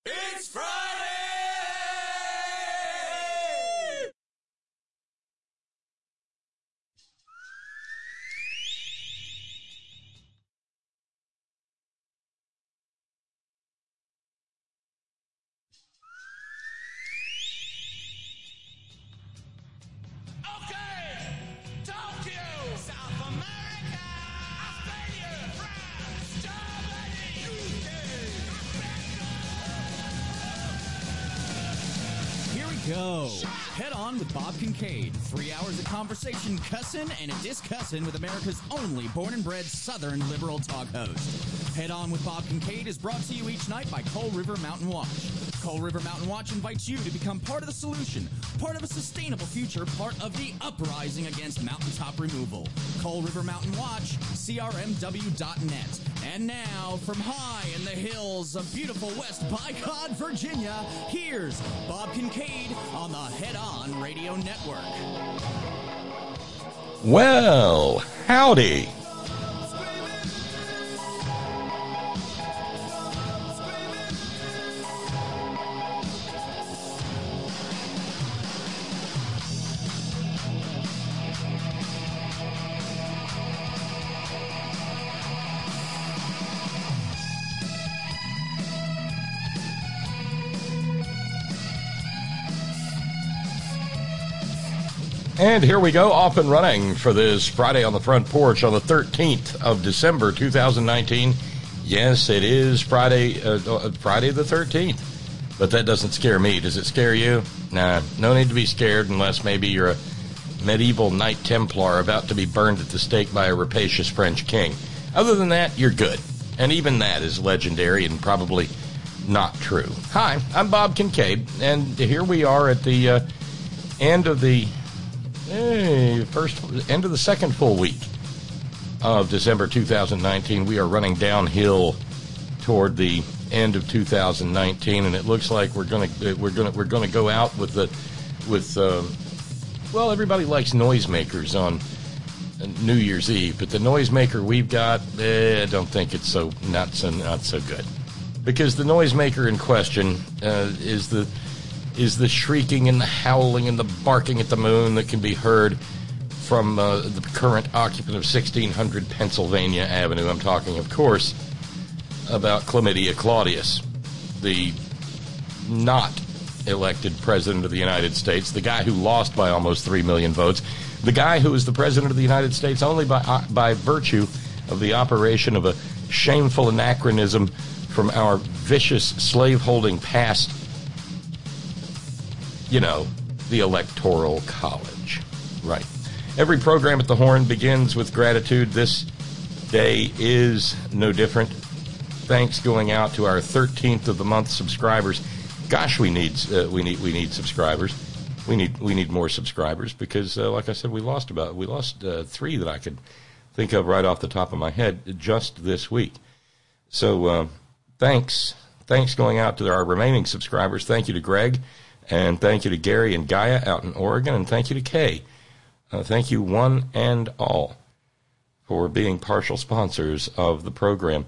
It's Friday! Okay! Tokyo! South America! Australia! France! Germany! Here we go. Head on with Bob Kincaid. 3 hours of conversation, cussin' and a discussin' with America's only born and bred Southern liberal talk host. Head on with Bob Kincaid is brought to you each night by Coal River Mountain Watch. Coal River Mountain Watch invites you to become part of the solution, part of a sustainable future, part of the uprising against mountaintop removal. Coal River Mountain Watch, crmw.net. And now, from high in the hills of beautiful West Bicod, Virginia, here's Bob Kincaid on the Head On Radio Network. Well, howdy. And here we go, off and running for this Friday on the Front Porch on the 13th of December, 2019. Yes, it is Friday the 13th. But that doesn't scare me. Does it scare you? Nah, no need to be scared unless maybe you're a medieval Knight Templar about to be burned at the stake by a rapacious French king. Other than that, you're good. And even that is legendary and probably not true. Hi, I'm Bob Kincaid, and here we are at the end of the second full week of December 2019. We are running downhill toward the end of 2019, and it looks like we're going to go out with everybody likes noisemakers on New Year's Eve, but the noisemaker we've got, I don't think it's not so good, because the noisemaker in question is the shrieking and the howling and the barking at the moon that can be heard from the current occupant of 1600 Pennsylvania Avenue. I'm talking, of course, about Chlamydia Claudius, the not elected president of the United States, the guy who lost by almost 3 million votes, the guy who is the president of the United States only by virtue of the operation of a shameful anachronism from our vicious slaveholding past. You know, the Electoral College. Right. Every program at the Horn begins with gratitude. This day is no different. Thanks going out to our 13th of the month subscribers. Gosh, we need subscribers. We need more subscribers because, like I said, we lost 3 that I could think of right off the top of my head just this week. So thanks going out to our remaining subscribers. Thank you to Greg. And thank you to Gary and Gaia out in Oregon, and thank you to Kay. Thank you one and all for being partial sponsors of the program.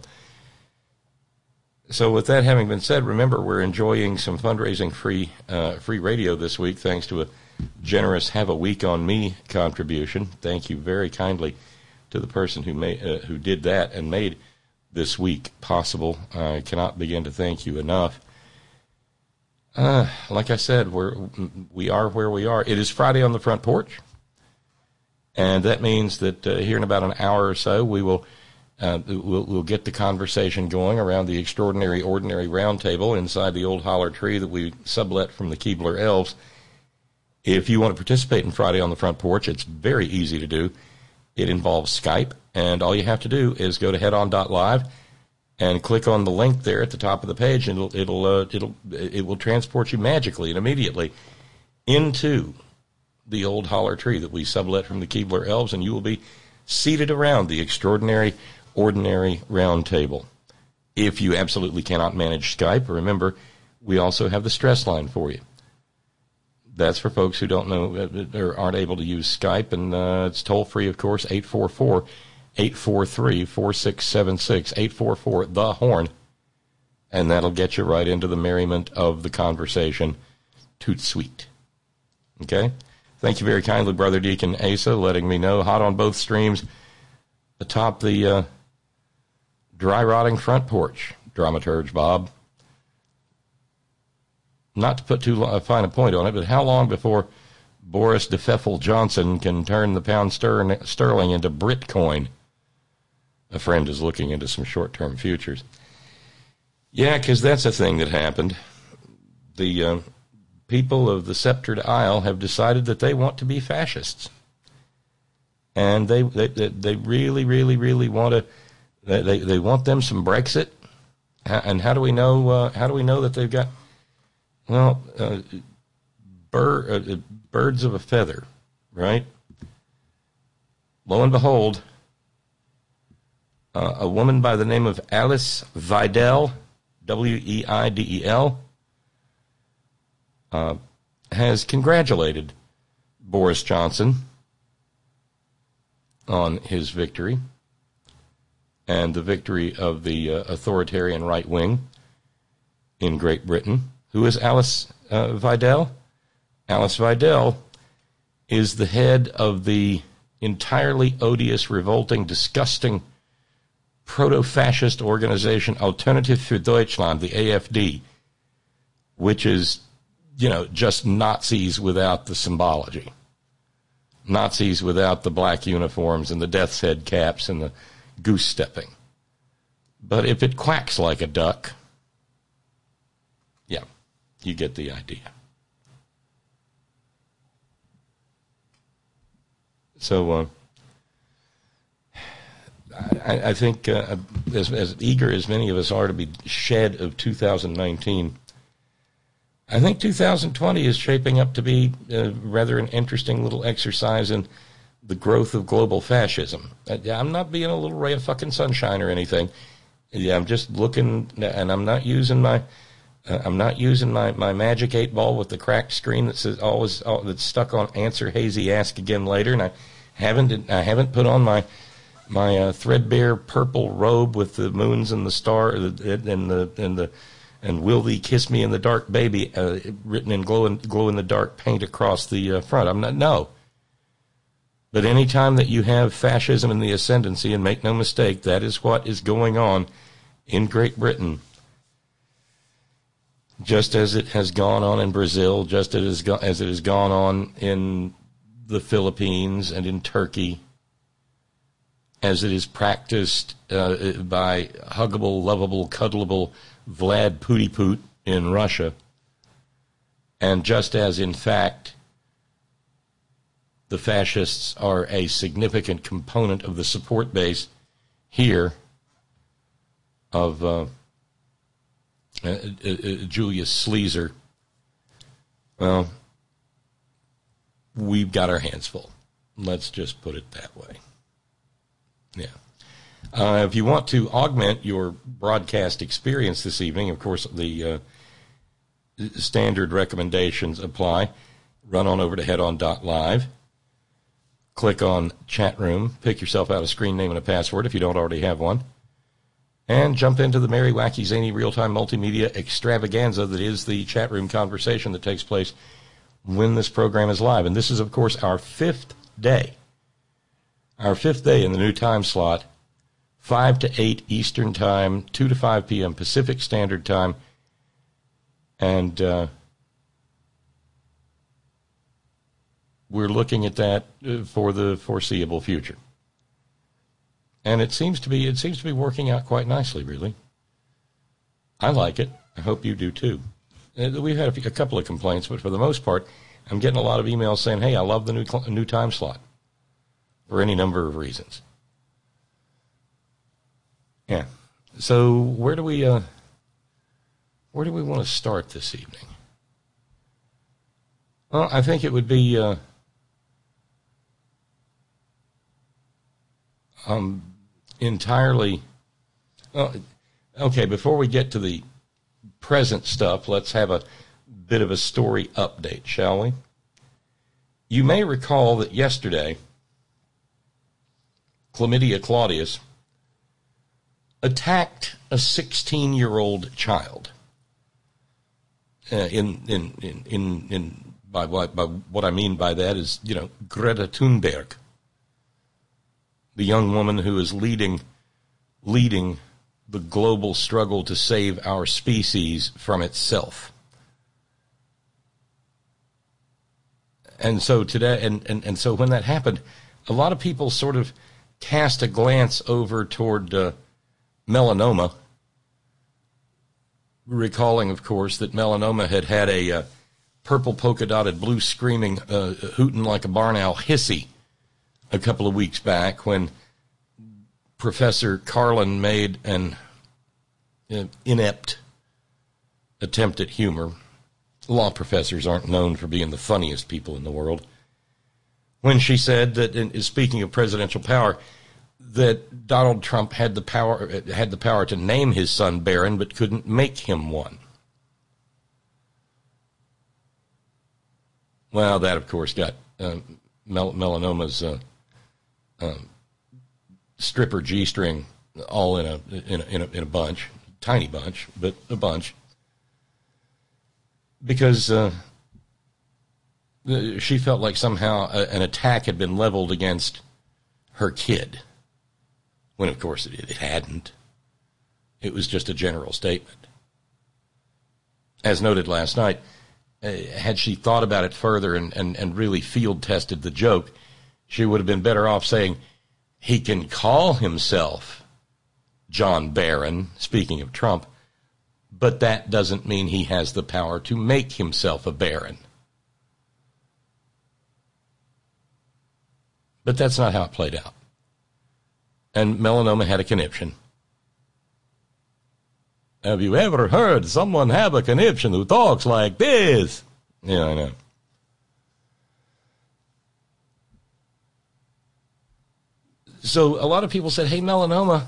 So with that having been said, remember we're enjoying some fundraising free radio this week thanks to a generous Have a Week on Me contribution. Thank you very kindly to the person who did that and made this week possible. I cannot begin to thank you enough. Like I said, we are where we are. It is Friday on the Front Porch, and that means that here in about an hour or so, we'll get the conversation going around the Extraordinary Ordinary Roundtable inside the old holler tree that we sublet from the Keebler Elves. If you want to participate in Friday on the Front Porch, it's very easy to do. It involves Skype, and all you have to do is go to headon.live and click on the link there at the top of the page, and it will transport you magically and immediately into the old holler tree that we sublet from the Keebler Elves, and you will be seated around the Extraordinary Ordinary Round Table. If you absolutely cannot manage Skype, remember, we also have the stress line for you. That's for folks who don't know or aren't able to use Skype, and it's toll-free, of course, 844-843-4676, 844-THE-HORN, and that'll get you right into the merriment of the conversation. Toot sweet. Okay? Thank you very kindly, Brother Deacon Asa, letting me know. Hot on both streams atop the dry rotting front porch, Dramaturge Bob. Not to put too fine a point on it, but how long before Boris DePfeffel Johnson can turn the pound sterling into Britcoin? A friend is looking into some short-term futures. Yeah, because that's a thing that happened. The people of the Sceptred Isle have decided that they want to be fascists. And they really, really, really want to. They want them some Brexit. And how do we know? How do we know that they've got? Well, birds of a feather, right? Lo and behold, a woman by the name of Alice Weidel, Weidel, has congratulated Boris Johnson on his victory and the victory of the authoritarian right wing in Great Britain. Who is Alice Weidel? Alice Weidel is the head of the entirely odious, revolting, disgusting proto-fascist organization Alternative für Deutschland, the AfD, which is, just Nazis without the symbology. Nazis without the black uniforms and the death's head caps and the goose stepping. But if it quacks like a duck, yeah, you get the idea. So I think as eager as many of us are to be shed of 2019, I think 2020 is shaping up to be rather an interesting little exercise in the growth of global fascism. I'm not being a little ray of fucking sunshine or anything. Yeah, I'm just looking, and I'm not using my magic 8-ball with the cracked screen that says that's stuck on answer hazy ask again later, and I haven't put on my threadbare purple robe with the moons and the star and will thee kiss me in the dark, baby, written in glow in the dark paint across the front. I'm not, no. But any time that you have fascism in the ascendancy, and make no mistake, that is what is going on in Great Britain, just as it has gone on in Brazil, just as it has gone on in the Philippines and in Turkey, as it is practiced by huggable, lovable, cuddleable Vlad Putipoot in Russia, and just as, in fact, the fascists are a significant component of the support base here of Julius Caesar, well, we've got our hands full. Let's just put it that way. Yeah. If you want to augment your broadcast experience this evening, of course, the standard recommendations apply. Run on over to headon.live. Click on chat room. Pick yourself out a screen name and a password if you don't already have one. And jump into the merry, wacky, zany, real-time multimedia extravaganza that is the chat room conversation that takes place when this program is live. And this is, of course, our fifth day. Our fifth day in the new time slot, 5 to 8 Eastern Time, 2 to 5 p.m. Pacific Standard Time. And we're looking at that for the foreseeable future. And it seems to be working out quite nicely, really. I like it. I hope you do too. We've had a couple of complaints, but for the most part, I'm getting a lot of emails saying, "Hey, I love the new time slot," for any number of reasons. Yeah. So where do we want to start this evening? Well, I think it would be entirely. Well, okay, before we get to the present stuff, let's have a bit of a story update, shall we? You may recall that yesterday, Chlamydia Claudius attacked a 16-year-old child. By what I mean by that is, Greta Thunberg, the young woman who is leading the global struggle to save our species from itself. And so today, and so when that happened, a lot of people sort of cast a glance over toward melanoma, recalling, of course, that melanoma had a purple polka-dotted, blue screaming, hooting like a barn owl hissy a couple of weeks back when Professor Carlin made an inept attempt at humor. Law professors aren't known for being the funniest people in the world. When she said that, speaking of presidential power, that Donald Trump had the power to name his son Barron, but couldn't make him one. Well, that of course got melanoma's stripper G-string all in a bunch, tiny bunch, but a bunch, because she felt like somehow an attack had been leveled against her kid, when of course it hadn't. It was just a general statement. As noted last night, had she thought about it further and really field tested the joke, she would have been better off saying, he can call himself John Barron, speaking of Trump, but that doesn't mean he has the power to make himself a Barron. But that's not how it played out. And melanoma had a conniption. Have you ever heard someone have a conniption who talks like this? Yeah, I know. So a lot of people said, hey, melanoma,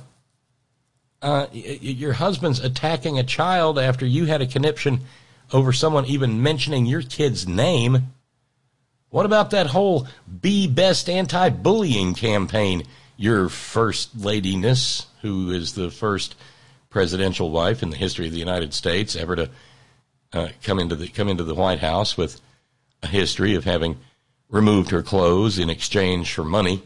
your husband's attacking a child after you had a conniption over someone even mentioning your kid's name. What about that whole Be Best anti-bullying campaign? Your first ladiness, who is the first presidential wife in the history of the United States ever to come into the White House with a history of having removed her clothes in exchange for money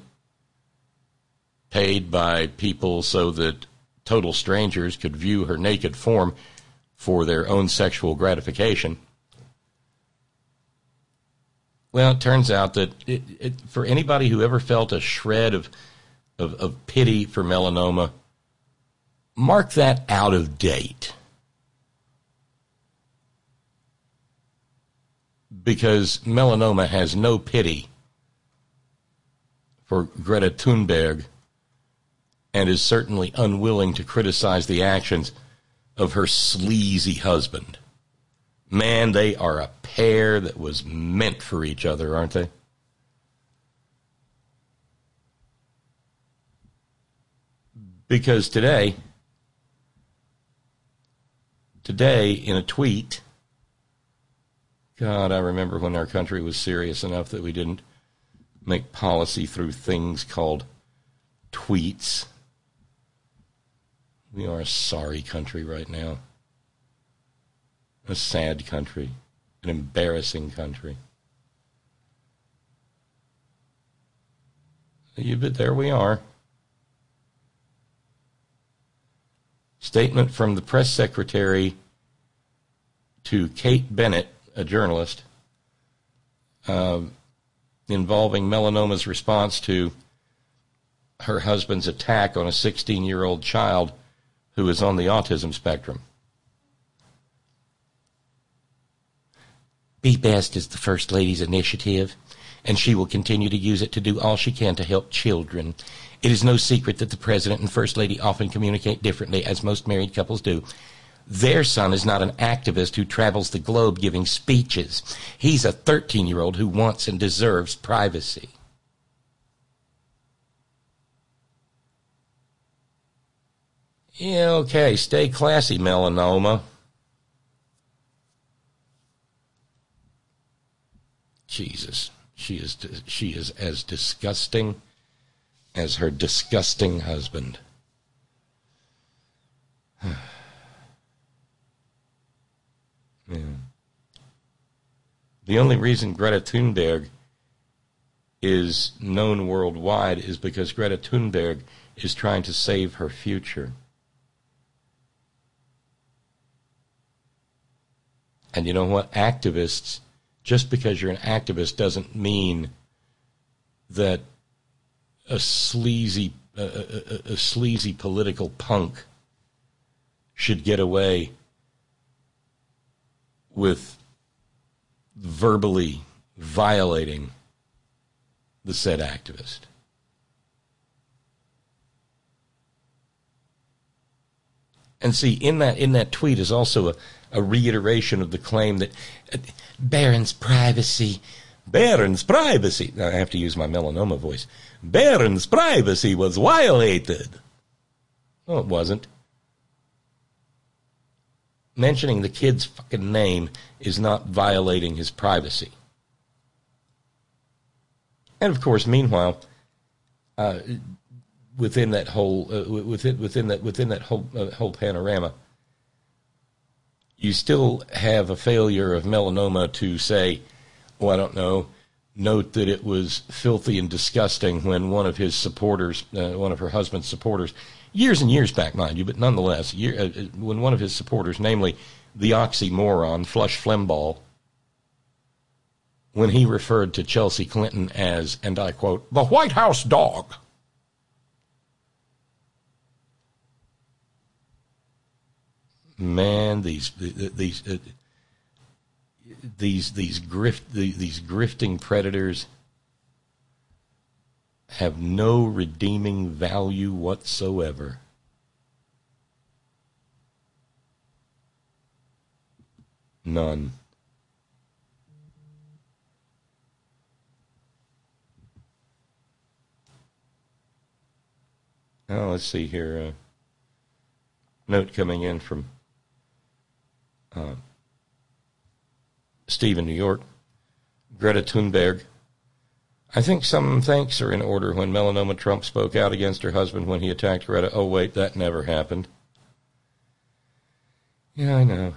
paid by people so that total strangers could view her naked form for their own sexual gratification. Well, it turns out that for anybody who ever felt a shred of pity for melanoma, mark that out of date. Because melanoma has no pity for Greta Thunberg and is certainly unwilling to criticize the actions of her sleazy husband. Man, they are a pair that was meant for each other, aren't they? Because today, in a tweet, God, I remember when our country was serious enough that we didn't make policy through things called tweets. We are a sorry country right now. A sad country. An embarrassing country. But there we are. Statement from the press secretary to Kate Bennett, a journalist, involving melanoma's response to her husband's attack on a 16-year-old child who is on the autism spectrum. Be Best is the First Lady's initiative, and she will continue to use it to do all she can to help children. It is no secret that the President and First Lady often communicate differently, as most married couples do. Their son is not an activist who travels the globe giving speeches. He's a 13-year-old who wants and deserves privacy. Yeah, okay, stay classy, melanoma. Jesus, she is as disgusting as her disgusting husband. Yeah. The only reason Greta Thunberg is known worldwide is because Greta Thunberg is trying to save her future. And you know what? Activists, just because you're an activist doesn't mean that a sleazy political punk should get away with verbally violating the said activist. And see, in that tweet is also a reiteration of the claim that Barron's privacy. I have to use my melanoma voice. Barron's privacy was violated. No, it wasn't. Mentioning the kid's fucking name is not violating his privacy. And of course, meanwhile, within that whole whole panorama, you still have a failure of melanoma to say, I don't know, note that it was filthy and disgusting when one of his supporters, one of her husband's supporters, years and years back, mind you, but nonetheless, when one of his supporters, namely the oxymoron Flush Flimbaugh, when he referred to Chelsea Clinton as, and I quote, the White House dog. Man, these grifting predators have no redeeming value whatsoever. None. Oh, let's see here. Note coming in from Steve in New York. Greta Thunberg. I think some thanks are in order when Melanoma Trump spoke out against her husband when he attacked Greta. Oh, wait, that never happened. Yeah, I know.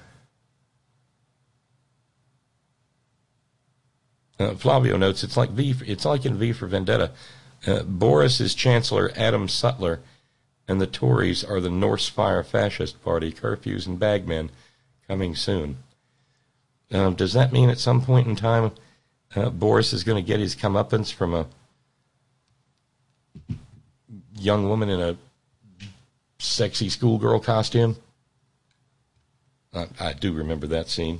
Flavio notes, it's like in V for Vendetta. Boris is Chancellor Adam Sutler, and the Tories are the Norse Fire Fascist Party. Curfews and bagmen coming soon. Does that mean at some point in time Boris is going to get his comeuppance from a young woman in a sexy schoolgirl costume? I do remember that scene.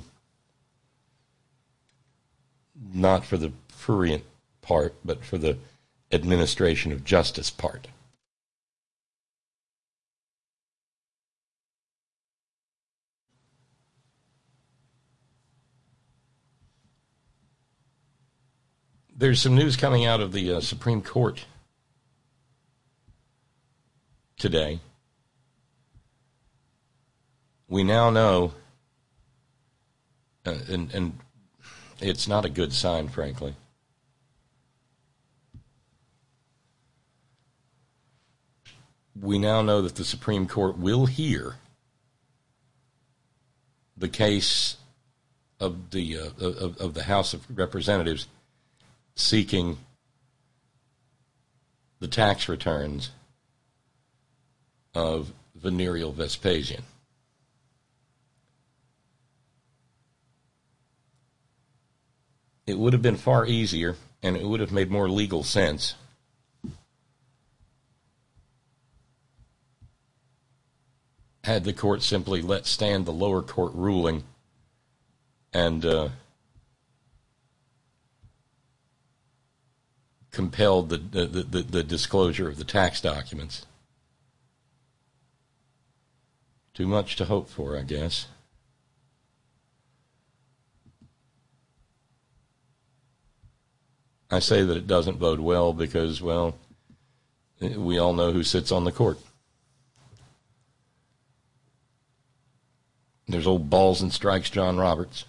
Not for the prurient part, but for the administration of justice part. There's some news coming out of the Supreme Court today. We now know, and it's not a good sign, frankly. We now know that the Supreme Court will hear the case of the House of Representatives seeking the tax returns of Venereal Vespasian. It would have been far easier, and it would have made more legal sense had the court simply let stand the lower court ruling and compelled the disclosure of the tax documents. Too much to hope for, I guess. I say that it doesn't bode well because, well, we all know who sits on the court. There's old balls and strikes John Roberts.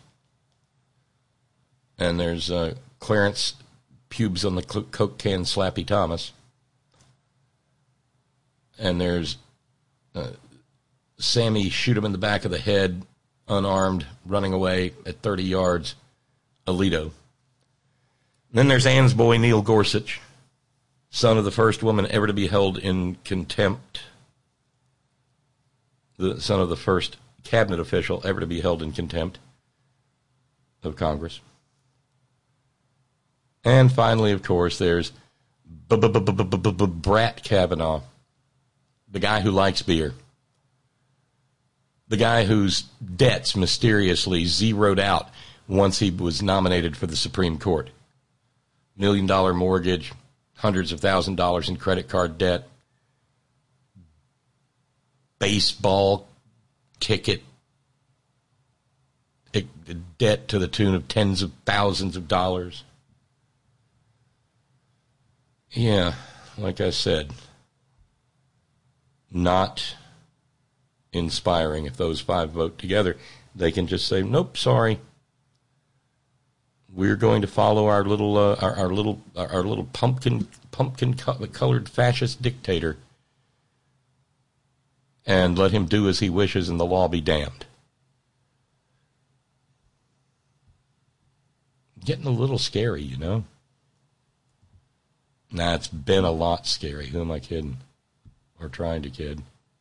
And there's Clarence Pubes on the Coke can Slappy Thomas. And there's Sammy shoot him in the back of the head, unarmed, running away at 30 yards, Alito. Then there's Ann's boy, Neil Gorsuch, son of the first woman ever to be held in contempt, the son of the first cabinet official ever to be held in contempt of Congress. And finally, of course, there's Brett Kavanaugh, the guy who likes beer, the guy whose debts mysteriously zeroed out once he was nominated for the Supreme Court. $1 million mortgage, hundreds of $1,000s in credit card debt, baseball ticket debt to the tune of tens of thousands of dollars. Yeah, like I said, not inspiring. If those five vote together, they can just say, nope, sorry. We're going to follow our little pumpkin colored fascist dictator and let him do as he wishes and the law be damned. Getting a little scary, you know. Nah, it's been a lot scary. Who am I kidding? Or trying to kid?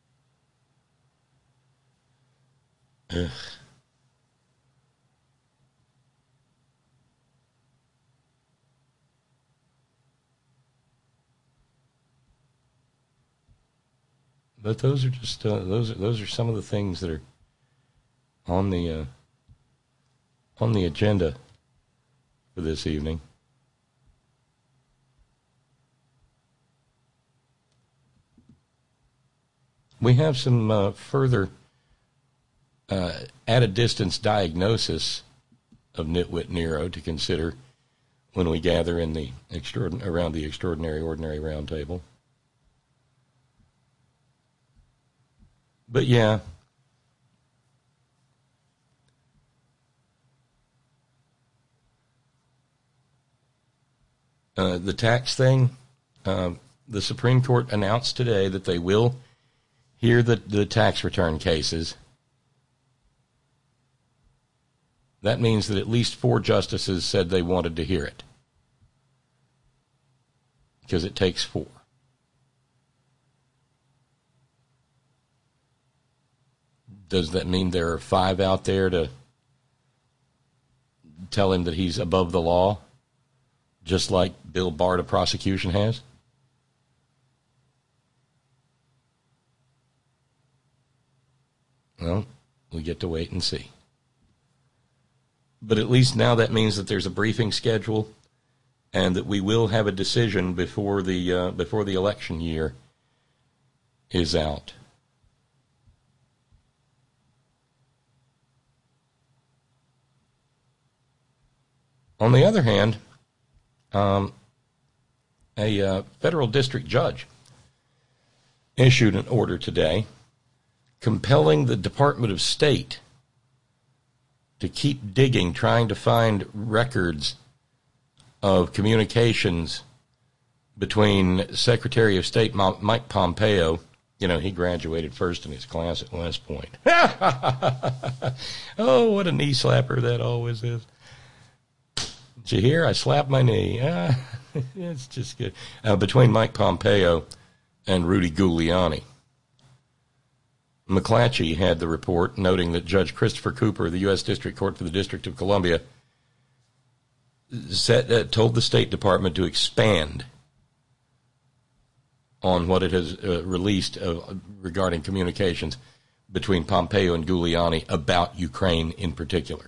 Ugh. But those are just those are some of the things that are on the agenda for this evening. We have some further at a distance diagnosis of Nitwit Nero to consider when we gather in the around the Extraordinary Ordinary Roundtable. But yeah, the tax thing, the Supreme Court announced today that they will hear the tax return cases. That means that at least 4 justices said they wanted to hear it, because it takes 4. Does that mean there are 5 out there to tell him that he's above the law, just like Bill Barr to prosecution has? Well, we get to wait and see. But at least now that means that there's a briefing schedule and that we will have a decision before the election year is out. On the other hand, a federal district judge issued an order today compelling the Department of State to keep digging, trying to find records of communications between Secretary of State Mike Pompeo. You know, he graduated first in his class at West Point. Oh, what a knee slapper that always is. Did you hear? I slapped my knee. It's just good. Between Mike Pompeo and Rudy Giuliani. McClatchy had the report noting that Judge Christopher Cooper of the U.S. District Court for the District of Columbia told the State Department to expand on what it has released regarding communications between Pompeo and Giuliani about Ukraine in particular.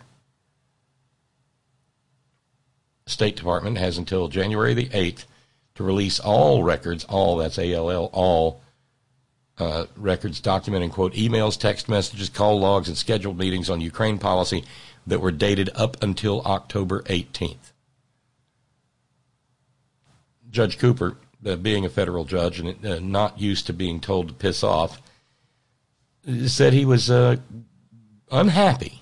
The State Department has until January the 8th to release all records, all, that's ALL, all records documenting, quote, emails, text messages, call logs, and scheduled meetings on Ukraine policy that were dated up until October 18th. Judge Cooper, being a federal judge and not used to being told to piss off, said he was unhappy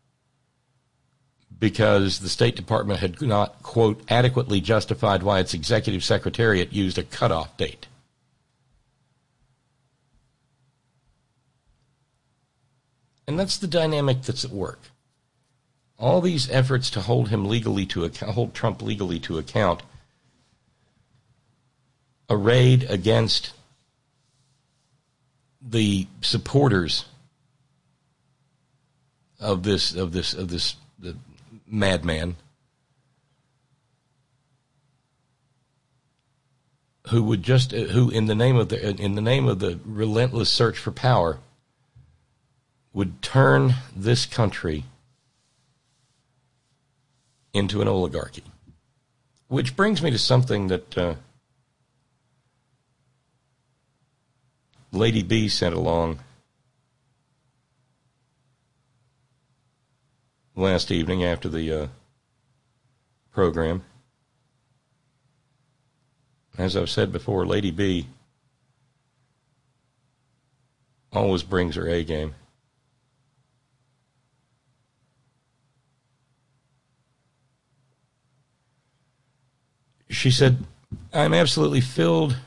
because the State Department had not, quote, adequately justified why its executive secretariat used a cutoff date. And that's the dynamic that's at work. All these efforts to hold Trump legally to account, arrayed against the supporters of this madman, who in the name of the relentless search for power would turn this country into an oligarchy. Which brings me to something that Lady B sent along last evening after the program. As I've said before, Lady B always brings her A game. She said, I'm absolutely filled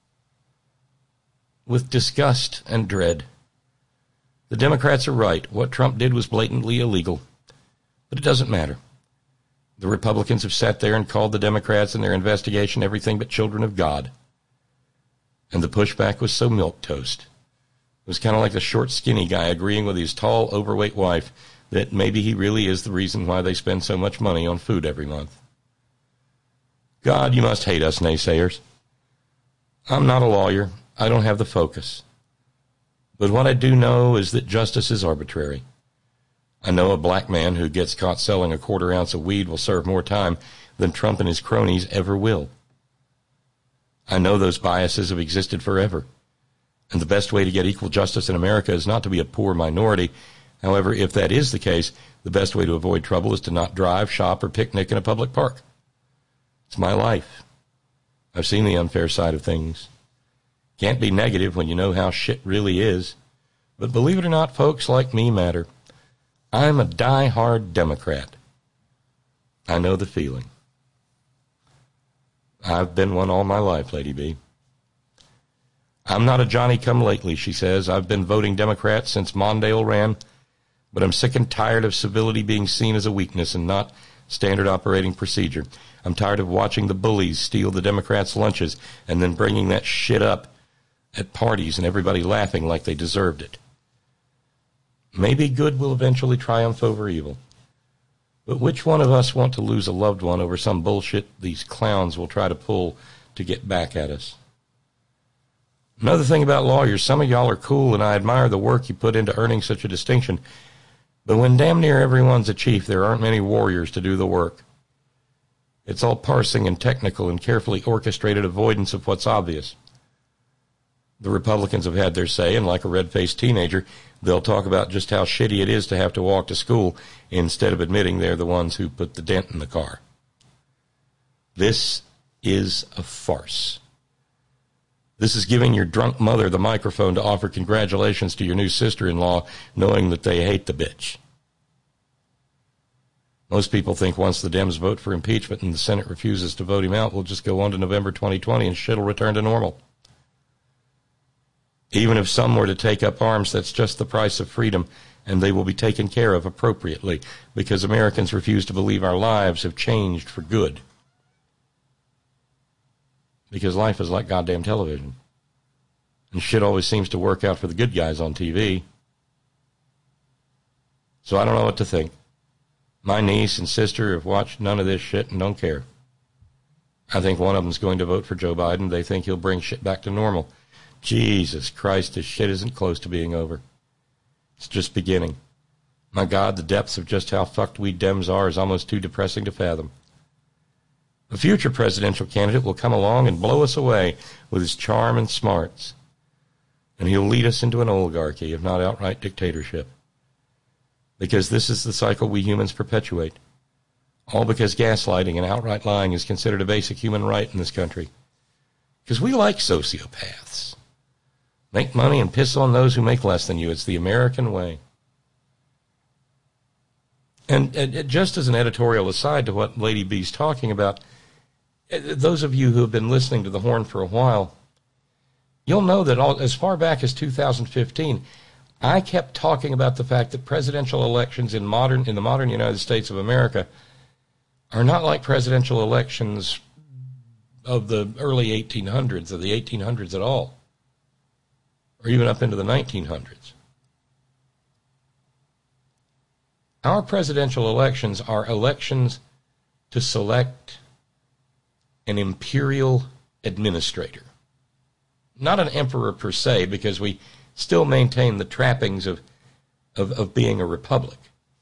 with disgust and dread. The Democrats are right. What Trump did was blatantly illegal. But it doesn't matter. The Republicans have sat there and called the Democrats in their investigation everything but children of God. And the pushback was so milquetoast. It was kind of like the short, skinny guy agreeing with his tall, overweight wife that maybe he really is the reason why they spend so much money on food every month. God, you must hate us naysayers. I'm not a lawyer. I don't have the focus. But what I do know is that justice is arbitrary. I know a black man who gets caught selling a quarter ounce of weed will serve more time than Trump and his cronies ever will. I know those biases have existed forever. And the best way to get equal justice in America is not to be a poor minority. However, if that is the case, the best way to avoid trouble is to not drive, shop, or picnic in a public park. It's my life. I've seen the unfair side of things. Can't be negative when you know how shit really is. But believe it or not, folks like me matter. I'm a die-hard Democrat. I know the feeling. I've been one all my life, Lady B. I'm not a Johnny-come-lately, she says. I've been voting Democrat since Mondale ran, but I'm sick and tired of civility being seen as a weakness and not standard operating procedure. I'm tired of watching the bullies steal the Democrats' lunches and then bringing that shit up at parties and everybody laughing like they deserved it. Maybe good will eventually triumph over evil. But which one of us want to lose a loved one over some bullshit these clowns will try to pull to get back at us? Another thing about lawyers, some of y'all are cool and I admire the work you put into earning such a distinction. But when damn near everyone's a chief, there aren't many warriors to do the work. It's all parsing and technical and carefully orchestrated avoidance of what's obvious. The Republicans have had their say, and like a red-faced teenager, they'll talk about just how shitty it is to have to walk to school instead of admitting they're the ones who put the dent in the car. This is a farce. This is giving your drunk mother the microphone to offer congratulations to your new sister-in-law, knowing that they hate the bitch. Most people think once the Dems vote for impeachment and the Senate refuses to vote him out, we'll just go on to November 2020 and shit will return to normal. Even if some were to take up arms, that's just the price of freedom, and they will be taken care of appropriately, because Americans refuse to believe our lives have changed for good. Because life is like goddamn television. And shit always seems to work out for the good guys on TV. So I don't know what to think. My niece and sister have watched none of this shit and don't care. I think one of them's going to vote for Joe Biden. They think he'll bring shit back to normal. Jesus Christ, this shit isn't close to being over. It's just beginning. My God, the depths of just how fucked we Dems are is almost too depressing to fathom. A future presidential candidate will come along and blow us away with his charm and smarts. And he'll lead us into an oligarchy, if not outright dictatorship. Because this is the cycle we humans perpetuate. All because gaslighting and outright lying is considered a basic human right in this country. Because we like sociopaths. Make money and piss on those who make less than you. It's the American way. And just as an editorial aside to what Lady B's talking about, those of you who have been listening to The Horn for a while, you'll know that as far back as 2015, I kept talking about the fact that presidential elections in the modern United States of America are not like presidential elections of the early 1800s or the 1800s at all, or even up into the 1900s. Our presidential elections are elections to select an imperial administrator. Not an emperor per se, because we still maintain the trappings of being a republic.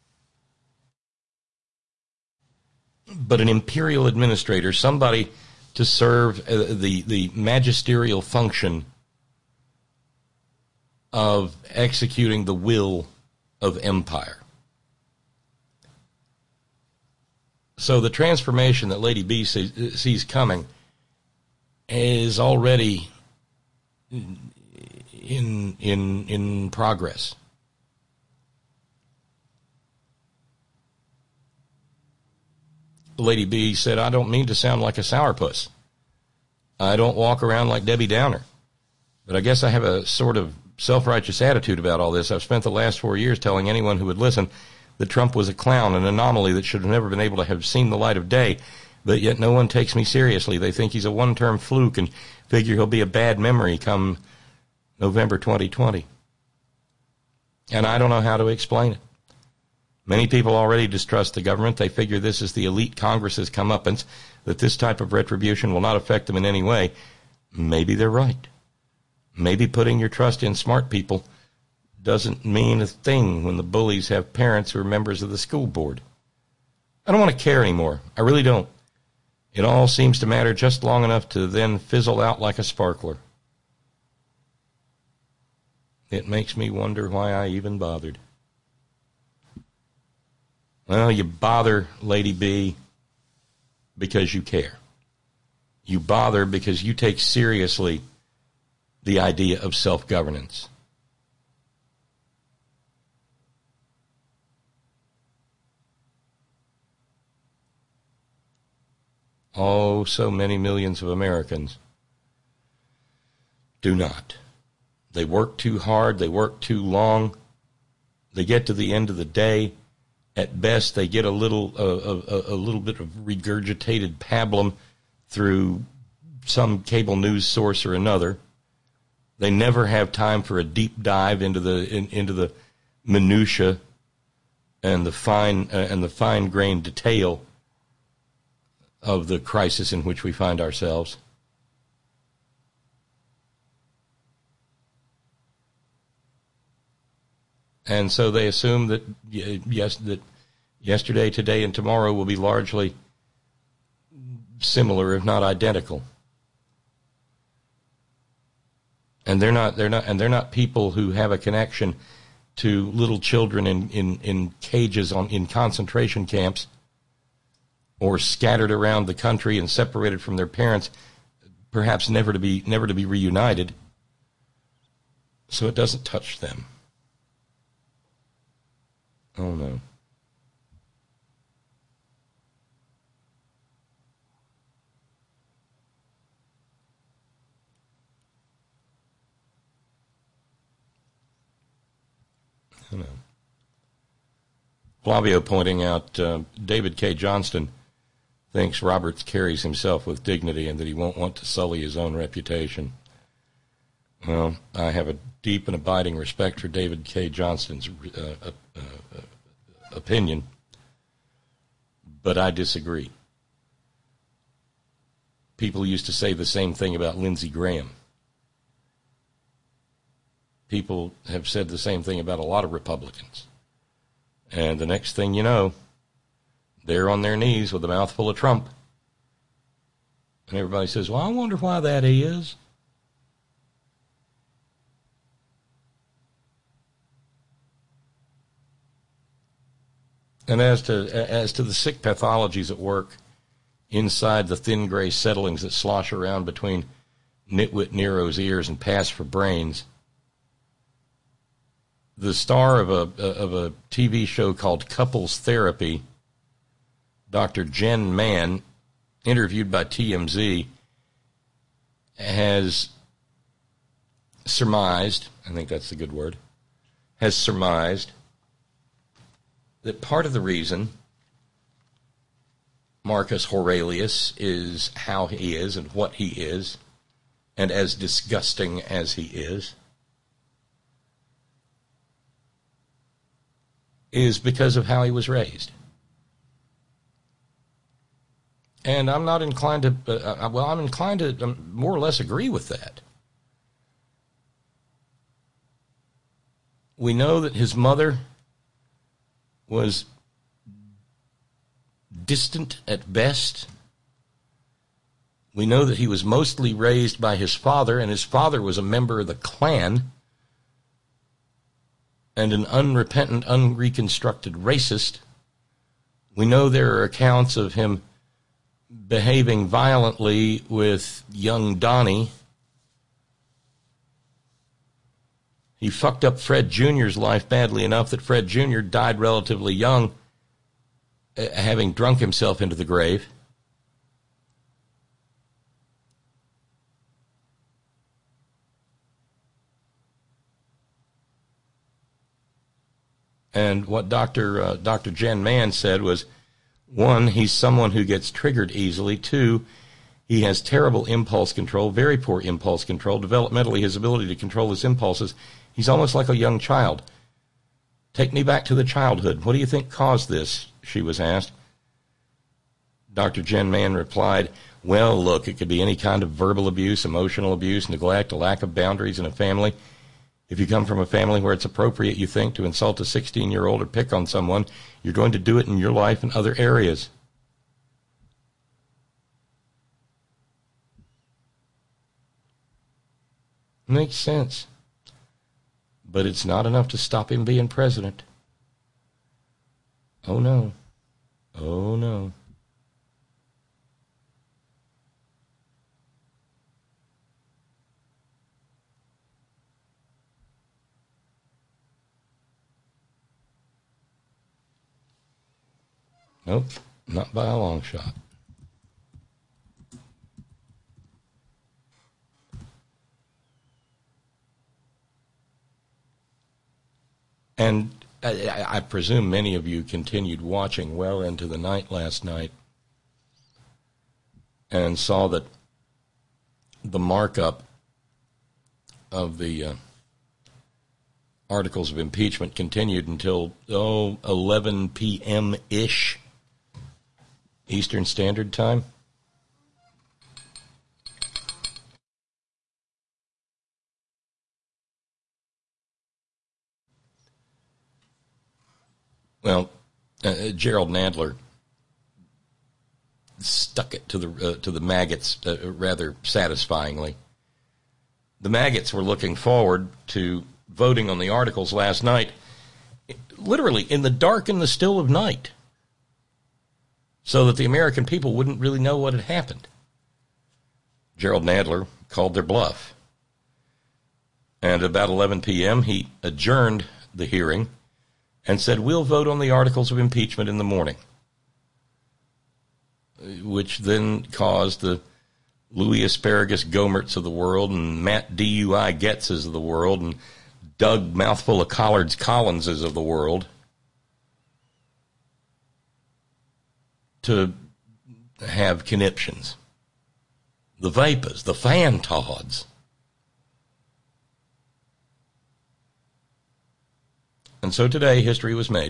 But an imperial administrator, somebody to serve the magisterial function of executing the will of empire. So the transformation that Lady B sees coming is already in progress. Lady B said, I don't mean to sound like a sourpuss. I don't walk around like Debbie Downer. But I guess I have a sort of self-righteous attitude about all this. I've spent the last 4 years telling anyone who would listen that Trump was a clown, an anomaly that should have never been able to have seen the light of day. But yet no one takes me seriously. They think he's a one-term fluke and figure he'll be a bad memory come November 2020. And I don't know how to explain it. Many people already distrust the government. They figure this is the elite Congress's comeuppance, that this type of retribution will not affect them in any way. Maybe they're right. Maybe putting your trust in smart people doesn't mean a thing when the bullies have parents who are members of the school board. I don't want to care anymore. I really don't. It all seems to matter just long enough to then fizzle out like a sparkler. It makes me wonder why I even bothered. Well, you bother, Lady B, because you care. You bother because you take seriously the idea of self-governance. Oh, so many millions of Americans do not. They work too hard. They work too long. They get to the end of the day. At best, they get a little bit of regurgitated pablum through some cable news source or another. They never have time for a deep dive into the minutia and the fine-grained detail of the crisis in which we find ourselves. And so they assume that that yesterday, today, and tomorrow will be largely similar, if not identical. And they're not people who have a connection to little children in cages in concentration camps, or scattered around the country and separated from their parents, perhaps never to be reunited. So it doesn't touch them. Oh, no. I know. Flavio pointing out David K. Johnston thinks Roberts carries himself with dignity and that he won't want to sully his own reputation. Well, I have a deep and abiding respect for David K. Johnston's opinion, but I disagree. People used to say the same thing about Lindsey Graham. People have said the same thing about a lot of Republicans. And the next thing you know, they're on their knees with a mouthful of Trump. And everybody says, well, I wonder why that is. And as to the sick pathologies at work inside the thin gray settlings that slosh around between nitwit Nero's ears and pass for brains, the star of a TV show called Couples Therapy, Dr. Jen Mann, interviewed by TMZ, has surmised, I think that's the good word, has surmised that part of the reason Marcus Aurelius is how he is and what he is, and as disgusting as he is because of how he was raised. And I'm not inclined to, I'm inclined to more or less agree with that. We know that his mother was distant at best. We know that he was mostly raised by his father, and his father was a member of the Klan and an unrepentant, unreconstructed racist. We know there are accounts of him behaving violently with young Donnie. He fucked up Fred Jr.'s life badly enough that Fred Jr. died relatively young, having drunk himself into the grave. And what Dr. Jen Mann said was, 1, he's someone who gets triggered easily. 2, he has terrible impulse control, very poor impulse control. Developmentally, his ability to control his impulses, he's almost like a young child. Take me back to the childhood. What do you think caused this? She was asked. Dr. Jen Mann replied, well, look, it could be any kind of verbal abuse, emotional abuse, neglect, a lack of boundaries in a family. If you come from a family where it's appropriate, you think, to insult a 16-year-old or pick on someone, you're going to do it in your life and other areas. Makes sense. But it's not enough to stop him being president. Oh, no. Oh, no. Nope, not by a long shot. And I presume many of you continued watching well into the night last night and saw that the markup of the articles of impeachment continued until 11 p.m.-ish Eastern Standard Time. Well, Gerald Nadler stuck it to the maggots rather satisfyingly. The maggots were looking forward to voting on the articles last night, literally in the dark and the still of night, so that the American people wouldn't really know what had happened. Gerald Nadler called their bluff. And at about 11 p.m., he adjourned the hearing and said, we'll vote on the articles of impeachment in the morning, which then caused the Louis Asparagus Gomerts of the world and Matt DUI Getzes of the world and Doug Mouthful of Collards Collinses of the world to have conniptions. The Vapors, the Fantods. And so today, history was made.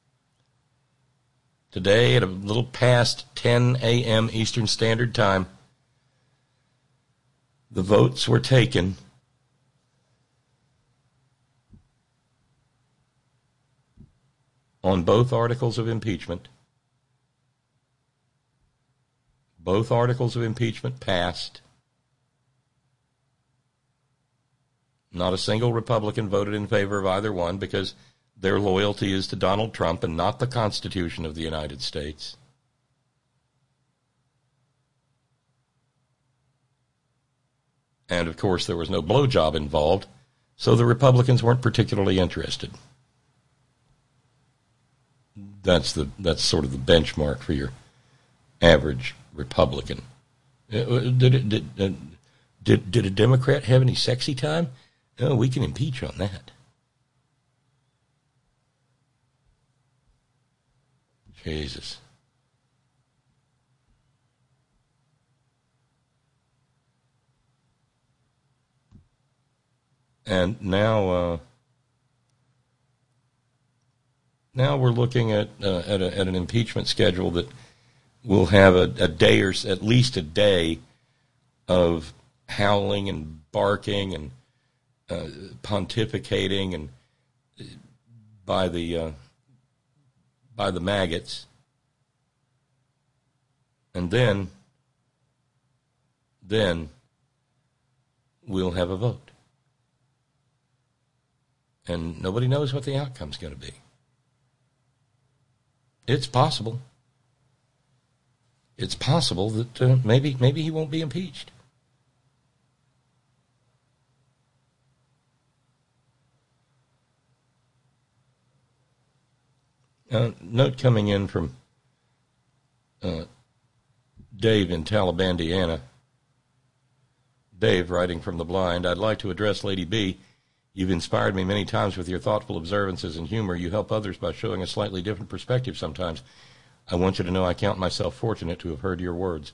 Today, at a little past 10 a.m. Eastern Standard Time, the votes were taken on both articles of impeachment. Both articles of impeachment passed. Not a single Republican voted in favor of either one because their loyalty is to Donald Trump and not the Constitution of the United States. And, of course, there was no blowjob involved, so the Republicans weren't particularly interested. That's sort of the benchmark for your average Republican. Did a Democrat have any sexy time? Oh, we can impeach on that. Jesus. And now we're looking at an impeachment schedule that will have a day or at least a day of howling and barking and pontificating and by the maggots, and then we'll have a vote, and nobody knows what the outcome's going to be. It's possible. It's possible that maybe he won't be impeached. Note coming in from Dave in Talibandiana. Dave, writing from the blind, I'd like to address Lady B. You've inspired me many times with your thoughtful observances and humor. You help others by showing a slightly different perspective sometimes. I want you to know I count myself fortunate to have heard your words.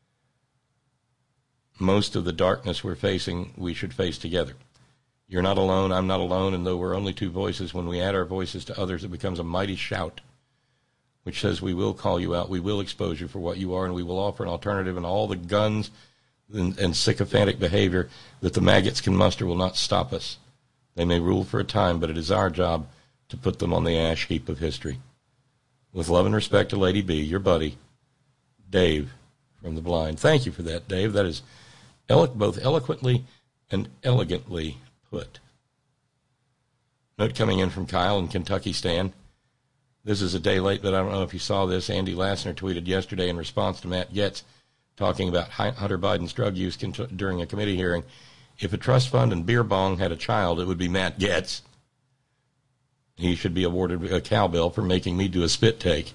Most of the darkness we're facing, we should face together. You're not alone, I'm not alone, and though we're only two voices, when we add our voices to others, it becomes a mighty shout, which says we will call you out, we will expose you for what you are, and we will offer an alternative, and all the guns and sycophantic behavior that the maggots can muster will not stop us. They may rule for a time, but it is our job to put them on the ash heap of history. With love and respect to Lady B, your buddy, Dave from the blind. Thank you for that, Dave. That is both eloquently and elegantly put. Note coming in from Kyle in Kentucky Stan. This is a day late, but I don't know if you saw this. Andy Lassner tweeted yesterday in response to Matt Gaetz talking about Hunter Biden's drug use during a committee hearing. If a trust fund and beer bong had a child, it would be Matt Gaetz. He should be awarded a cowbell for making me do a spit take.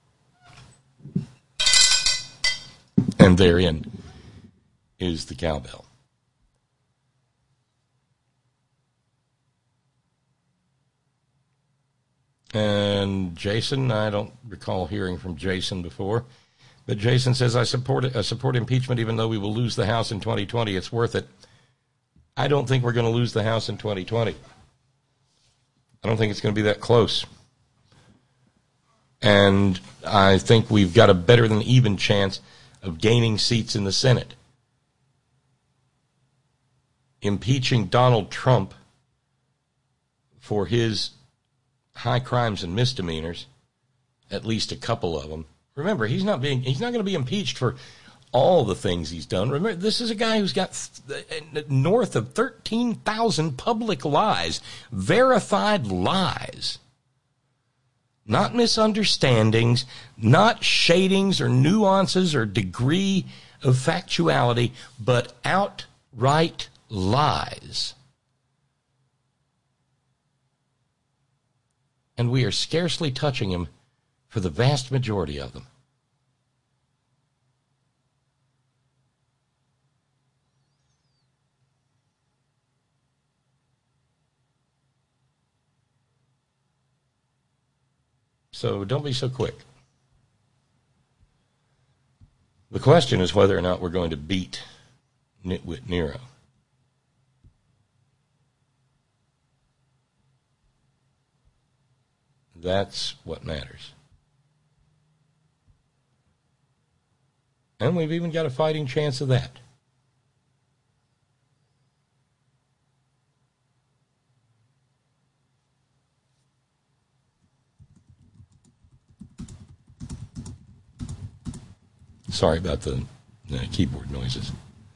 And therein is the cowbell. And Jason, I don't recall hearing from Jason before, but Jason says, I support impeachment even though we will lose the House in 2020. It's worth it. I don't think we're going to lose the House in 2020. I don't think it's going to be that close. And I think we've got a better than even chance of gaining seats in the Senate. Impeaching Donald Trump for his high crimes and misdemeanors, at least a couple of them. Remember, he's not going to be impeached for all the things he's done. Remember, this is a guy who's got north of 13,000 public lies, verified lies. Not misunderstandings, not shadings or nuances or degree of factuality, but outright lies. And we are scarcely touching him for the vast majority of them. So don't be so quick. The question is whether or not we're going to beat Nitwit Nero. That's what matters. And we've even got a fighting chance of that. Sorry about the keyboard noises.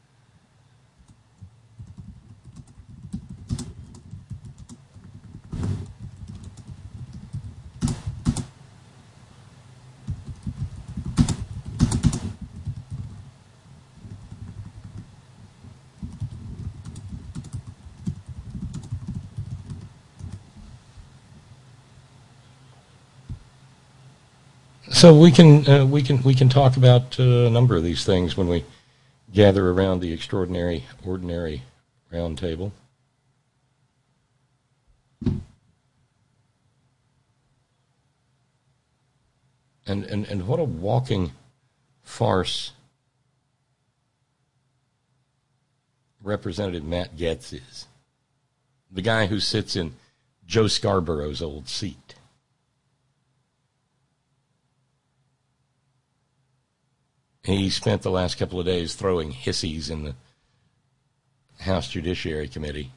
So we can talk about a number of these things when we gather around the extraordinary, ordinary round table. And what a walking farce Representative Matt Gaetz is. The guy who sits in Joe Scarborough's old seat. He spent the last couple of days throwing hissies in the House Judiciary Committee.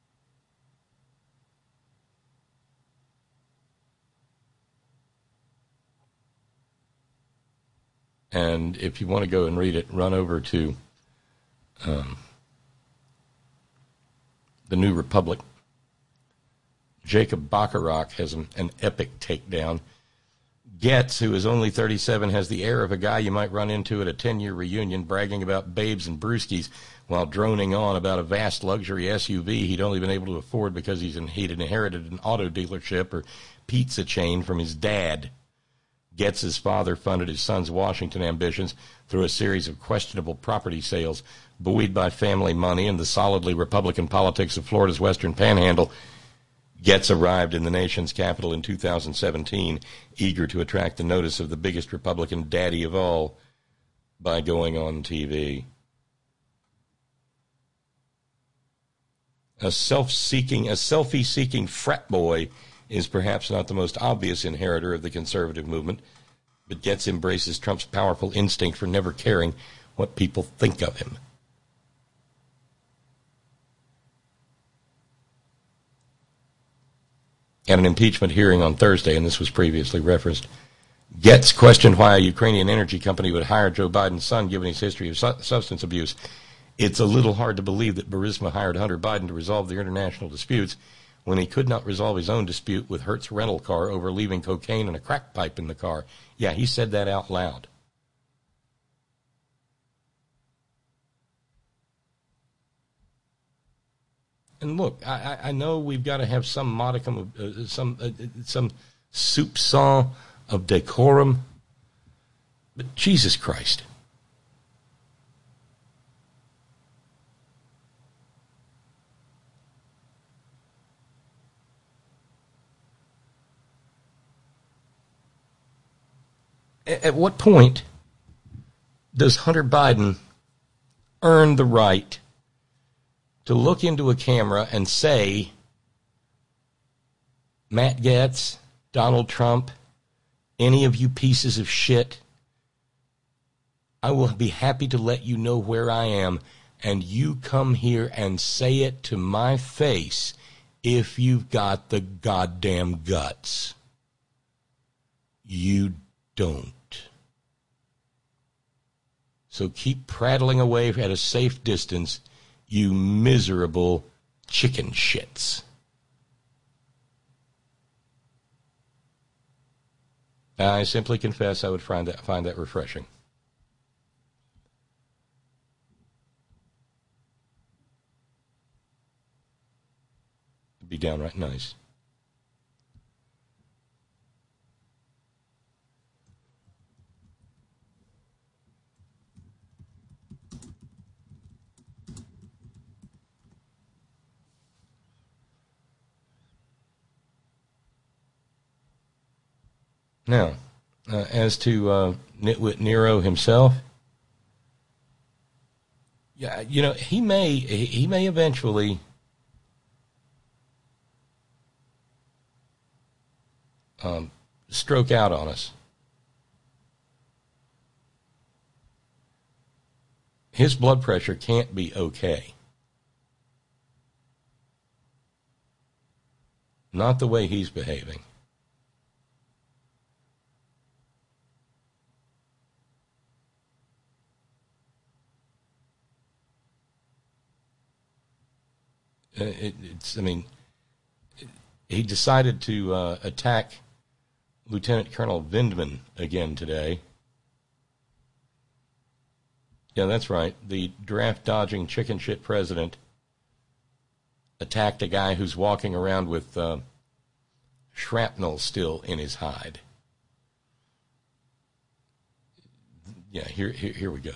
And if you want to go and read it, run over to the New Republic. Jacob Bacharach has an epic takedown. Gaetz, who is only 37, has the air of a guy you might run into at a 10-year reunion, bragging about babes and brewskis while droning on about a vast luxury SUV he'd only been able to afford because he'd inherited an auto dealership or pizza chain from his dad. Gaetz's father funded his son's Washington ambitions through a series of questionable property sales. Buoyed by family money and the solidly Republican politics of Florida's Western Panhandle, Gaetz arrived in the nation's capital in 2017, eager to attract the notice of the biggest Republican daddy of all by going on TV. A selfie-seeking frat boy is perhaps not the most obvious inheritor of the conservative movement, but Gaetz embraces Trump's powerful instinct for never caring what people think of him. At an impeachment hearing on Thursday, and this was previously referenced, Gaetz questioned why a Ukrainian energy company would hire Joe Biden's son, given his history of substance abuse. It's a little hard to believe that Burisma hired Hunter Biden to resolve their international disputes when he could not resolve his own dispute with Hertz rental car over leaving cocaine and a crack pipe in the car. Yeah, he said that out loud. And look, I know we've got to have some modicum of some soupçon of decorum, but Jesus Christ. At what point does Hunter Biden earn the right to look into a camera and say, Matt Gaetz, Donald Trump, any of you pieces of shit, I will be happy to let you know where I am, and you come here and say it to my face if you've got the goddamn guts. You don't. So keep prattling away at a safe distance, you miserable chicken shits. I simply confess I would find that refreshing. It'd be downright nice. Now, as to Nitwit Nero himself, yeah, you know, he may eventually stroke out on us. His blood pressure can't be okay. Not the way he's behaving. He decided to attack Lieutenant Colonel Vindman again today. Yeah, that's right. The draft-dodging chicken shit president attacked a guy who's walking around with shrapnel still in his hide. Yeah, here we go.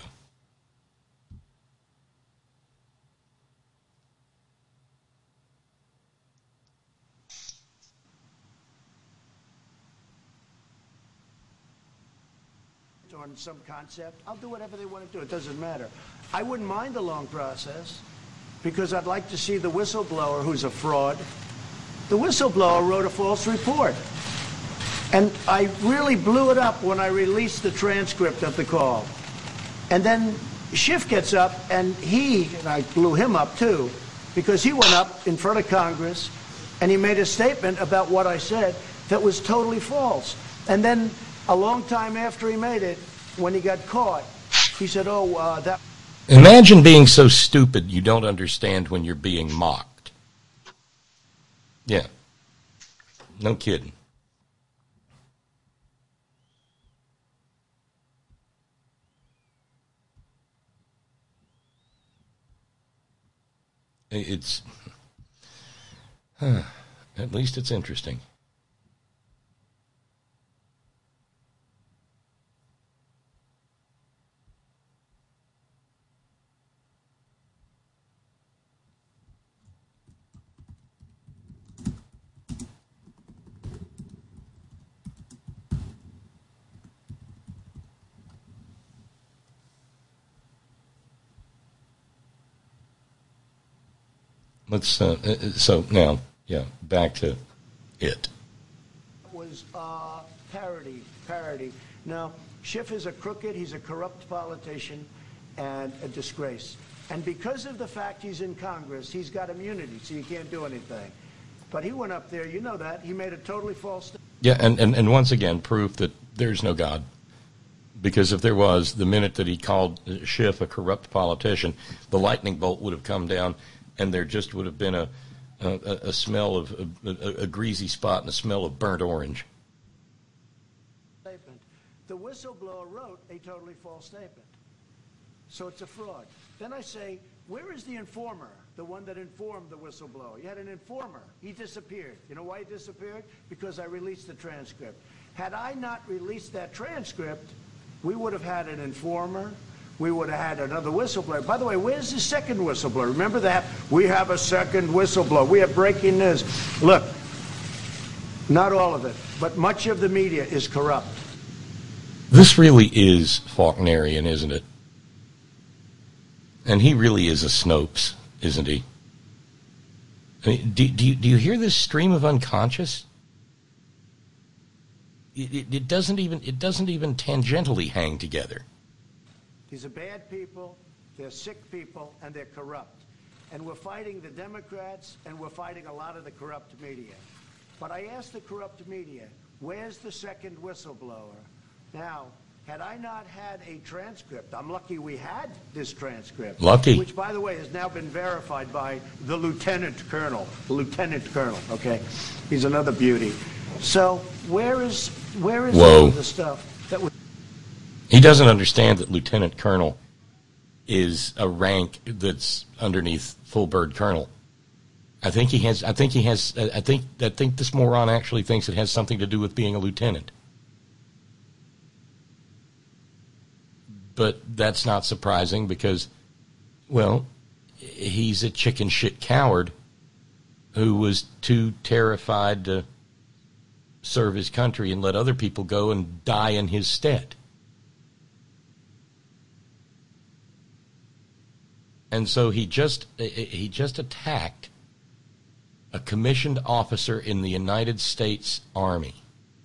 on some concept, I'll do whatever they want to do. It doesn't matter. I wouldn't mind a long process because I'd like to see the whistleblower, who's a fraud. The whistleblower wrote a false report. And I really blew it up when I released the transcript of the call. And then Schiff gets up, and I blew him up too, because he went up in front of Congress, and he made a statement about what I said that was totally false. And then a long time after he made it, when he got caught, he said, that... Imagine being so stupid you don't understand when you're being mocked. Yeah. No kidding. It's... at least it's interesting. Let's so now, back to it. Was parody. Now, Schiff is a crooked, he's a corrupt politician and a disgrace. And because of the fact he's in Congress, he's got immunity, so you can't do anything. But he went up there, you know that, he made a totally false statement. Yeah, and once again, proof that there's no God. Because if there was, the minute that he called Schiff a corrupt politician, the lightning bolt would have come down, and there just would have been a smell of a greasy spot and a smell of burnt orange. The whistleblower wrote a totally false statement. So it's a fraud. Then I say, where is the informer, the one that informed the whistleblower? You had an informer. He disappeared. You know why he disappeared? Because I released the transcript. Had I not released that transcript, we would have had an informer. We would have had another whistleblower. By the way, where's the second whistleblower? Remember that? We have a second whistleblower. We have breaking news. Look, not all of it, but much of the media is corrupt. This really is Faulknerian, isn't it? And he really is a Snopes, isn't he? I mean, do you hear this stream of unconscious? It doesn't even tangentially hang together. These are bad people, they're sick people, and they're corrupt. And we're fighting the Democrats, and we're fighting a lot of the corrupt media. But I asked the corrupt media, where's the second whistleblower? Now, had I not had a transcript, I'm lucky we had this transcript. Lucky. Which, by the way, has now been verified by the lieutenant colonel. The lieutenant colonel, okay? He's another beauty. So where is all of the stuff that was... He doesn't understand that lieutenant colonel is a rank that's underneath full bird colonel. I think this moron actually thinks it has something to do with being a lieutenant. But that's not surprising because, well, he's a chicken shit coward who was too terrified to serve his country and let other people go and die in his stead. And so he just attacked a commissioned officer in the United States Army.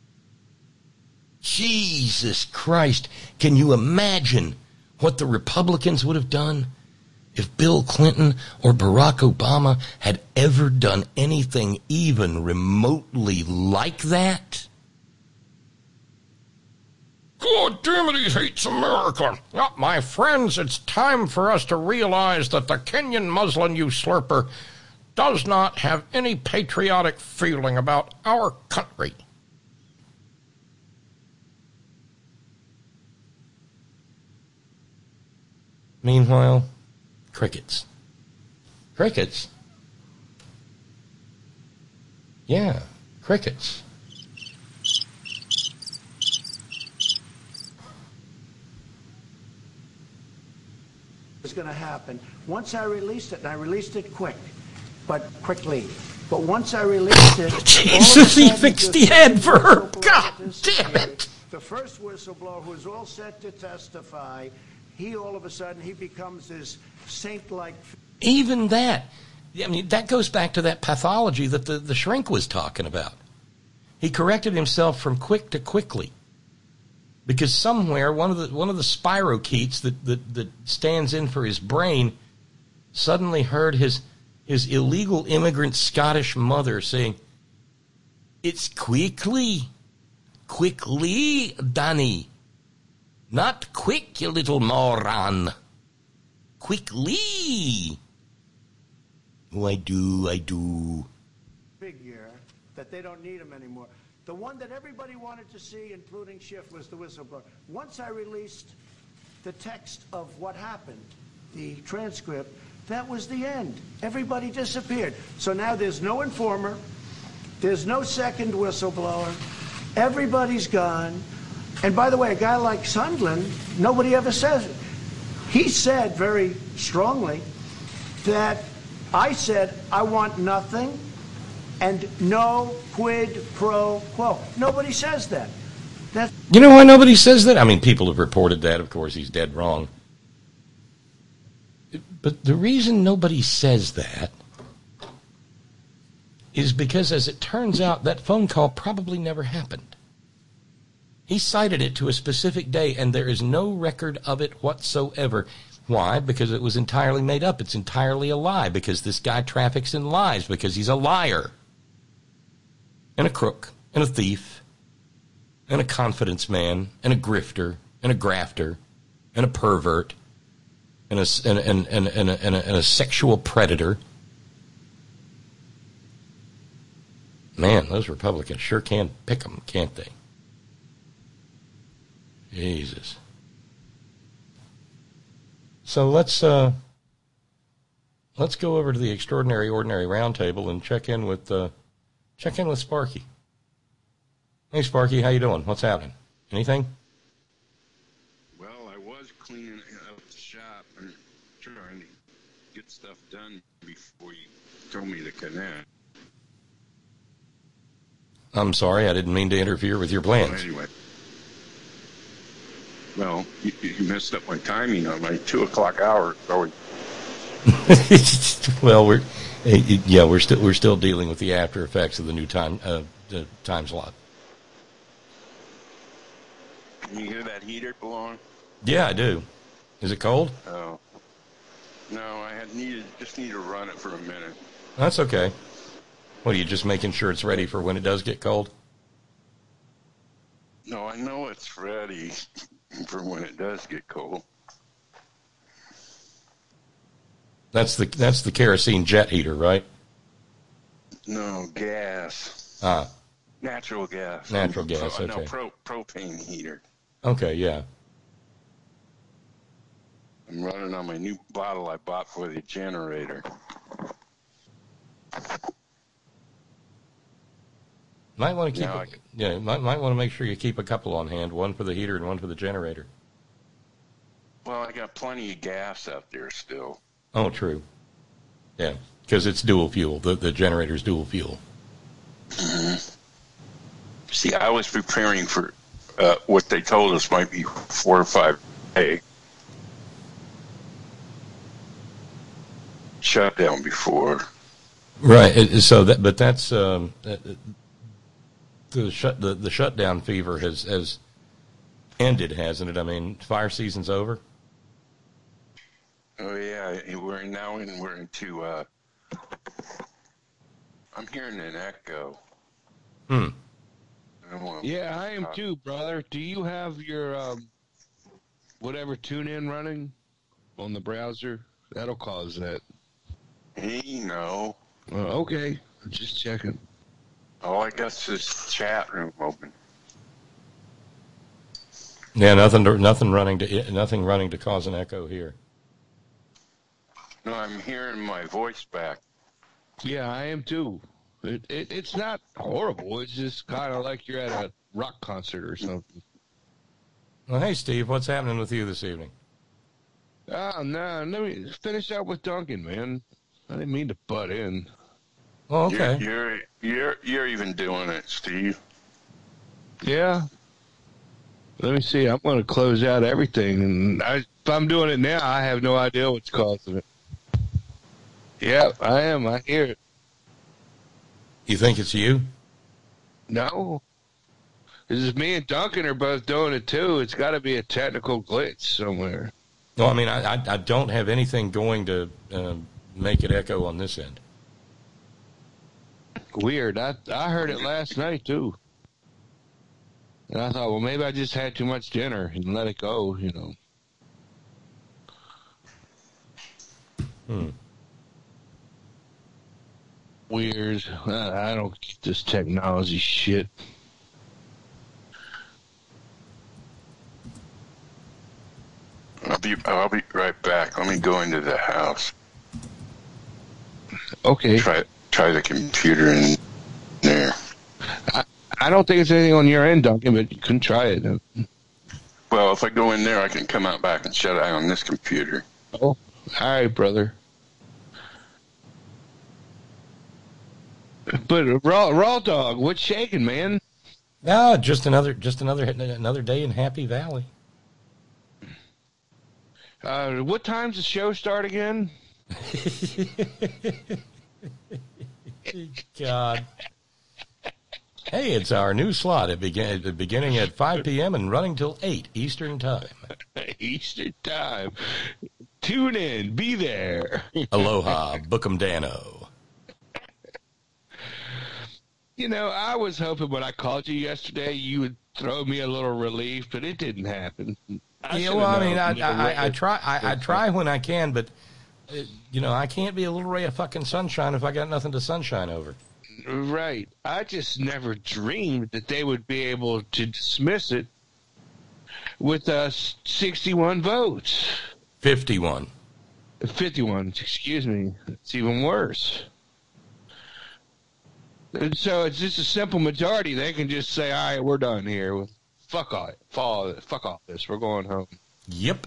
Jesus Christ, can you imagine what the Republicans would have done if Bill Clinton or Barack Obama had ever done anything even remotely like that? God damn it, he hates America. Oh, my friends, it's time for us to realize that the Kenyan Muslim usurper does not have any patriotic feeling about our country. Meanwhile, crickets. Crickets? Yeah, crickets. Was going to happen. Once I released it, and I released it quickly. But once I released it... Jesus, he fixed the head for her. God damn it. The first whistleblower who was all set to testify, he all of a sudden, he becomes this saint-like. Even that. I mean, that goes back to that pathology that the shrink was talking about. He corrected himself from quick to quickly. Because somewhere, one of the spirochetes that stands in for his brain suddenly heard his illegal immigrant Scottish mother saying, "It's quickly, Danny. Not quick, you little moron. Quickly." Oh, I do. Figure that they don't need him anymore. The one that everybody wanted to see, including Schiff, was the whistleblower. Once I released the text of what happened, the transcript, that was the end. Everybody disappeared. So now there's no informer. There's no second whistleblower. Everybody's gone. And by the way, a guy like Sundlun, nobody ever says it. He said very strongly that I said, I want nothing and no quid pro quo. Nobody says that. You know why nobody says that? I mean, people have reported that. Of course, he's dead wrong. But the reason nobody says that is because, as it turns out, that phone call probably never happened. He cited it to a specific day, and there is no record of it whatsoever. Why? Because it was entirely made up. It's entirely a lie, because this guy traffics in lies, because he's a liar, and a crook, and a thief, and a confidence man, and a grifter, and a grafter, and a pervert, and a sexual predator. Man, those Republicans sure can pick them, can't they? Jesus. So let's go over to the Extraordinary Ordinary Roundtable and check in with Sparky. Hey, Sparky, how you doing? What's happening? Anything? Well, I was cleaning up the shop and trying to get stuff done before you told me to connect. I'm sorry, I didn't mean to interfere with your plans. Well, anyway. Well, you messed up my timing on my 2 o'clock hour. So well, we're still dealing with the after effects of the new time slot. Can you hear that heater blowing? Yeah, I do. Is it cold? Oh, no, I just need to run it for a minute. That's okay. What, are you just making sure it's ready for when it does get cold? No, I know it's ready for when it does get cold. That's the kerosene jet heater, right? No, gas. Natural gas. Natural gas, okay. No, propane heater. Okay, yeah. I'm running on my new bottle I bought for the generator. Might want to keep might want to make sure you keep a couple on hand, one for the heater and one for the generator. Well, I got plenty of gas out there still. Oh, true. Yeah, because it's dual fuel. The generator's dual fuel. Mm-hmm. See, I was preparing for what they told us might be 4 or 5 day shutdown before. Right. So that's the shutdown fever has ended, hasn't it? I mean, fire season's over. Oh yeah, we're into. I'm hearing an echo. Yeah, I am too, brother. Do you have your whatever TuneIn running on the browser? That'll cause that. Hey, no. Okay, just checking. All I got is this chat room open. Yeah, nothing running to cause an echo here. No, I'm hearing my voice back. Yeah, I am too. It's not horrible. It's just kind of like you're at a rock concert or something. Well, hey, Steve, what's happening with you this evening? Oh, no, let me finish out with Duncan, man. I didn't mean to butt in. Oh, okay. You're even doing it, Steve. Yeah. Let me see. I'm going to close out everything. And if I'm doing it now, I have no idea what's causing it. Yeah, I am. I hear it. You think it's you? No. This is me and Duncan are both doing it, too. It's got to be a technical glitch somewhere. No, I mean, I don't have anything going to make it echo on this end. Weird. I heard it last night, too. And I thought, well, maybe I just had too much dinner and let it go, you know. Weird. I don't get this technology shit. I'll be right back. Let me go into the house. Okay. Try the computer in there. I don't think it's anything on your end, Duncan, but you can try it. Well, if I go in there, I can come out back and shut it on this computer. Oh, all right, brother. But raw dog, what's shaking, man? No, just another day in Happy Valley. What time's the show start again? God. Hey, it's our new slot. Beginning at 5 p.m. and running till 8 Eastern Time. Eastern Time. Tune in. Be there. Aloha. Book 'em Dano. You know, I was hoping when I called you yesterday you would throw me a little relief, but it didn't happen. Yeah, well, I mean, I try when I can, but, you know, I can't be a little ray of fucking sunshine if I got nothing to sunshine over. Right. I just never dreamed that they would be able to dismiss it with 61 votes. 51. 51, excuse me. It's even worse. And so it's just a simple majority. They can just say, all right, we're done here. Fuck off. Fuck off this. We're going home. Yep.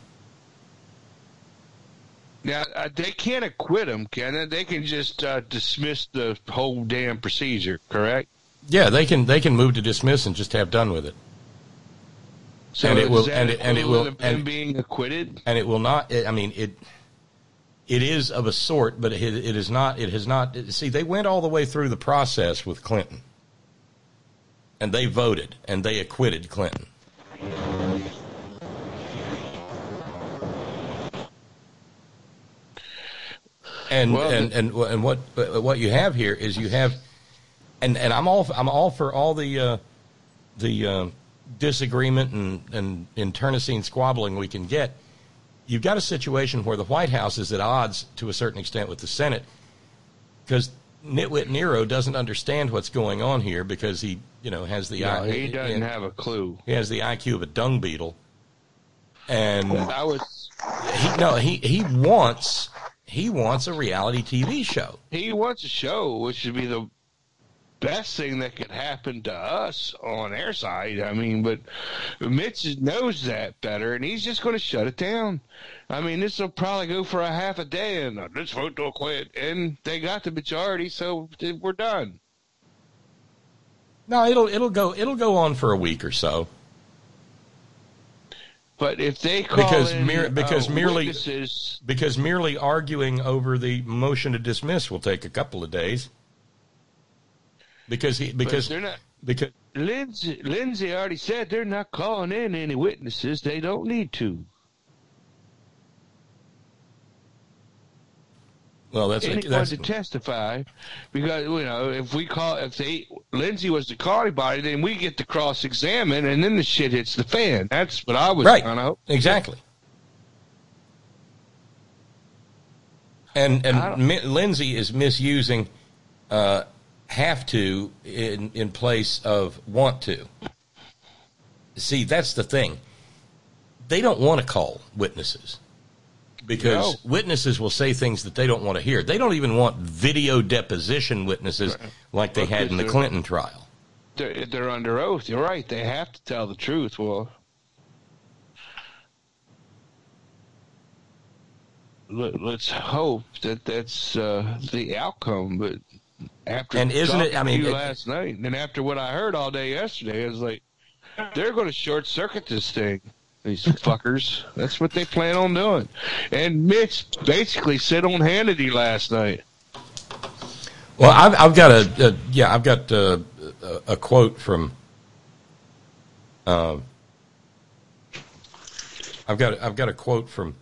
Now, they can't acquit them, can they? They can just dismiss the whole damn procedure, correct? Yeah, they can move to dismiss and just have done with it. So and it will, and being acquitted, and it will not. I mean, it is of a sort, but it is not. It has not. See, they went all the way through the process with Clinton, and they voted and they acquitted Clinton. And what you have here is you have, and I'm all for all the disagreement and internecine squabbling we can get. You've got a situation where the White House is at odds to a certain extent with the Senate because Nitwit Nero doesn't understand what's going on here because he has the he doesn't have a clue. He has the IQ of a dung beetle, and He wants a reality TV show. He wants a show, which would be the best thing that could happen to us on our side. I mean, but Mitch knows that better, and he's just going to shut it down. I mean, this will probably go for a half a day, and let's vote to acquit. And they got the majority, so we're done. No, it'll go on for a week or so. But if they call because merely arguing over the motion to dismiss will take a couple of days. Because Lindsay already said they're not calling in any witnesses. They don't need to. Well, that's to testify, because if Lindsay was to call anybody, then we get to cross-examine, and then the shit hits the fan. That's what I was trying to hope. Exactly. And Lindsay is misusing have to in place of want to. See, that's the thing. They don't want to call witnesses. Because witnesses will say things that they don't want to hear. They don't even want video deposition witnesses like they had in the Clinton trial. They're under oath. You're right. They have to tell the truth. Well, let's hope that that's the outcome. But after last night, and after what I heard all day yesterday, I was like, They're going to short circuit this thing. These fuckers. That's what they plan on doing. And Mitch basically sit on Hannity last night. Well, I've got a quote from. I've got a quote from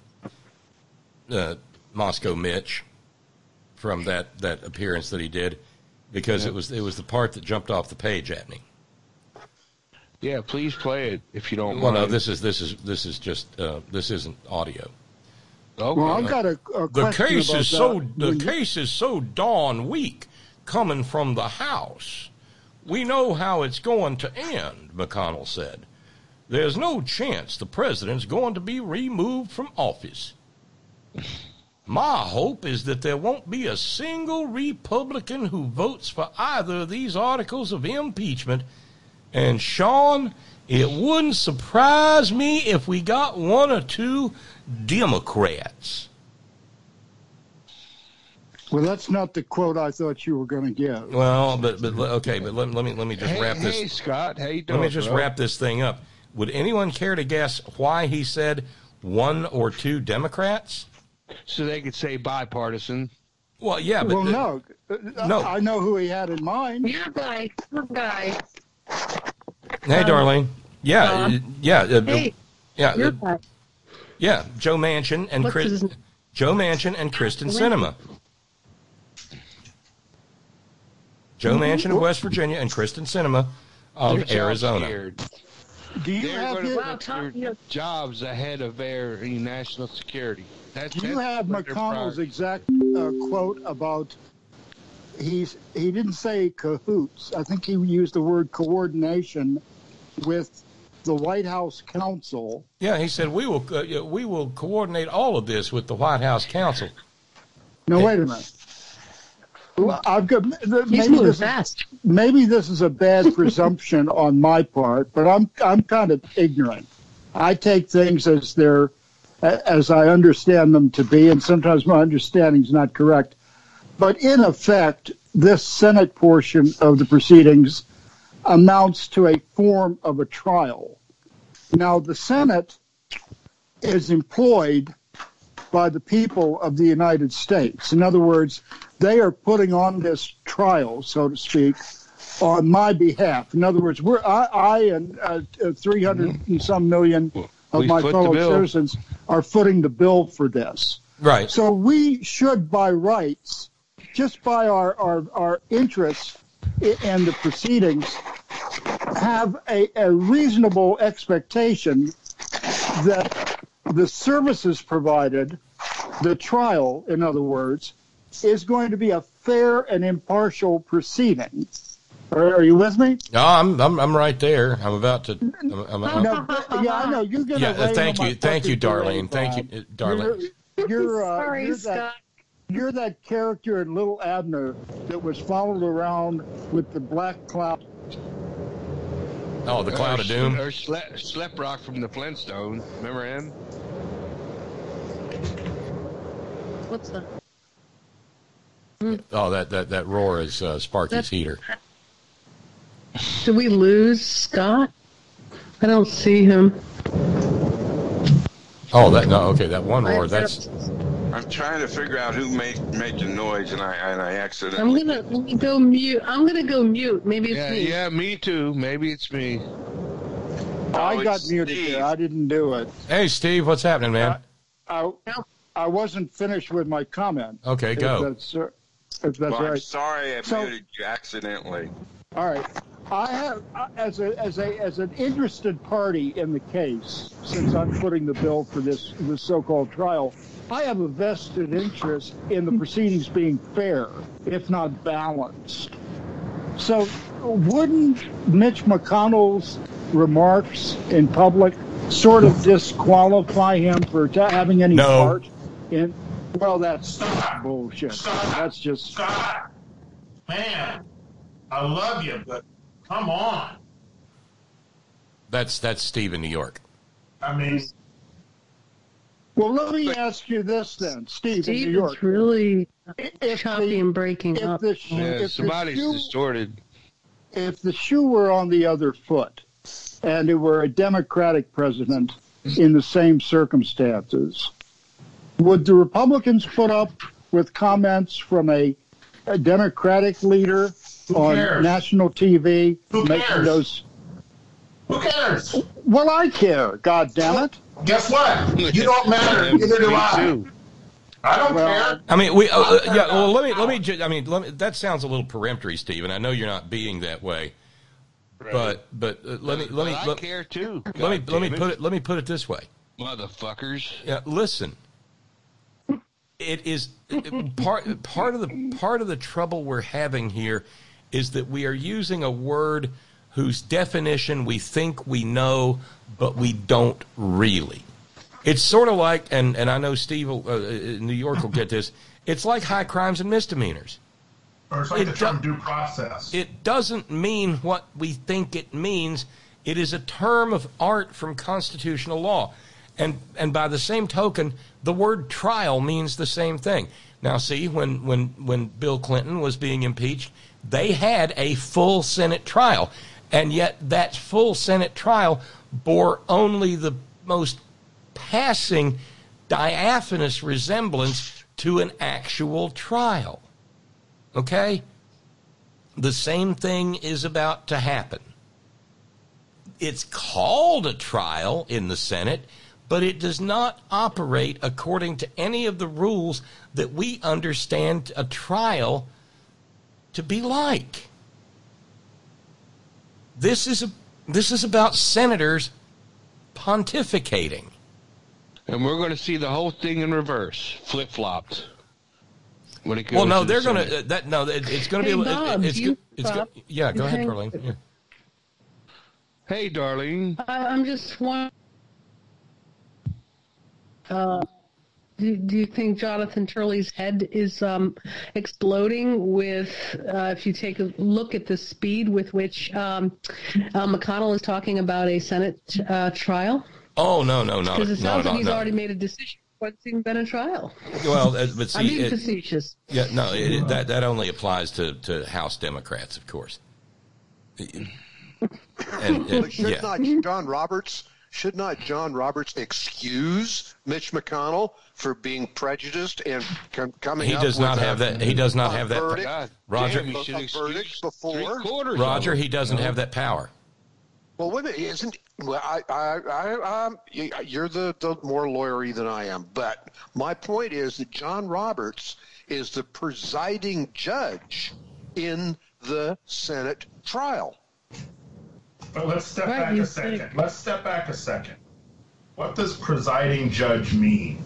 Moscow Mitch from that appearance that he did, because it was the part that jumped off the page at me. Yeah, please play it if you don't Well, mind. no, this is just this isn't audio. Okay. Well, I've got a The question case about is that. case is so darn weak coming from the House. We know how it's going to end, McConnell said. There's no chance the president's going to be removed from office. My hope is that there won't be a single Republican who votes for either of these articles of impeachment. And, Sean, it wouldn't surprise me if we got one or two Democrats. Well, that's not the quote I thought you were going to give. Well, but okay, but let me just wrap this. Hey, Scott, how you doing? Let me just wrap this thing up. Would anyone care to guess why he said one or two Democrats? So they could say bipartisan. Well, yeah, but Well, no. no. I know who he had in mind. Your guy. Hey, Darlene. Yeah, Hey, yeah, your guy. yeah. Joe Manchin and What's his name? Joe Manchin and Kristen Sinema. Joe Manchin of West Virginia and Kristen Sinema They're of Arizona. job-scared. Do you They're have going to his, Wow, put their Tom, jobs ahead of their national security. do you have what their McConnell's priority- exact quote about he didn't say cahoots. I think he used the word coordination with the White House counsel. Yeah, he said we will coordinate all of this with the White House counsel. No, wait a minute. Well, I've got He's maybe moving this, fast. maybe this is a bad presumption on my part, but I'm kind of ignorant. I take things as I understand them to be, and sometimes my understanding is not correct. But in effect, this Senate portion of the proceedings amounts to a form of a trial. Now, the Senate is employed by the people of the United States. In other words, they are putting on this trial, so to speak, on my behalf. In other words, I and 300 and some million of We my foot the fellow bill. citizens are footing the bill for this. Right. So we should, by rights, just by our interest in the proceedings, have a reasonable expectation that the services provided, the trial, in other words, is going to be a fair and impartial proceeding. Are you with me? No, I'm right there. I'm about to. No, yeah, I know you're going to. Yeah, thank you, Darlene. Thank you, Darlene. Sorry, Scott. You're that character in Little Abner that was followed around with the black cloud. Oh, the Cloud of Doom. Or Sleprock from the Flintstones. Remember him? What's that? Oh, that roar is Sparky's heater. Did we lose Scott? I don't see him. Oh, that one roar. That's I'm trying to figure out who made the noise, and I accidentally. Let me go mute. I'm gonna go mute. Maybe it's me. Yeah, me too. Maybe it's me. I got it's muted Steve. there. I didn't do it. hey, Steve. What's happening, man? I wasn't finished with my comment. Okay, go. If that's Well, I'm right. sorry I So- muted you accidentally. All right. I have, as an interested party in the case, since I'm footing the bill for this so-called trial, I have a vested interest in the proceedings being fair, if not balanced. So, wouldn't Mitch McConnell's remarks in public sort of disqualify him for having any No. part in? Well, that's bullshit. That's just. Scott, man, I love you, but come on. That's Steve in New York. I mean, Well, let me ask you this then, Steve, in Steve New York. is really If choppy and breaking if up. the Yeah, if the somebody's shoe, distorted. if the shoe were on the other foot, and it were a Democratic president in the same circumstances, would the Republicans put up with comments from a Democratic leader on national TV making those? Who cares? Well, I care, God damn it. Guess what? You don't matter. Neither do I. I don't care. I mean, we yeah. Well, let me. That sounds a little peremptory, Steve, and I know you're not being that way. Right. But let me care too. Let me put it this way, motherfuckers. Yeah, listen. It is part of the trouble we're having here is that we are using a word whose definition we think we know, but we don't really. It's sort of like, and I know Steve in New York will get this, it's like high crimes and misdemeanors. Or it's like the term due process. It doesn't mean what we think it means. It is a term of art from constitutional law. And by the same token, the word trial means the same thing. Now, see, when Bill Clinton was being impeached, they had a full Senate trial. And yet that full Senate trial bore only the most passing diaphanous resemblance to an actual trial. Okay? The same thing is about to happen. It's called a trial in the Senate, but it does not operate according to any of the rules that we understand a trial to be like. This is about senators pontificating. And we're going to see the whole thing in reverse, flip-flopped. When it goes well, no, to they're the going to no. It's going to be. Bob, Yeah, go ahead, Darlene. Yeah. Hey, Darlene. I'm just wondering. Do you think Jonathan Turley's head is exploding with, if you take a look at the speed with which McConnell is talking about a Senate trial? Oh, no, because it sounds like he's already made a decision. What's even been a trial? Well, but see, I'm being facetious. Yeah, no, that only applies to House Democrats, of course. But should not John Roberts excuse Mitch McConnell for being prejudiced and coming he up does not with have that. He does not have verdict, that. Roger, verdict before. Roger, he doesn't have that power. Well, wait a minute, isn't? Well, you're the more lawyery than I am, but my point is that John Roberts is the presiding judge in the Senate trial. But let's step back a second. Let's step back a second. What does presiding judge mean?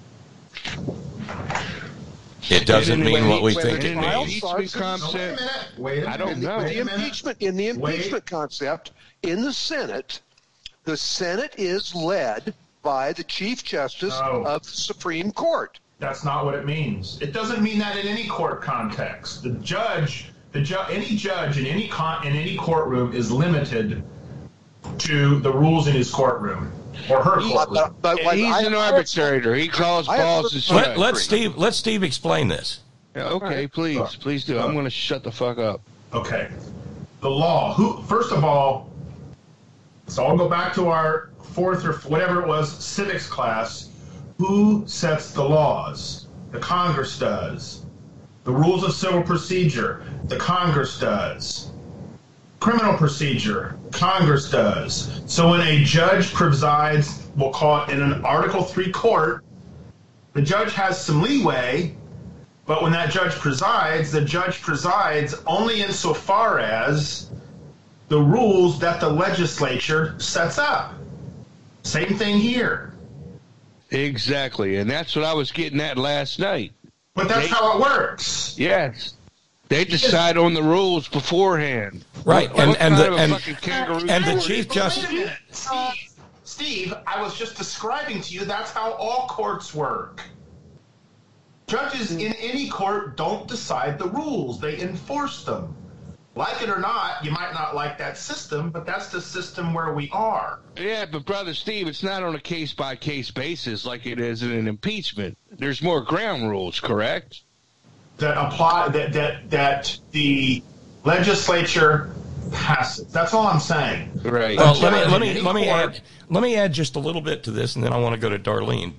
It doesn't mean what we think it means. Wait a minute. I don't know. In the impeachment concept, in the Senate is led by the Chief Justice of the Supreme Court. That's not what it means. It doesn't mean that in any court context. Any judge in any courtroom is limited to the rules in his courtroom or her courtroom. But he's an arbitrator. He calls balls and strikes. Let Steve explain this. Yeah, okay, please do. I'm going to shut the fuck up. Okay. The law. First of all, so I'll go back to our fourth or whatever it was civics class. Who sets the laws? The Congress does. The rules of civil procedure, the Congress does. Criminal procedure, Congress does. So when a judge presides, we'll call it in an Article III court, the judge has some leeway, but when that judge presides, the judge presides only insofar as the rules that the legislature sets up. Same thing here. Exactly, and that's what I was getting at last night. But that's how it works. Yes. They decide on the rules beforehand. Right. And the Chief Justice. Steve, I was just describing to you that's how all courts work. Judges in any court don't decide the rules. They enforce them. Like it or not, you might not like that system, but that's the system where we are. Yeah, but Brother Steve, it's not on a case-by-case basis like it is in an impeachment. There's more ground rules, correct? That apply that the legislature passive. That's all I'm saying. Right. Well, A let judge in me any let me court- add just a little bit to this, and then I want to go to Darlene.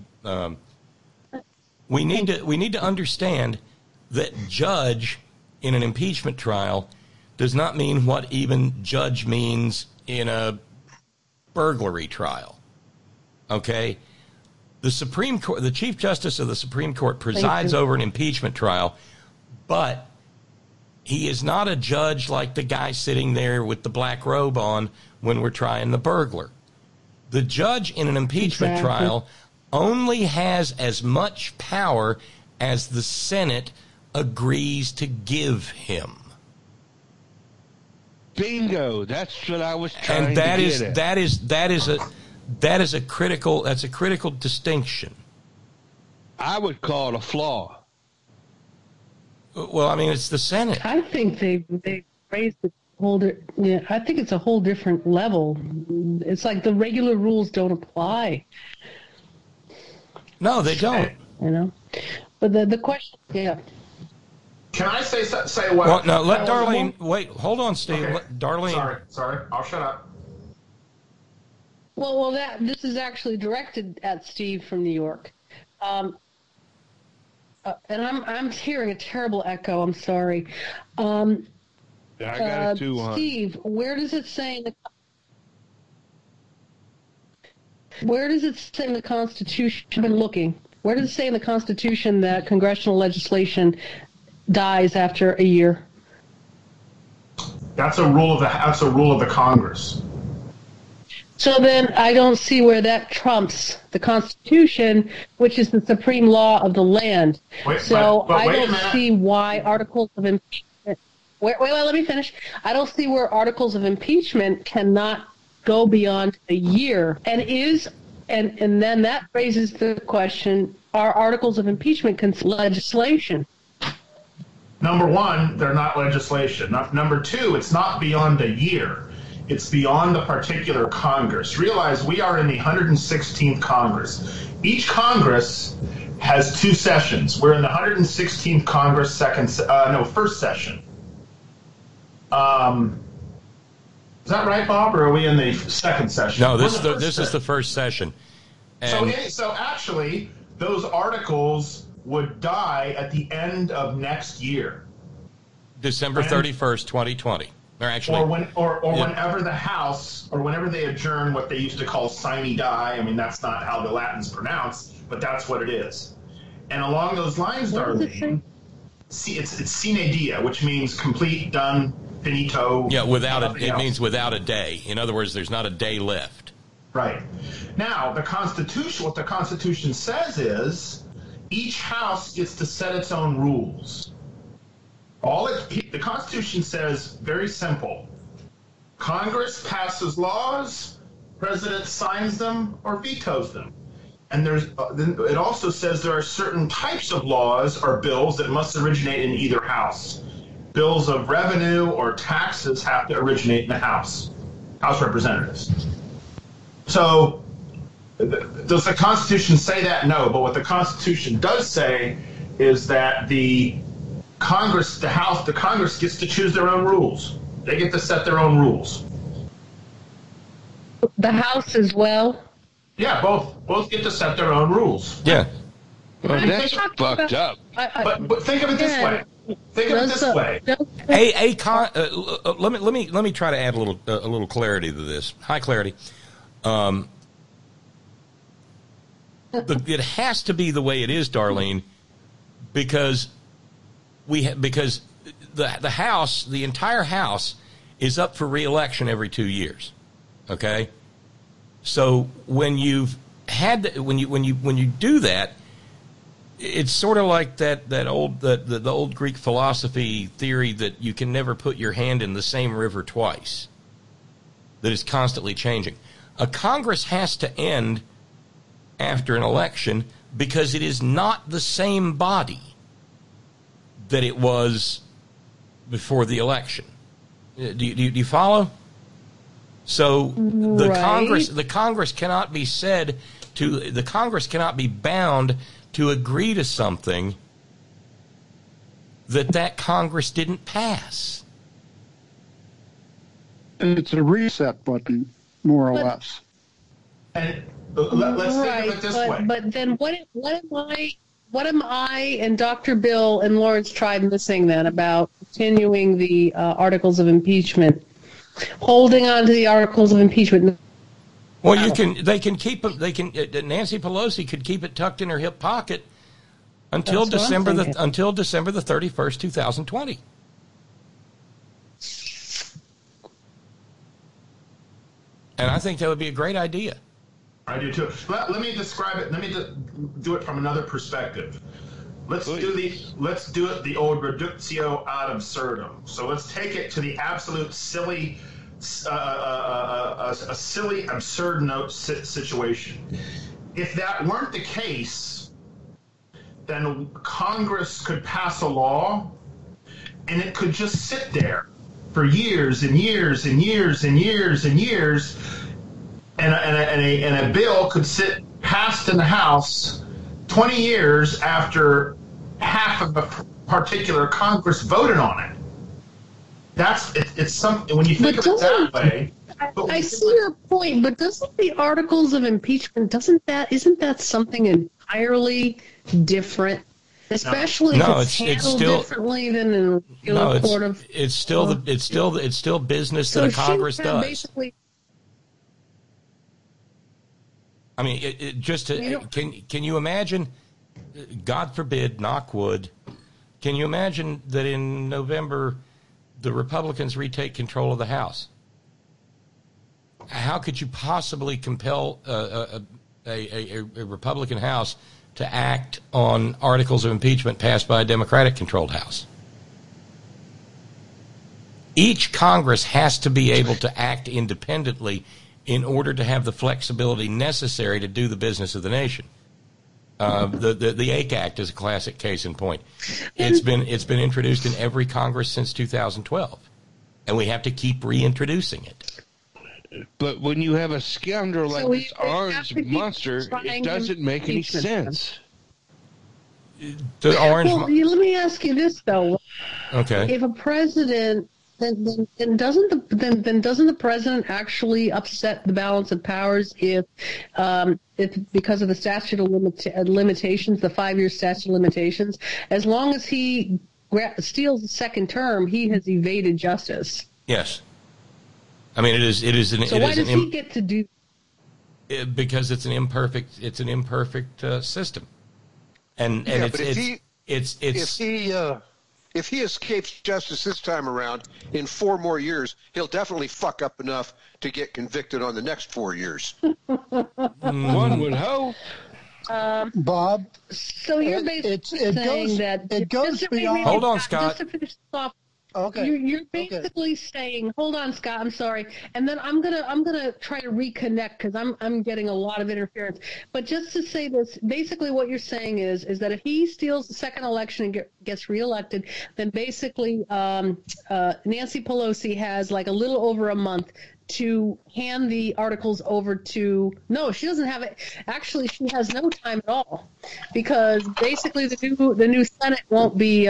We need to understand that judge in an impeachment trial does not mean what even judge means in a burglary trial. Okay? The Supreme Court, the Chief Justice of the Supreme Court presides over an impeachment trial, but he is not a judge like the guy sitting there with the black robe on when we're trying the burglar. The judge in an impeachment trial only has as much power as the Senate agrees to give him. Bingo. That's what I was trying And to get at. that is a critical distinction. I would call it a flaw. Well, I mean, it's the Senate. I think they raised the whole. Yeah, I think it's a whole different level. It's like the regular rules don't apply. No, they don't. You know, but the question, yeah. Can I say what? Well, no, let Darlene wait. Hold on, Steve. Okay. Let Darlene. Sorry. I'll shut up. Well, this is actually directed at Steve from New York, and I'm hearing a terrible echo. I'm sorry. I got it too, hon. Steve, where does it say in the Constitution? I've been looking. Where does it say in the Constitution that congressional legislation dies after a year? That's a rule of the Congress. So then I don't see where that trumps the Constitution, which is the supreme law of the land. But I wait a don't minute. see why articles of impeachment. Wait, let me finish. I don't see where articles of impeachment cannot go beyond a year. And then that raises the question: are articles of impeachment legislation? Number one, they're not legislation. Number two, it's not beyond a year. It's beyond the particular Congress. Realize we are in the 116th Congress. Each Congress has two sessions. We're in the 116th Congress, first session. Is that right, Bob, or are we in the second session? No, this is the first session. And So actually, those articles would die at the end of next year. December 31st, 2020. Whenever the House, or whenever they adjourn what they used to call sine die. I mean, that's not how the Latin's pronounced, but that's what it is. And along those lines, Darlene, it's sine die, which means complete, done, finito. Yeah, means without a day. In other words, there's not a day left. Right. Now, what the Constitution says is each House gets to set its own rules. The Constitution says, very simple, Congress passes laws, President signs them or vetoes them. And it also says there are certain types of laws or bills that must originate in either house. Bills of revenue or taxes have to originate in the House of Representatives. So, does the Constitution say that? No, but what the Constitution does say is that the Congress gets to choose their own rules. They get to set their own rules. The House as well? Yeah, both get to set their own rules. Yeah. Well, that's fucked up. But think of it this way. Let me try to add a little clarity to this. High clarity. It has to be the way it is, Darlene, because the House, the entire House, is up for re-election every 2 years. Okay, so when you do that, it's sort of like the old Greek philosophy theory that you can never put your hand in the same river twice. That is constantly changing. A Congress has to end after an election because it is not the same body that it was before the election. Do you follow? So the Congress cannot be bound to agree to something that Congress didn't pass. It's a reset button, more or less. And let's think of it this way. But then what am I and Dr. Bill and Lawrence Tribe missing then about continuing the articles of impeachment, holding on to the articles of impeachment? Well, they can keep them. Nancy Pelosi could keep it tucked in her hip pocket until December the 31st, 2020. And I think that would be a great idea. I do too. Let me describe it. Let me do it from another perspective. Let's do it the old reductio ad absurdum. So let's take it to the absolute silly, a silly, absurd note situation. If that weren't the case, then Congress could pass a law, and it could just sit there for years and years and years and years and years, and a bill could sit passed in the House 20 years after half of the particular Congress voted on it. It's something when you think of it that way. I see your point, but doesn't the articles of impeachment isn't that something entirely different? Especially if it's handled differently than in a regular court of. It's still business that a Congress does. Basically, I mean, can you imagine? God forbid, knock wood. Can you imagine that in November the Republicans retake control of the House? How could you possibly compel a Republican House to act on articles of impeachment passed by a Democratic-controlled House? Each Congress has to be able to act independently in order to have the flexibility necessary to do the business of the nation. The AIC Act is a classic case in point. It's been introduced in every Congress since 2012, and we have to keep reintroducing it. But when you have a scoundrel like this orange monster, it doesn't make any sense. The orange. Well, let me ask you this though. Okay. If a president, then doesn't the president actually upset the balance of powers if because of the statute of limitations, the 5-year statute of limitations, as long as he steals the second term, he has evaded justice. Yes. I mean, it is. So why does he get to do? Because it's an imperfect system, and if he escapes justice this time around, in 4 more years, he'll definitely fuck up enough to get convicted on the next 4 years. One would hope. Bob. So you're basically saying that it goes beyond. Hold on, Scott. Just to finish off. Okay. You're basically saying, hold on, Scott, I'm sorry. And then I'm gonna try to reconnect because I'm getting a lot of interference. But just to say this, basically what you're saying is that if he steals the second election and gets reelected, then basically Nancy Pelosi has like a little over a month to hand the articles over to. No, she doesn't have it. Actually, she has no time at all because basically the new Senate won't be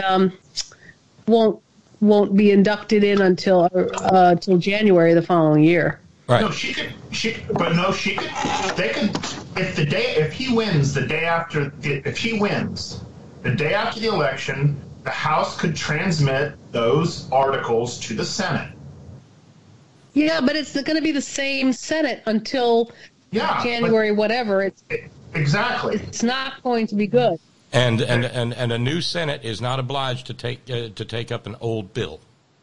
inducted in until January the following year. Right. No, she could. They could. If he wins the day after the election, the House could transmit those articles to the Senate. Yeah, but it's going to be the same Senate until January, whatever. Exactly. It's not going to be good. And a new Senate is not obliged to take up an old bill.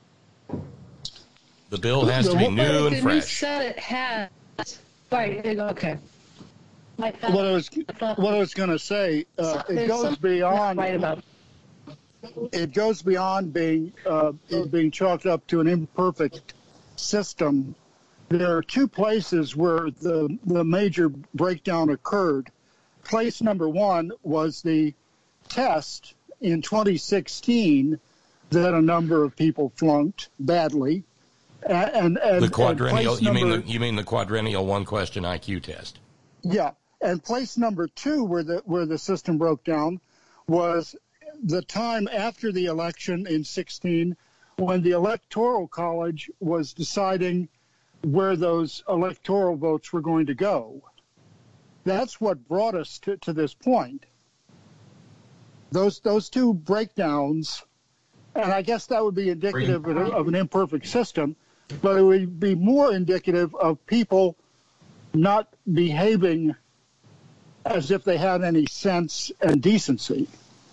The bill has to be new and fresh. The new Senate has right. Okay. What I was going to say, it goes beyond. Right about. It goes beyond being chalked up to an imperfect system. There are 2 places where the major breakdown occurred. Place number 1 was the test in 2016 that a number of people flunked badly. And the quadrennial, you mean the quadrennial 1-question IQ test? Yeah, and place number 2 where the system broke down was the time after the election in 2016 when the Electoral College was deciding where those electoral votes were going to go. That's what brought us to this point. Those two breakdowns, and I guess that would be indicative of an imperfect system, but it would be more indicative of people not behaving as if they had any sense and decency.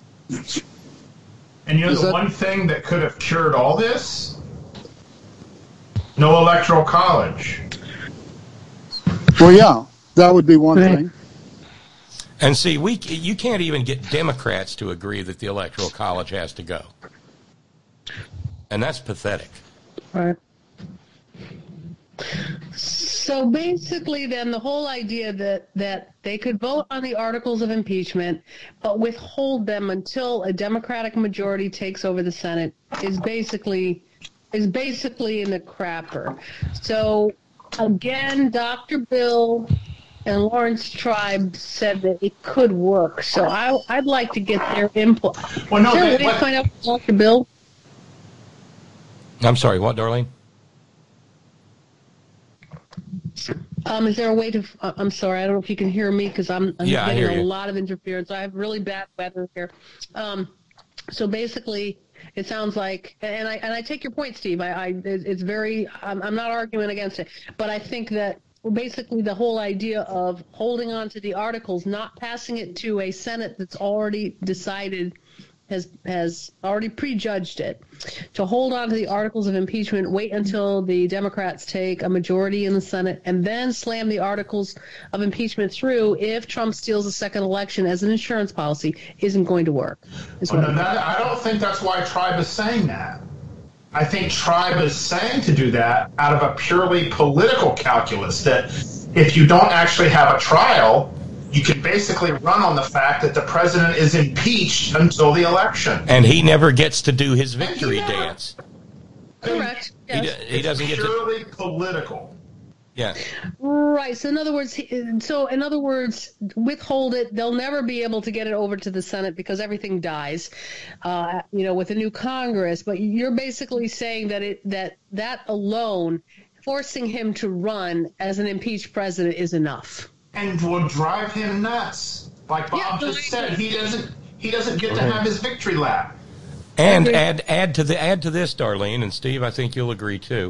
And the one thing that could have cured all this? No electoral college. Well, yeah, that would be one thing. And see, you can't even get Democrats to agree that the electoral college has to go. And that's pathetic. Right. So basically, then, the whole idea that they could vote on the articles of impeachment, but withhold them until a Democratic majority takes over the Senate is basically in the crapper. So again, Dr. Bill and Lawrence Tribe said that it could work. So I'd like to get their input. Well, no, is there a way to find out from Dr. Bill? I'm sorry, what, Darlene? Is there a way to? I'm sorry, I don't know if you can hear me because I'm getting a lot of interference. I have really bad weather here. So basically, it sounds like, and I take your point, Steve. It's very. I'm not arguing against it, but I think that basically the whole idea of holding on to the articles, not passing it to a Senate that's already decided. Has already prejudged it, to hold on to the articles of impeachment, wait until the Democrats take a majority in the Senate, and then slam the articles of impeachment through if Trump steals a second election as an insurance policy isn't going to work. I don't think that's why Tribe is saying that. I think Tribe is saying to do that out of a purely political calculus, that if you don't actually have a trial, you can basically run on the fact that the president is impeached until the election. And he never gets to do his victory dance. Correct. Yes. He doesn't get to... Purely political. Yeah. Right. So in other words, withhold it. They'll never be able to get it over to the Senate because everything dies, with a new Congress. But you're basically saying that alone, forcing him to run as an impeached president is enough. And will drive him nuts. Like Bob just said, he doesn't get to have his victory lap. And add to this, Darlene, and Steve, I think you'll agree too.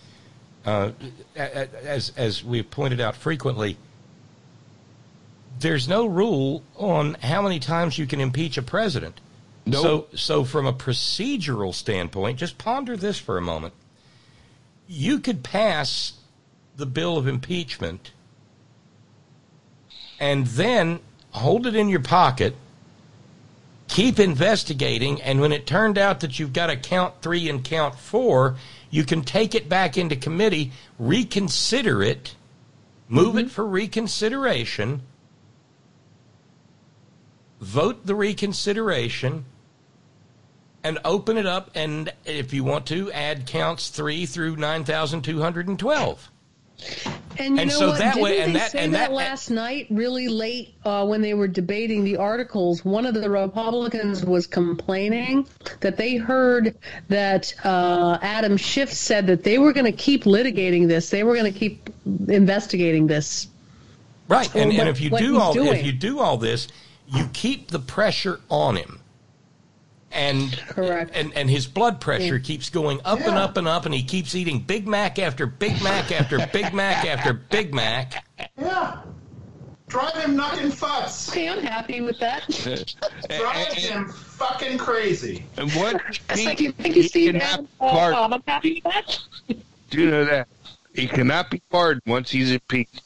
As we've pointed out frequently, there's no rule on how many times you can impeach a president. Nope. So from a procedural standpoint, just ponder this for a moment. You could pass the bill of impeachment and then hold it in your pocket, keep investigating, and when it turned out that you've got to count 3 and count 4, you can take it back into committee, reconsider it, move it for reconsideration, vote the reconsideration, and open it up, and if you want to, add counts 3 through 9,212. And you know so what? Didn't they say that last night, really late, when they were debating the articles? One of the Republicans was complaining that they heard that Adam Schiff said that they were going to keep litigating this. They were going to keep investigating this. Right, and if you do all this, you keep the pressure on him. And correct. And his blood pressure keeps going up and up and up, and he keeps eating Big Mac after Big Mac after Big Mac after Big Mac. Yeah. Drive him fucking fucks. Okay, I'm happy with that. Drive him fucking crazy. And what? Thank you, Steve. I'm happy with that. Do you know that? He cannot be pardoned once he's impeached.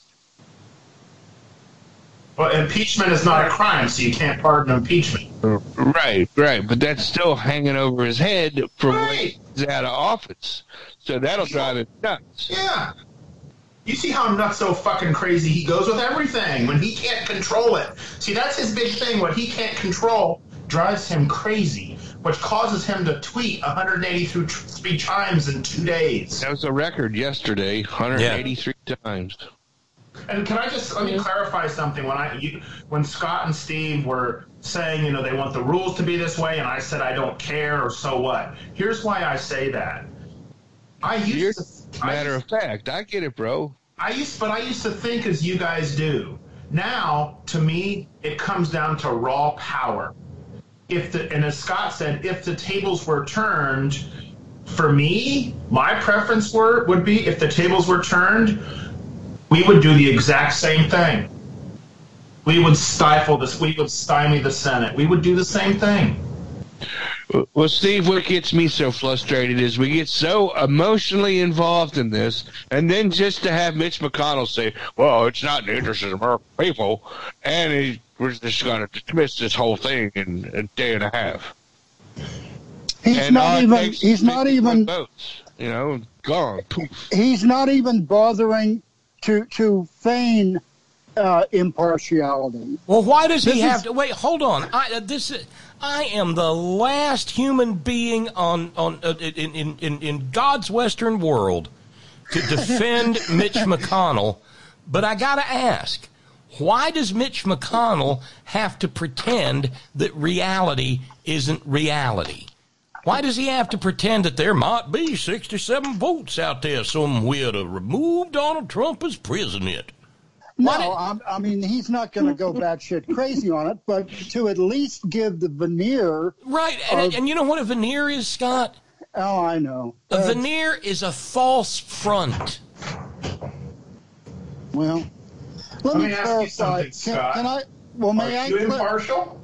Well, impeachment is not a crime, so you can't pardon impeachment. Right. But that's still hanging over his head from when he's out of office. So that'll drive him nuts. Yeah. You see how nuts so fucking crazy he goes with everything when he can't control it. See, that's his big thing. What he can't control drives him crazy, which causes him to tweet 183 times in 2 days. That was a record yesterday, 183 times. And can I just let me clarify something? When Scott and Steve were saying, they want the rules to be this way, and I said I don't care, or so what? Here's why I say that. I used Matter of fact, I get it, bro. I used to think as you guys do. Now, to me, it comes down to raw power. And as Scott said, if the tables were turned, for me, my preference would be if the tables were turned, we would do the exact same thing. We would stifle this. We would stymie the Senate. We would do the same thing. Well, Steve, what gets me so frustrated is we get so emotionally involved in this, and then just to have Mitch McConnell say, well, it's not in the interest of the American people, and we're just going to dismiss this whole thing in a day and a half. He's not even votes, gone. Poof. He's not even bothering to feign impartiality. Well, why does he have to wait? Hold on. I am the last human being in God's Western world to defend Mitch McConnell, but I got to ask, why does Mitch McConnell have to pretend that reality isn't reality? Why does he have to pretend that there might be 67 votes out there somewhere to remove Donald Trump as president? I mean, he's not going to go batshit crazy on it, but to at least give the veneer. Right, and you know what a veneer is, Scott? Oh, I know. A veneer is a false front. Well, let me ask you something, Scott. Can I? Well, Are you impartial?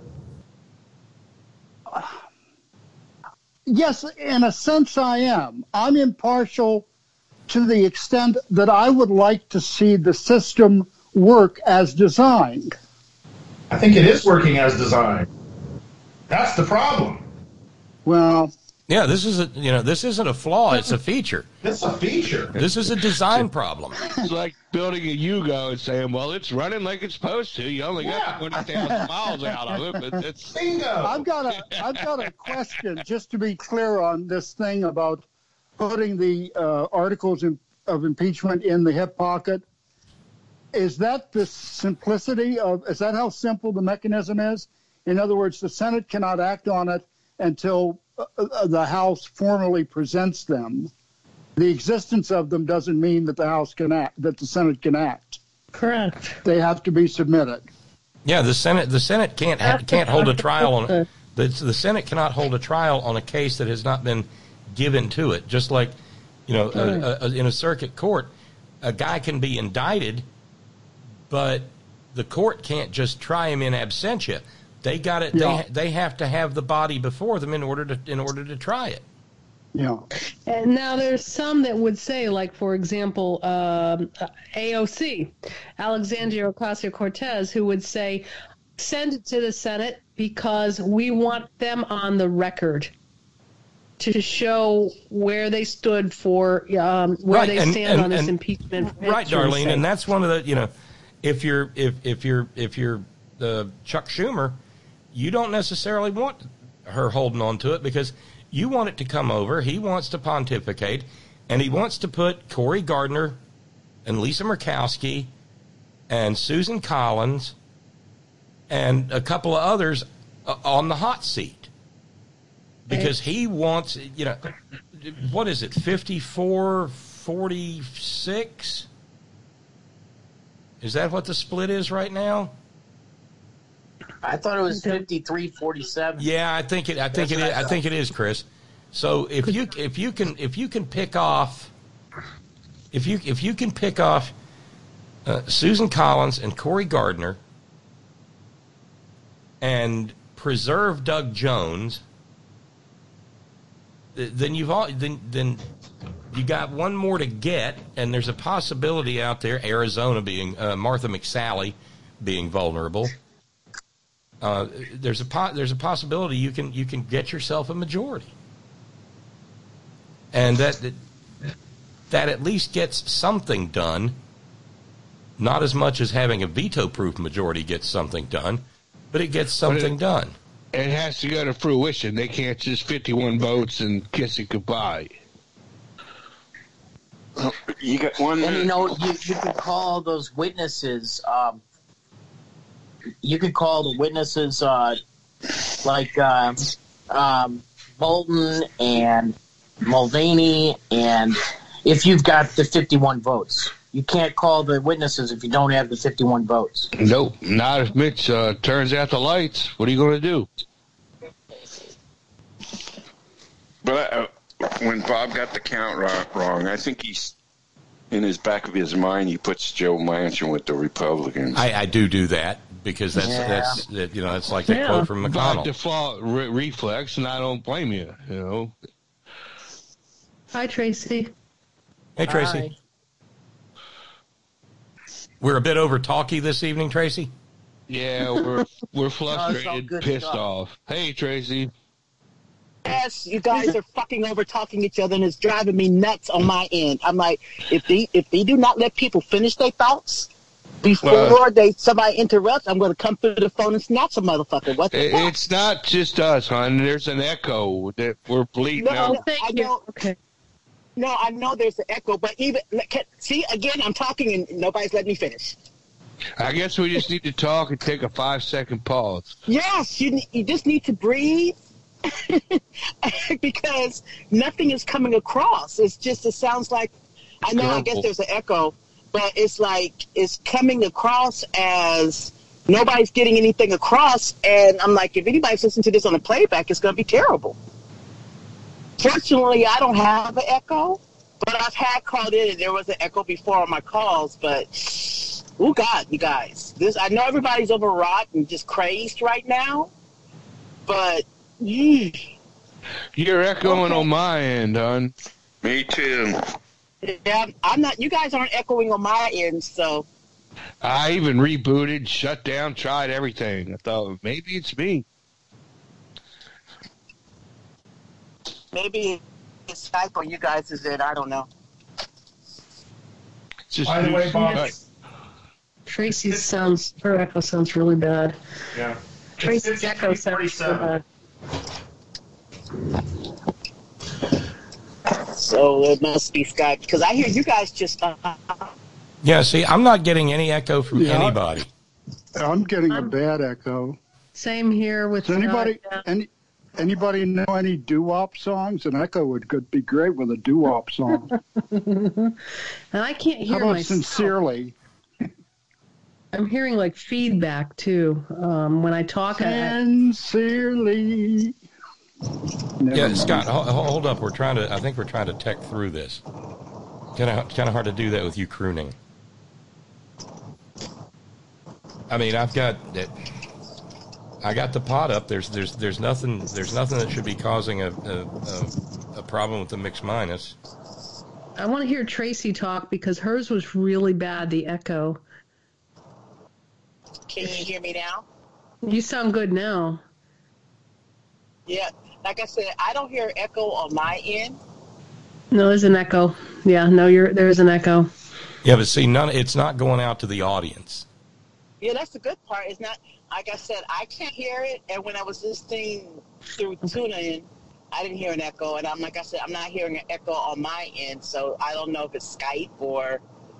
Yes, in a sense, I am. I'm impartial to the extent that I would like to see the system work as designed. I think it is working as designed. That's the problem. Well, yeah, this isn't a flaw; it's a feature. It's a feature. This is a design problem. It's like building a Yugo and saying, "Well, it's running like it's supposed to. You only got 20,000 miles out of it, but it's bingo." I've got a question, just to be clear on this thing about putting the articles of impeachment in the hip pocket. Is that the simplicity is that how simple the mechanism is? In other words, the Senate cannot act on it until the House formally presents them. The existence of them doesn't mean that that the Senate can act. Correct. They have to be submitted. Yeah, the Senate can't hold a trial on the Senate cannot hold a trial on a case that has not been given to it. Just like, in a circuit court, a guy can be indicted, but the court can't just try him in absentia. They got it. Yeah. They have to have the body before them in order to try it. Yeah. And now there's some that would say, like, for example, AOC, Alexandria Ocasio-Cortez, who would say, send it to the Senate because we want them on the record to show where they stood for they stand on this impeachment. Right, Darlene, and that's one of the if you're Chuck Schumer, you don't necessarily want her holding on to it because you want it to come over. He wants to pontificate, and he wants to put Cory Gardner and Lisa Murkowski and Susan Collins and a couple of others on the hot seat. Because he wants, what is it, 54-46? Is that what the split is right now? I thought it was 53-47. Yeah, I think it is, Chris. So if you can pick off Susan Collins and Cory Gardner and preserve Doug Jones, then you got one more to get, and there's a possibility out there. Arizona being Martha McSally being vulnerable. There's a possibility you can get yourself a majority, and that at least gets something done. Not as much as having a veto-proof majority gets something done, but it gets something done. It has to go to fruition. They can't just 51 votes and kiss it goodbye. You got one. And you could call those witnesses. You could call the witnesses like Bolton and Mulvaney and if you've got the 51 votes. You can't call the witnesses if you don't have the 51 votes. Nope, not if Mitch turns out the lights. What are you going to do? But when Bob got the count wrong, I think he's in his back of his mind. He puts Joe Manchin with the Republicans. I do that because that's like that quote from McConnell. By default reflex, and I don't blame you. You know. Hi, Tracy. Hey, Tracy. Hi. We're a bit over talky this evening, Tracy. Yeah, we're frustrated, good pissed stuff. off. Hey, Tracy. Yes, you guys are fucking over talking each other, and it's driving me nuts on my end. I'm like, if they do not let people finish their thoughts before somebody interrupts, I'm going to come through the phone and snatch a motherfucker. What the fuck? It's not just us, hon. There's an echo that we're bleeding out. Thank you. Okay. No, I know there's an echo, but see, again, I'm talking and nobody's letting me finish. I guess we just need to talk and take a 5-second pause. Yes, you just need to breathe because nothing is coming across. It sounds like, I know, I guess there's an echo, but it's like it's coming across as nobody's getting anything across, and I'm like, if anybody's listening to this on a playback, it's going to be terrible. Fortunately, I don't have an echo, but I've had called in and there was an echo before on my calls. But, oh God, you guys, I know everybody's overwrought and just crazed right now, but you're echoing on my end, hon. Me too. Yeah, I'm not. You guys aren't echoing on my end, so. I even rebooted, shut down, tried everything. I thought maybe it's me. Maybe it's Skype on you guys is it? I don't know. By the way, Bob, Tracy's her echo sounds really bad. Yeah. Tracy's echo sounds so bad. So it must be Skype because I hear you guys just. Yeah, see, I'm not getting any echo from anybody. I'm getting a bad echo. Same here with. Does anybody know any doo-wop songs? An echo would be great with a doo-wop song. And I can't hear How about myself. Sincerely? I'm hearing like feedback too when I talk. Sincerely. Scott, hold up. I think we're trying to tech through this. Kind of hard to do that with you crooning. I mean, I got the pot up. There's nothing that should be causing a problem with the mix minus. I want to hear Tracy talk because hers was really bad. The echo. Can you hear me now? You sound good now. Yeah, like I said, I don't hear echo on my end. No, there's an echo. Yeah, no, there's an echo. Yeah, but see, it's not going out to the audience. Yeah, that's the good part. It's not, like I said, I can't hear it. And when I was listening through TuneIn, I didn't hear an echo. And like I said, I'm not hearing an echo on my end. So I don't know if it's Skype or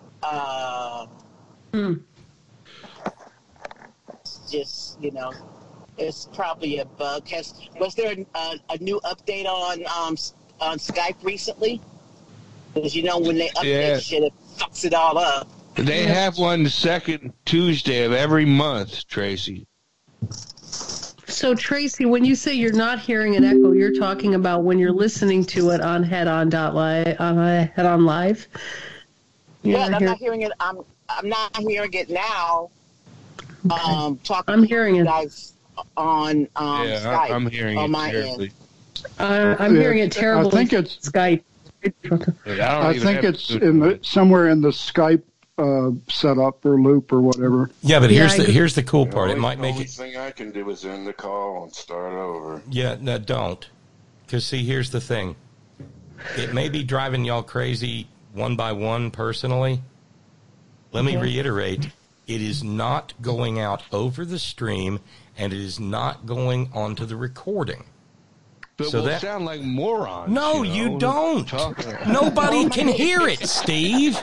just, it's probably a bug. Was there a new update on Skype recently? Because, when they update shit, it fucks it all up. They have one the second Tuesday of every month, Tracy. So, Tracy, when you say you're not hearing an echo, you're talking about when you're listening to it on Head-On Live? I'm not hearing it. I'm not hearing it now. I'm hearing it. Guys on Skype. I'm hearing on it my terribly. end. I'm hearing it terribly. I think it's Skype. I think it's somewhere in the Skype setup or loop or whatever. Yeah, but here's the cool part. It might make it. The only thing I can do is end the call and start over. Yeah, no, don't. Because see, here's the thing. It may be driving y'all crazy one by one personally. Let me reiterate. It is not going out over the stream, and it is not going onto the recording. But we'll sound like morons. No, you don't. Nobody can hear it, Steve.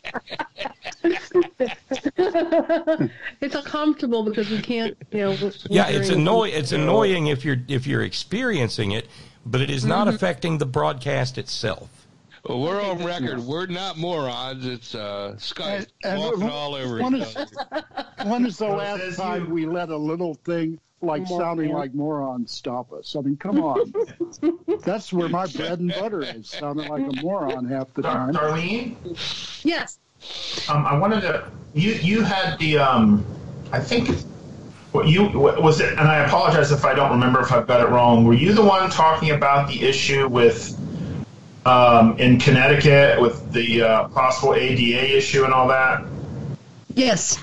It's uncomfortable because we can't, Yeah, it's annoying if you're experiencing it, but it is not affecting the broadcast itself. Well, we're on record. We're not morons. It's Skype walking all over when each other. When is the last time we let a little thing like sounding like morons stop us? I mean, come on. That's where my bread and butter is, sounding like a moron half the time. Darlene? Yes. I wanted to. You had the. I think. What was it? And I apologize if I don't remember if I've got it wrong. Were you the one talking about the issue with in Connecticut with the possible ADA issue and all that? Yes.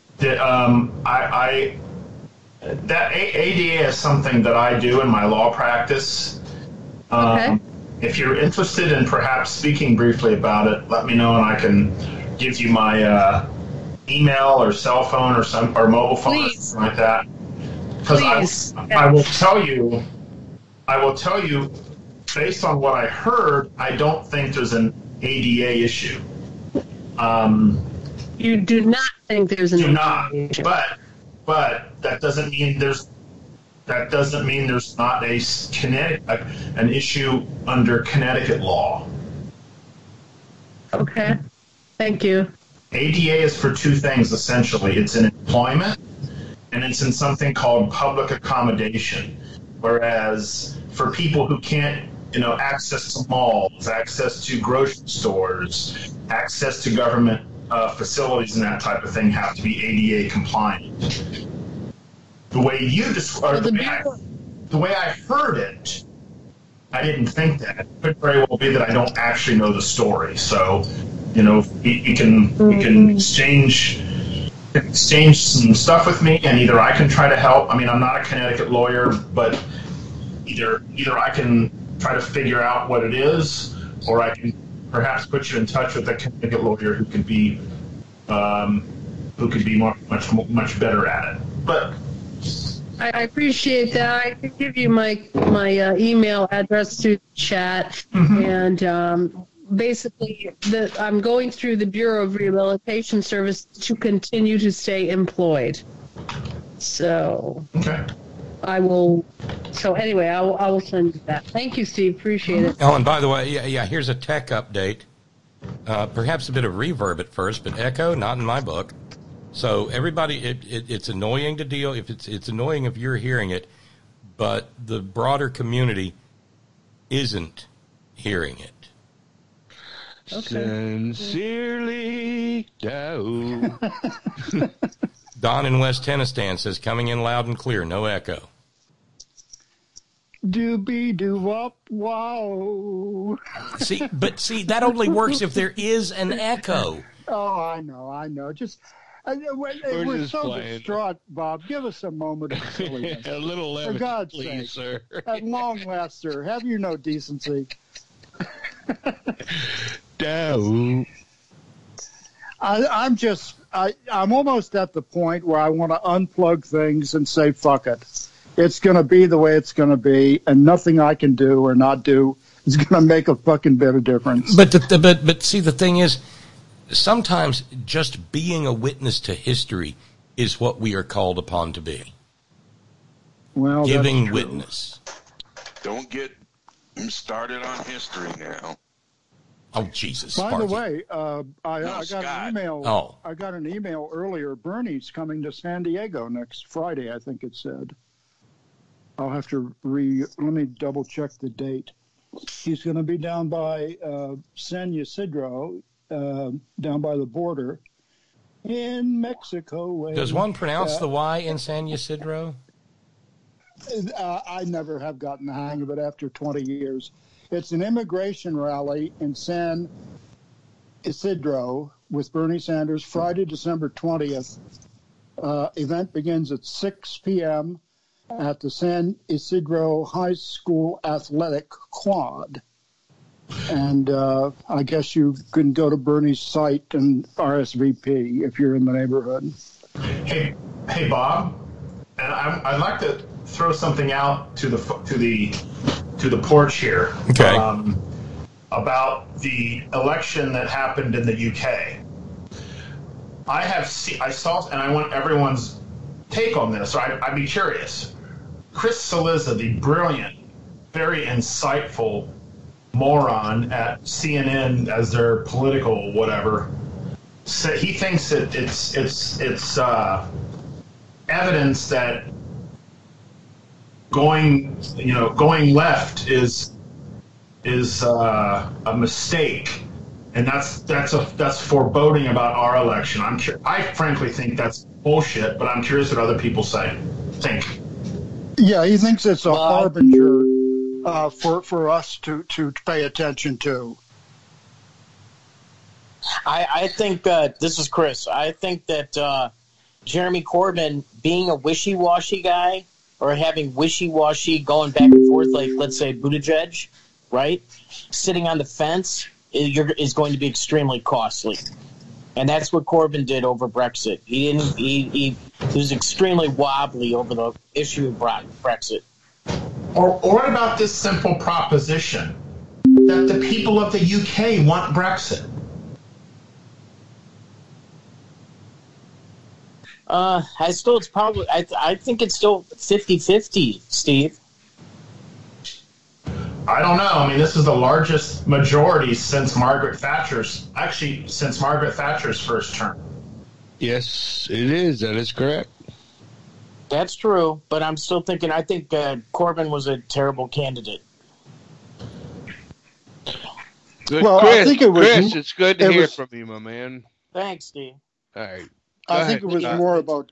That ADA is something that I do in my law practice. Okay. If you're interested in perhaps speaking briefly about it, let me know and I can give you my email or cell phone or mobile phone or something like that. Because I will tell you, based on what I heard, I don't think there's an ADA issue. You do not think there's an ADA issue. But that doesn't mean there's not an issue under Connecticut law. Okay. Thank you. ADA is for two things essentially. It's in employment and it's in something called public accommodation. Whereas for people who can't, access to malls, access to grocery stores, access to government facilities and that type of thing have to be ADA compliant. The way you described the way I heard it, I didn't think that. It could very well be that I don't actually know the story. So, you can exchange some stuff with me, and either I can try to help. I mean, I'm not a Connecticut lawyer, but either I can try to figure out what it is, or I can perhaps put you in touch with a Connecticut lawyer who could be much better at it. But I appreciate that. I can give you my email address through the chat, and basically, I'm going through the Bureau of Rehabilitation Service to continue to stay employed. So, I will. So anyway, I will send you that. Thank you, Steve. Appreciate it. Oh, and by the way, yeah. Here's a tech update. Perhaps a bit of reverb at first, but echo not in my book. So everybody, it's annoying to deal. If it's annoying if you're hearing it, but the broader community isn't hearing it. Okay. Sincerely, Dow. Don in West Tennistan says, coming in loud and clear, no echo. Doobie-doo-wop, wow. See, that only works if there is an echo. Oh, I know. Just we're so playing. Distraught, Bob. Give us a moment of silliness. A little levity, for God's please, sake. sir. At long last, sir, have you no decency? Dow. I'm almost at the point where I want to unplug things and say, fuck it. It's going to be the way it's going to be, and nothing I can do or not do is going to make a fucking bit of difference. But see, the thing is, sometimes just being a witness to history is what we are called upon to be. Well, giving that's true. witness. Don't get started on history now. Oh, Jesus! By Sparky. the way, I got Scott. an email. Oh. I got an email earlier. Bernie's coming to San Diego next Friday, I think it said. I'll have to let me double check the date. He's going to be down by San Ysidro, down by the border in Mexico. Does one pronounce the Y in San Ysidro? I never have gotten the hang of it after 20 years. It's an immigration rally in San Ysidro with Bernie Sanders, Friday, December 20th. Event begins at 6 p.m. at the San Ysidro High School Athletic Quad. And I guess you can go to Bernie's site and RSVP if you're in the neighborhood. Hey, Bob, and I'd like to throw something out to the porch here. Okay. About the election that happened in the UK. I saw, and I want everyone's take on this. So I'd be curious. Chris Cillizza, the brilliant, very insightful moron at CNN as their political whatever. So he thinks that it's evidence that going left is a mistake, and that's foreboding about our election. I frankly think that's bullshit, but I'm curious what other people think. Yeah, he thinks it's a harbinger for us to pay attention to. I think this is Chris. I think that Jeremy Corbyn being a wishy-washy guy or having wishy-washy going back and forth, like let's say Buttigieg, right? Sitting on the fence is going to be extremely costly. And that's what Corbyn did over Brexit. He was extremely wobbly over the issue of Brexit. Or what about this simple proposition that the people of the UK want Brexit? I think it's still 50-50, Steve. I don't know. I mean, this is the largest majority since Margaret Thatcher's first term. Yes, it is. That is correct. That's true, but I'm still thinking. I think Corbyn was a terrible candidate. Good. Well, Chris, I think it was. Chris, it's good to hear from you, my man. Thanks, Steve. All right. I think it was more about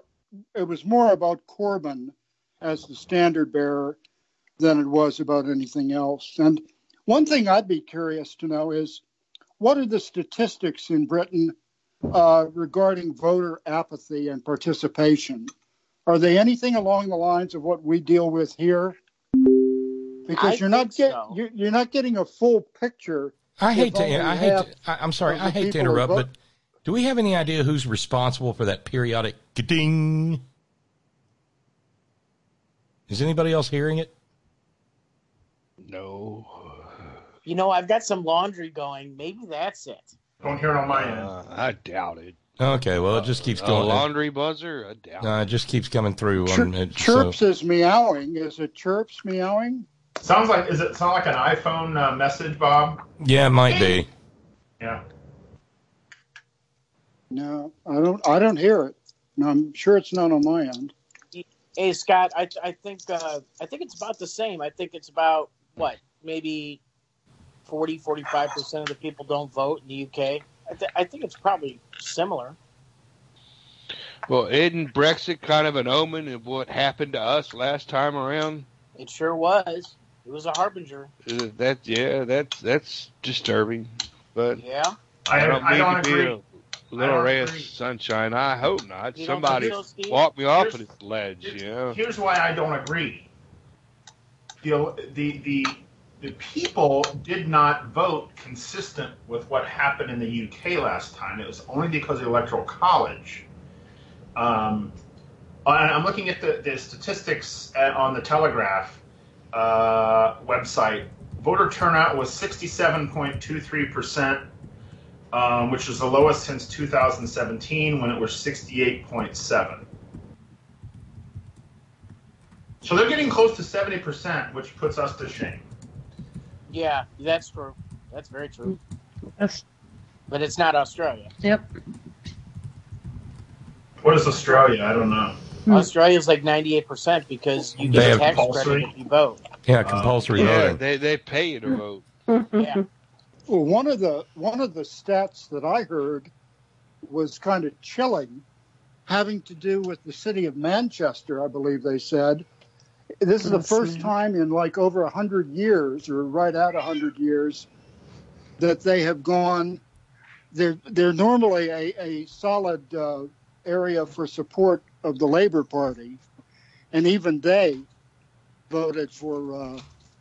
Corbyn as the standard bearer than it was about anything else. And one thing I'd be curious to know is, what are the statistics in Britain regarding voter apathy and participation? Are they anything along the lines of what we deal with here? Because you're not getting a full picture. I'm sorry, I hate to interrupt, but do we have any idea who's responsible for that periodic ding? Is anybody else hearing it? No. I've got some laundry going. Maybe that's it. Don't hear it on my end. I doubt it. Okay, well, it just keeps going. A laundry buzzer? I doubt it. It just keeps coming through. Chirps is meowing. Is it Chirps meowing? Does it sound like an iPhone message, Bob? Yeah, it might be. Yeah. No, I don't hear it. No, I'm sure it's not on my end. Hey, Scott, I think it's about the same. I think it's about, maybe 40-45% of the people don't vote in the UK. I think it's probably similar. Well, isn't Brexit kind of an omen of what happened to us last time around? It sure was. It was a harbinger. That's disturbing. But yeah, I don't agree. A little ray of sunshine. I hope not. Somebody walk me off of this ledge. Here's why I don't agree. The people did not vote consistent with what happened in the UK last time. It was only because of the Electoral College. And I'm looking at the statistics on the Telegraph website. Voter turnout was 67.23%, which is the lowest since 2017 when it was 68.7%. So they're getting close to 70%, which puts us to shame. Yeah, that's true. That's very true. Yes. But it's not Australia. Yep. What is Australia? I don't know. Australia's like 98% because you get a tax credit if you vote. Yeah, compulsory voting. They pay you to vote. Yeah. Well, one of the stats that I heard was kind of chilling, having to do with the city of Manchester. I believe they said this is the first time in like over 100 years, or right at 100 years, that they have gone. They're normally a solid area for support of the Labour Party, and even they voted for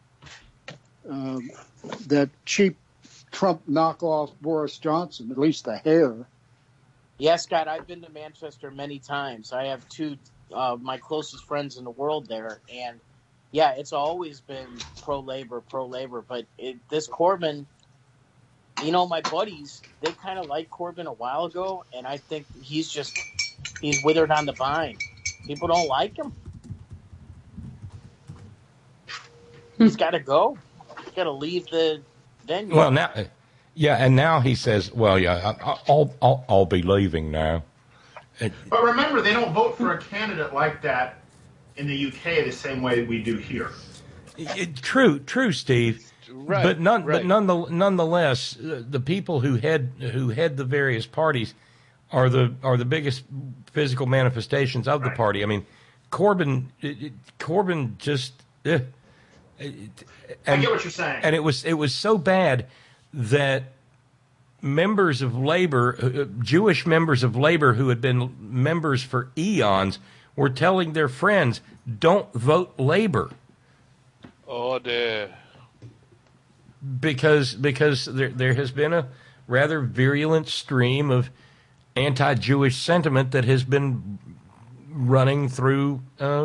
that cheap Trump knockoff Boris Johnson, at least the hair. Yeah, Scott, I've been to Manchester many times. I have two my closest friends in the world there, and yeah, it's always been pro-Labor, but this Corbyn, my buddies, they kind of liked Corbyn a while ago, and I think he's withered on the vine. People don't like him. He's got to go. got to leave the venue. Well, now, yeah, and now he says, "Well, yeah, I'll be leaving now." But remember, they don't vote for a candidate like that in the UK the same way we do here. True, Steve. Right, but right. nonetheless, the people who head the various parties are the biggest physical manifestations of the party. I mean, Corbyn just. I get what you're saying. And it was so bad that members of Labor, Jewish members of Labor who had been members for eons, were telling their friends, "Don't vote Labor." Oh, dear. Because there has been a rather virulent stream of anti-Jewish sentiment that has been running through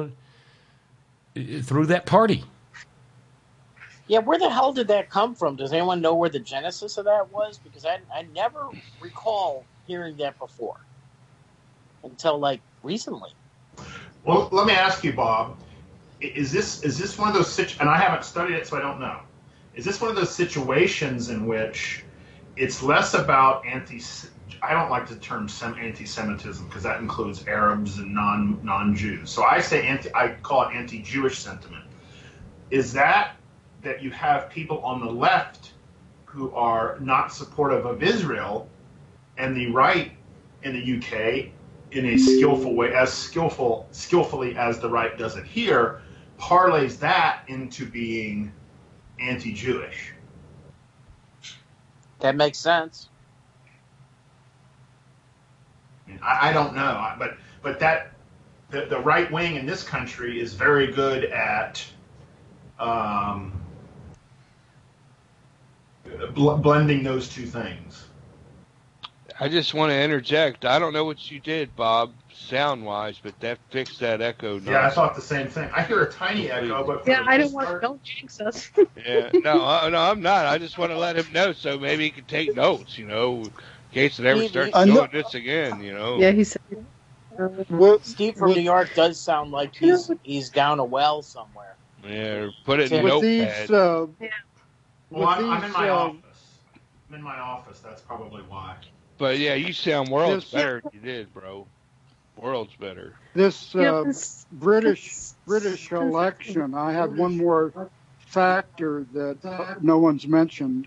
that party. Yeah, where the hell did that come from? Does anyone know where the genesis of that was? Because I never recall hearing that before until like recently. Well, let me ask you, Bob. Is this one of those and I haven't studied it, so I don't know. Is this one of those situations in which it's less about I don't like the term anti-Semitism because that includes Arabs and non-Jews. So I call it anti-Jewish sentiment. Is that you have people on the left who are not supportive of Israel, and the right in the UK, in a skillful way, as skillfully as the right does it here, parlays that into being anti-Jewish? That makes sense. I don't know, but that the right wing in this country is very good at blending those two things. I just want to interject. I don't know what you did, Bob, sound-wise, but that fixed that echo. Yeah, I thought the same thing. I hear a tiny echo, but I don't jinx us. Yeah, no, I'm not. I just want to let him know so maybe he can take notes, in case it ever starts doing this again, Yeah, he said. Steve from New York does sound like he's down a well somewhere. Yeah, put it in a notepad. I'm in my office. I'm in my office. That's probably why. But yeah, you sound worlds better than you did, bro. Worlds better. This British election, I have one more factor that no one's mentioned.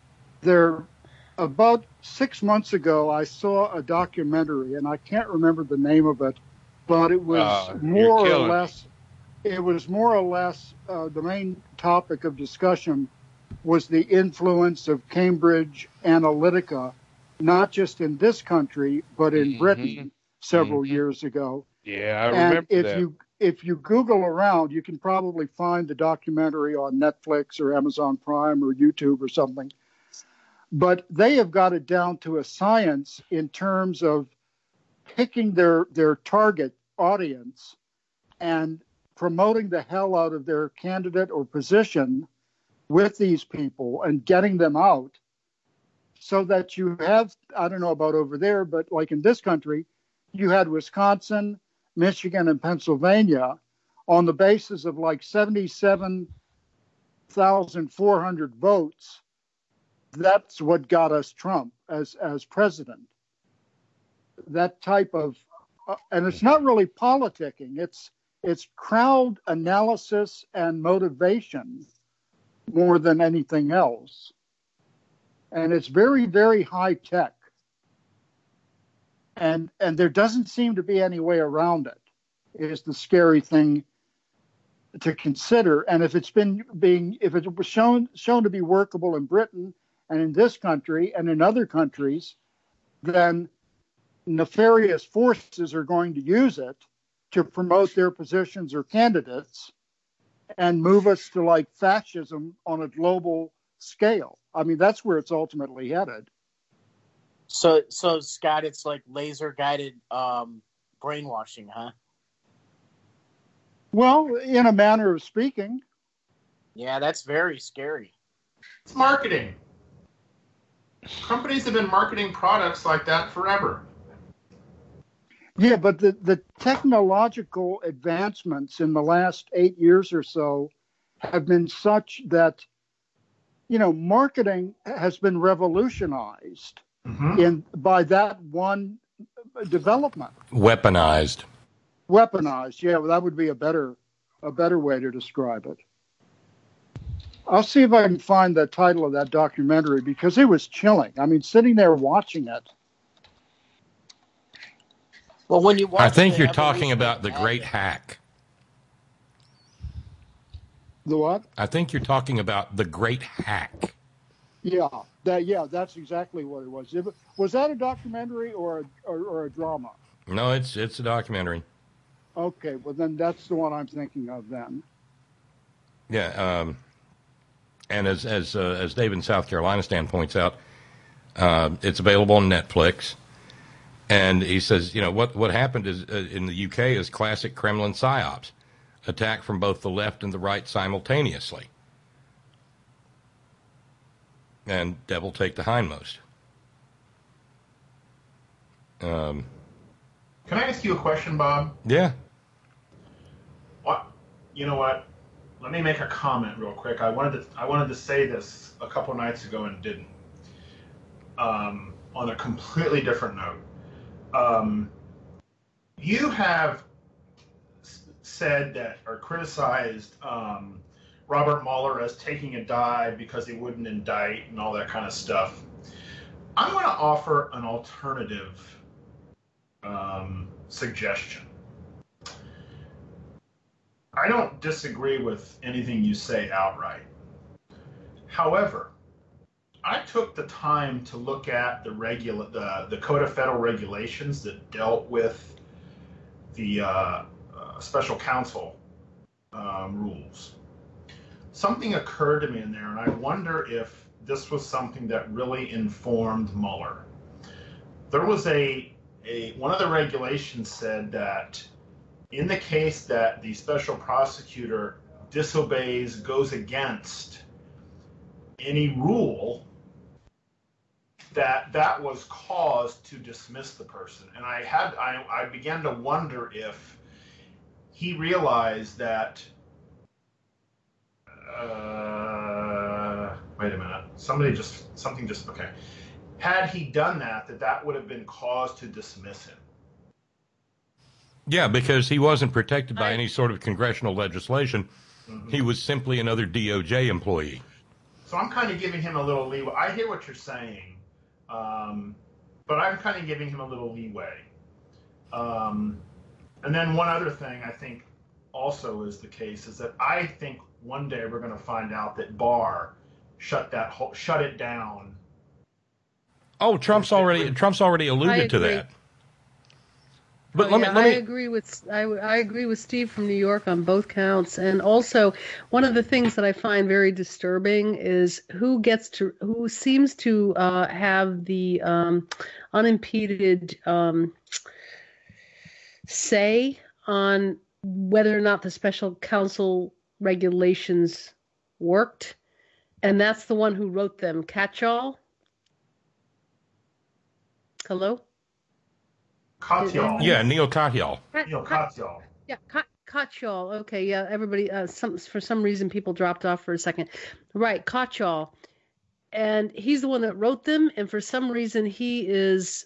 About 6 months ago, I saw a documentary, and I can't remember the name of it, but it was more or less. It was more or less the main topic of discussion was the influence of Cambridge Analytica, not just in this country, but in Britain several years ago. Yeah, I remember that. If you Google around, you can probably find the documentary on Netflix or Amazon Prime or YouTube or something. But they have got it down to a science in terms of picking their target audience and promoting the hell out of their candidate or position with these people and getting them out so that you have, I don't know about over there, but like in this country, you had Wisconsin, Michigan, and Pennsylvania on the basis of like 77,400 votes. That's what got us Trump as president. That type of, and it's not really politicking. It's crowd analysis and motivation more than anything else. And it's very, very high tech. And there doesn't seem to be any way around it, is the scary thing to consider. And if it was shown to be workable in Britain and in this country and in other countries, then nefarious forces are going to use it to promote their positions or candidates and move us to like fascism on a global scale. I mean, that's where it's ultimately headed. So Scott, it's like laser guided brainwashing, huh? Well, in a manner of speaking. Yeah, that's very scary. It's marketing. Companies have been marketing products like that forever. Yeah, but the technological advancements in the last 8 years or so have been such that marketing has been revolutionized by that one development. Weaponized. Yeah, well, that would be a better way to describe it. I'll see if I can find the title of that documentary because it was chilling. I mean, sitting there watching it. Well, when you watch, I think you're talking about The Great Hack. The what? I think you're talking about The Great Hack. Yeah, that's exactly what it was. Was that a documentary or a drama? No, it's a documentary. Okay, well then that's the one I'm thinking of then. Yeah, and as Dave in South Carolina Stan points out, it's available on Netflix. And he says, what happened is in the UK is classic Kremlin psyops, attack from both the left and the right simultaneously. And devil take the hindmost. Can I ask you a question, Bob? Yeah. What? You know what? Let me make a comment real quick. I wanted to say this a couple nights ago and didn't. On a completely different note. You have said that or criticized Robert Mueller as taking a dive because he wouldn't indict and all that kind of stuff. I'm going to offer an alternative suggestion. I don't disagree with anything you say outright. However, I took the time to look at the Code of Federal Regulations that dealt with the special counsel rules. Something occurred to me in there, and I wonder if this was something that really informed Mueller. There was one of the regulations said that in the case that the special prosecutor disobeys, goes against any rule, that was cause to dismiss the person. And I began to wonder if he realized that wait a minute, okay. Had he done that would have been cause to dismiss him. Yeah, because he wasn't protected by any sort of congressional legislation. Mm-hmm. He was simply another DOJ employee. So I'm kind of giving him a little leeway. I hear what you're saying, but I'm kind of giving him a little leeway. And then one other thing I think also is the case is that I think one day we're going to find out that Barr shut it down. Oh, Trump's already alluded to that. But I agree with Steve from New York on both counts, and also one of the things that I find very disturbing is who seems to have the unimpeded say on whether or not the special counsel regulations worked, and that's the one who wrote them. Katyal. Hello. Katyal. Yeah, Neil Katyal. Neil Katyal. Yeah, Katyal. Okay, yeah, everybody, for some reason people dropped off for a second. Right, Katyal. And he's the one that wrote them, and for some reason he is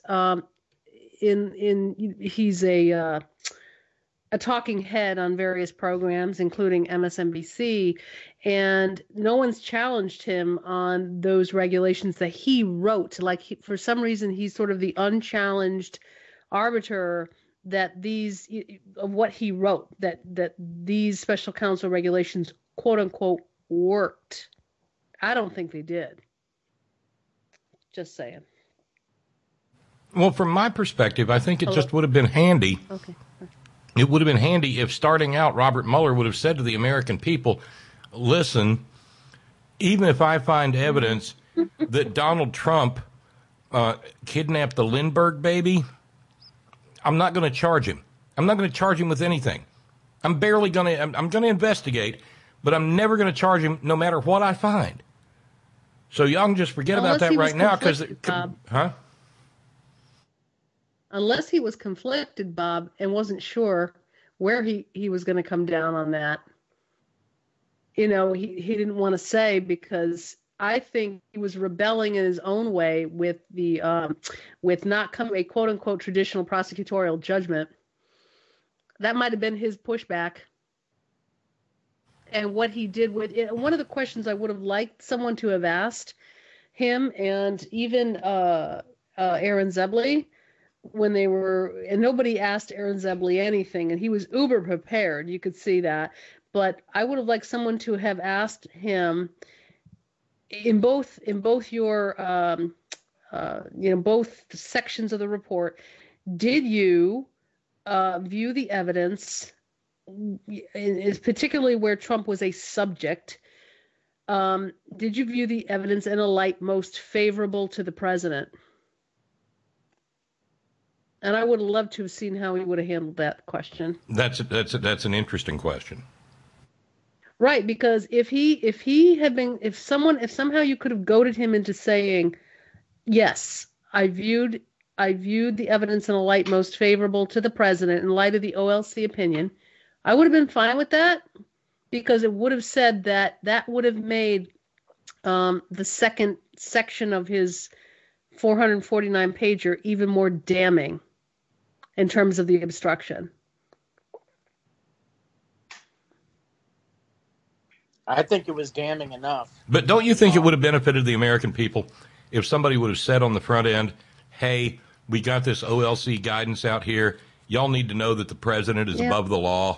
he's a talking head on various programs, including MSNBC, and no one's challenged him on those regulations that he wrote. For some reason, he's sort of the unchallenged arbiter that of what he wrote, that these special counsel regulations, quote unquote, worked. I don't think they did. Just saying. Well, from my perspective, I think it just would have been handy. Okay. It would have been handy if starting out, Robert Mueller would have said to the American people, listen, even if I find evidence that Donald Trump kidnapped the Lindbergh baby, I'm not going to charge him. I'm not going to charge him with anything. I'm going to investigate, but I'm never going to charge him no matter what I find. So y'all can just forget about that right now. Unless he was conflicted, Bob, and wasn't sure where he was going to come down on that. He didn't want to say, because I think he was rebelling in his own way with the with not coming to a quote unquote traditional prosecutorial judgment. That might have been his pushback. And what he did with it, one of the questions I would have liked someone to have asked him, and even Aaron Zebley, when they were, and nobody asked Aaron Zebley anything, and he was uber prepared. You could see that. But I would have liked someone to have asked him in both your both sections of the report, did you view the evidence, is particularly where Trump was a subject, did you view the evidence in a light most favorable to the president? And I would have loved to have seen how he would have handled that question. That's an interesting question. Right, because if somehow you could have goaded him into saying, yes, I viewed the evidence in a light most favorable to the president in light of the OLC opinion, I would have been fine with that, because it would have said that would have made the second section of his 449 pager even more damning in terms of the obstruction. I think it was damning enough. But don't you think it would have benefited the American people if somebody would have said on the front end, hey, we got this OLC guidance out here. Y'all need to know that the president is above the law.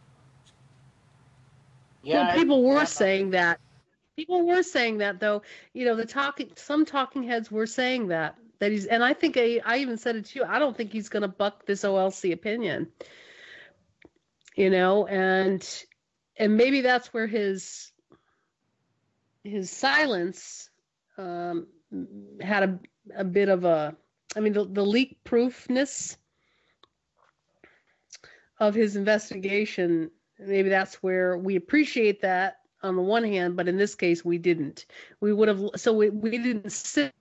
Yeah, well, people were saying that. People were saying that, though. You know, some talking heads were saying that he's, and I think I even said it to you. I don't think he's going to buck this OLC opinion. You know, and maybe that's where his silence had a bit of a. I mean, the leak proofness of his investigation. Maybe that's where we appreciate that on the one hand, but in this case, we didn't. We would have, so we didn't sit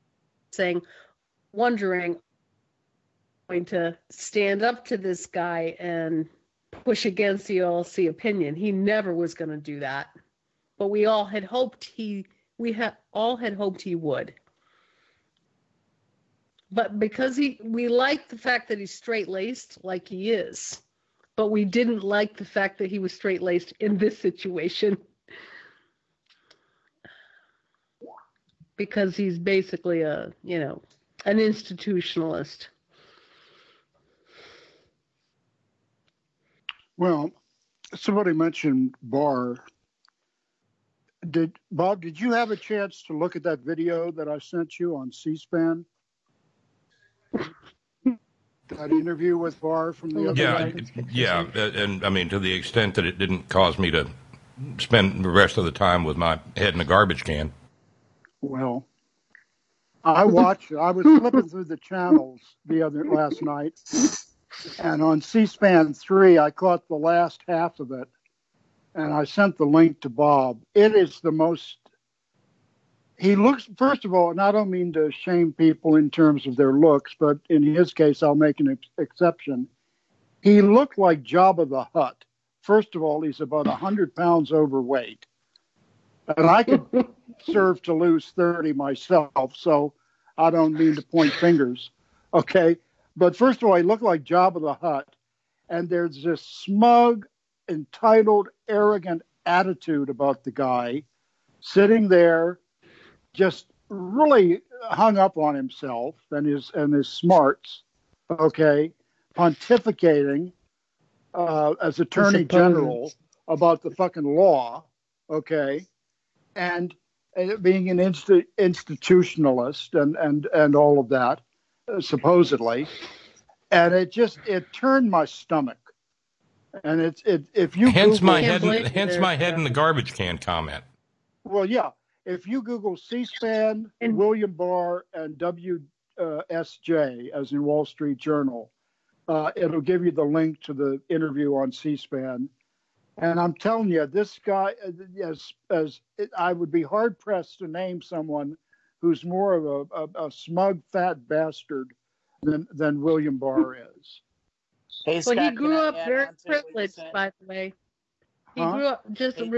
wondering, going to stand up to this guy and push against the OLC opinion. He never was going to do that, but we all had hoped he would. But because we like the fact that he's straight-laced, like he is. But we didn't like the fact that he was straight-laced in this situation. Because he's basically an institutionalist. Well, somebody mentioned Barr. Bob, did you have a chance to look at that video that I sent you on C-SPAN? That interview with Barr from the other night? Yeah, and I mean, to the extent that it didn't cause me to spend the rest of the time with my head in a garbage can. Well, I watched it. I was flipping through the channels last night, and on C-SPAN 3, I caught the last half of it, and I sent the link to Bob. It is the most. He looks, first of all, and I don't mean to shame people in terms of their looks, but in his case, I'll make an exception. He looked like Jabba the Hutt. First of all, he's about 100 pounds overweight. And I could serve to lose 30 myself, so I don't mean to point fingers. Okay? But first of all, he looked like Jabba the Hutt. And there's this smug, entitled, arrogant attitude about the guy sitting there, just really hung up on himself and his smarts, okay, pontificating as Attorney General about the fucking law, okay, and being an institutionalist and all of that, supposedly, and it turned my stomach, and if you hence Google, my head in the garbage can comment. Well, yeah. If you Google C-SPAN, William Barr, and WSJ, as in Wall Street Journal, it'll give you the link to the interview on C-SPAN. And I'm telling you, this guy, I would be hard-pressed to name someone who's more of a smug, fat bastard than William Barr is. Hey, Scott, he grew up very privileged, by the way. He grew up just a real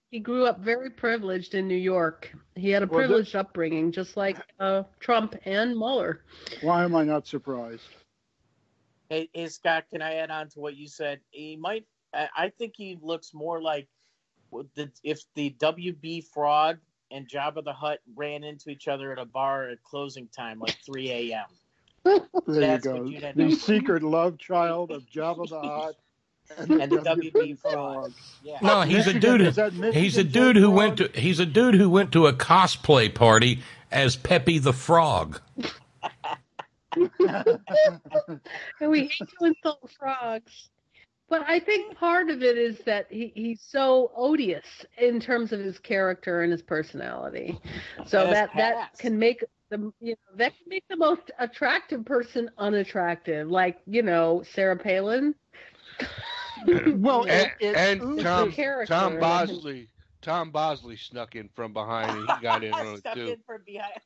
he grew up very privileged in New York. He had a privileged upbringing, just like Trump and Mueller. Why am I not surprised? Hey, Scott, can I add on to what you said? He might. I think he looks more like if the WB Fraud and Jabba the Hutt ran into each other at a bar at closing time, like 3 a.m. There you go. The secret love child of Jabba the Hutt and the WB Frog. Yeah. No, he's a dude. He's a dude who went to. He's a dude who went to a cosplay party as Peppy the Frog. And we hate to insult frogs. But I think part of it is that he's so odious in terms of his character and his personality. So that can make the most attractive person unattractive. Like, Sarah Palin. Well, and Tom Bosley. Tom Bosley snuck in from behind and he got in on it too. In from behind.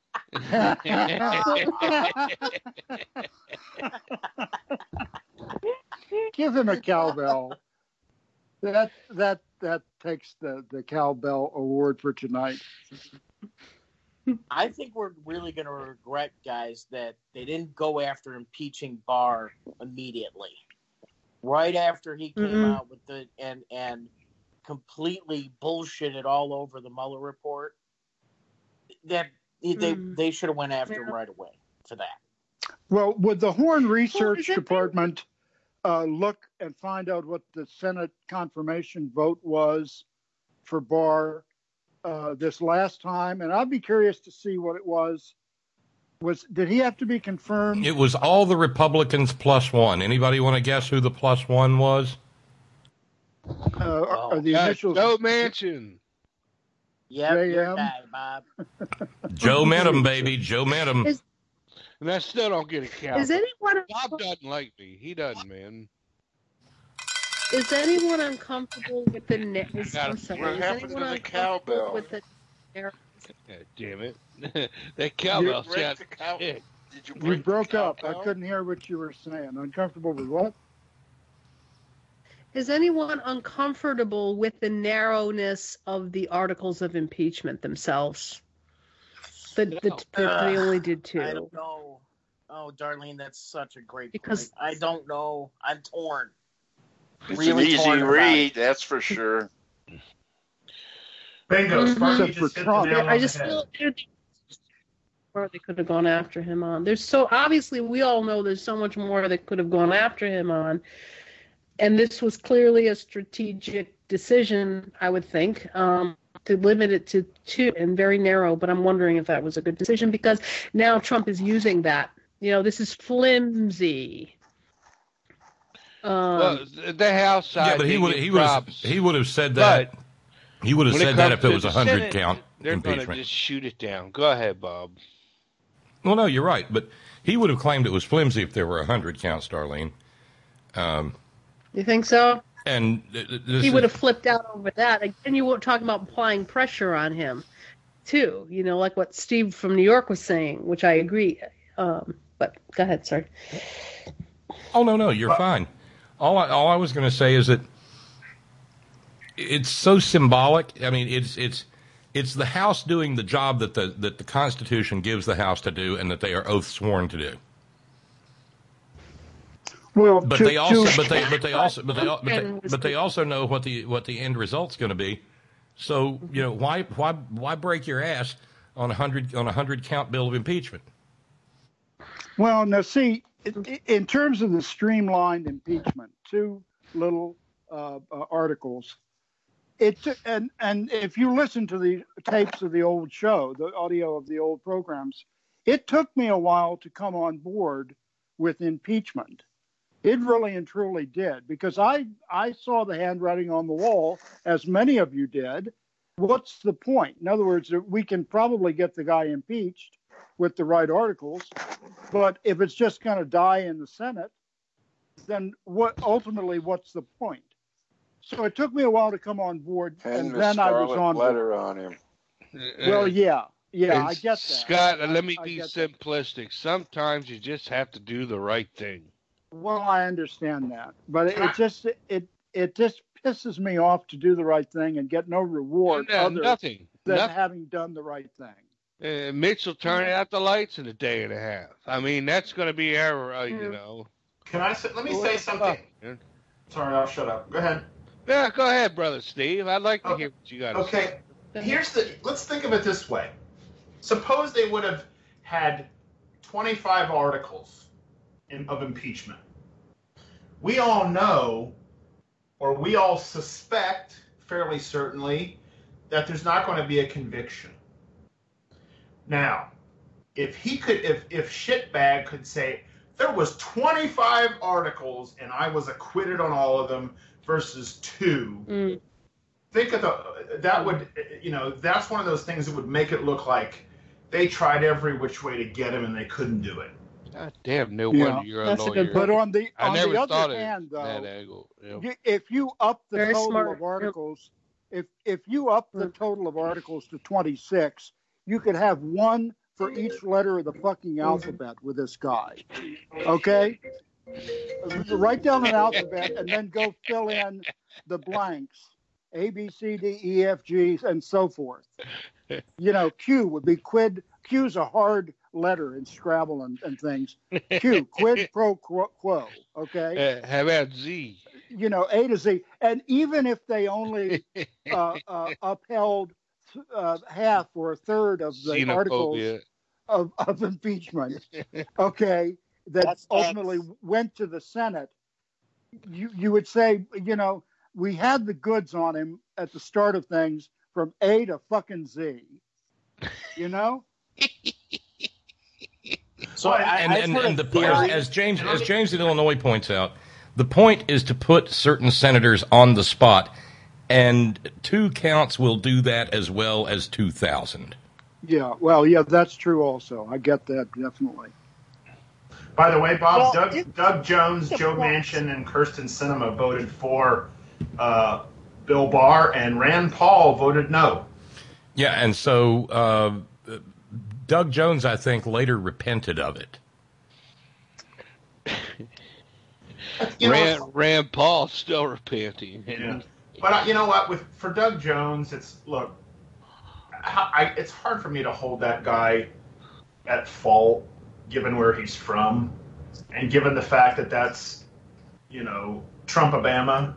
Give him a cowbell. That takes the cowbell award for tonight. I think we're really going to regret, guys, that they didn't go after impeaching Barr immediately. Right after he came out with and completely bullshitted all over the Mueller report, that they should have went after him right away for that. Well, would the Horn Research Department look and find out what the Senate confirmation vote was for Barr this last time? And I'd be curious to see what it was. Did he have to be confirmed? It was all the Republicans plus one. Anybody want to guess who the plus one was? Are the initials Joe Manchin? Yeah, your guy, Bob. Joe Manchin, baby. Joe Manchin. And I still don't get a count. Is anyone? Bob doesn't like me. He doesn't, man. Is anyone uncomfortable with the What happened to the cowbell? With the God damn it. That cowbell sounds Did you You break broke the up. I cowbell? couldn't hear what you were saying. Uncomfortable with what? Is anyone uncomfortable with the narrowness of the articles of impeachment themselves? That they only did two. I don't know. Oh, Darlene, that's such a great Because point. I don't know. I'm torn. It's Really an easy torn about read, that's for sure. Bingo, Sparky Except for just hit the Trump. nail on I the just head. feel more they could have gone after him on. There's so obviously we all know there's so much more they could have gone after him on, and this was clearly a strategic decision, I would think, to limit it to two and very narrow. But I'm wondering if that was a good decision because now Trump is using that. This is flimsy. well, the House side. Yeah, but he would have said that. He would have said that if it was 100 count they're going to impeachment. just shoot it down. Go ahead, Bob. Well, no, you're right, but he would have claimed it was flimsy if there were 100 counts, Darlene. You think so? And He would have flipped out over that. And you were talking about applying pressure on him, too. Like what Steve from New York was saying, which I agree. But go ahead, sorry. Oh, no, you're fine. All I was going to say is that it's so symbolic. I mean, it's the House doing the job that the Constitution gives the House to do and that they are oath sworn to do. Well, But they also know what the end result's going to be. So why break your ass on a 100 count bill of impeachment? Well, now see, in terms of the streamlined impeachment, two little articles. And if you listen to the tapes of the old show, the audio of the old programs, it took me a while to come on board with impeachment. It really and truly did, because I saw the handwriting on the wall, as many of you did. What's the point? In other words, we can probably get the guy impeached with the right articles, but if it's just going to die in the Senate, then what's the point? So it took me a while to come on board, and then I was on letter on him. Well, yeah, I get that. Scott, let me be simplistic. Sometimes you just have to do the right thing. Well, I understand that, but it just pisses me off to do the right thing and get no reward other Nothing. than Nothing. having done the right thing. Mitch will turn out the lights in a day and a half. I mean, that's going to be our, you know. Let me say something. Sorry, I'll shut up. Go ahead. Yeah, go ahead, Brother Steve. I'd like to hear what you got to say. Okay, let's think of it this way. Suppose they would have had 25 articles of impeachment. We all know, or we all suspect, fairly certainly, that there's not going to be a conviction. Now, if Shitbag could say, there was 25 articles and I was acquitted on all of them versus 2, think of that's one of those things that would make it look like they tried every which way to get him and they couldn't do it. God damn, no wonder you're a lawyer. But on the other hand, though, that angle. Yeah. if you up the Very total smart. of articles, if you up the total of articles to 26, you could have one for each letter of the fucking alphabet with this guy. Okay? Write down an alphabet and then go fill in the blanks. A, B, C, D, E, F, G, and so forth. You know, Q would be quid. Q's a hard letter in Scrabble and things. Q, quid pro quo. Okay? How about Z? You know, A to Z. And even if they only upheld half or a third of the articles of impeachment, okay, that ultimately went to the Senate, you would say, you know, we had the goods on him at the start of things from A to fucking Z. You know? So as James in Illinois points out, the point is to put certain senators on the spot, and 2 counts will do that as well as 2,000. Yeah, well, yeah, that's true also. I get that, definitely. By the way, Bob, Doug Jones, Joe Manchin, and Kirsten Sinema voted for Bill Barr, and Rand Paul voted no. Yeah, and so Doug Jones, I think, later repented of it. Rand Paul still repenting. Yeah. But you know what? For Doug Jones, it's hard for me to hold that guy at fault, given where he's from, and given the fact that that's, you know, Trump-Obama.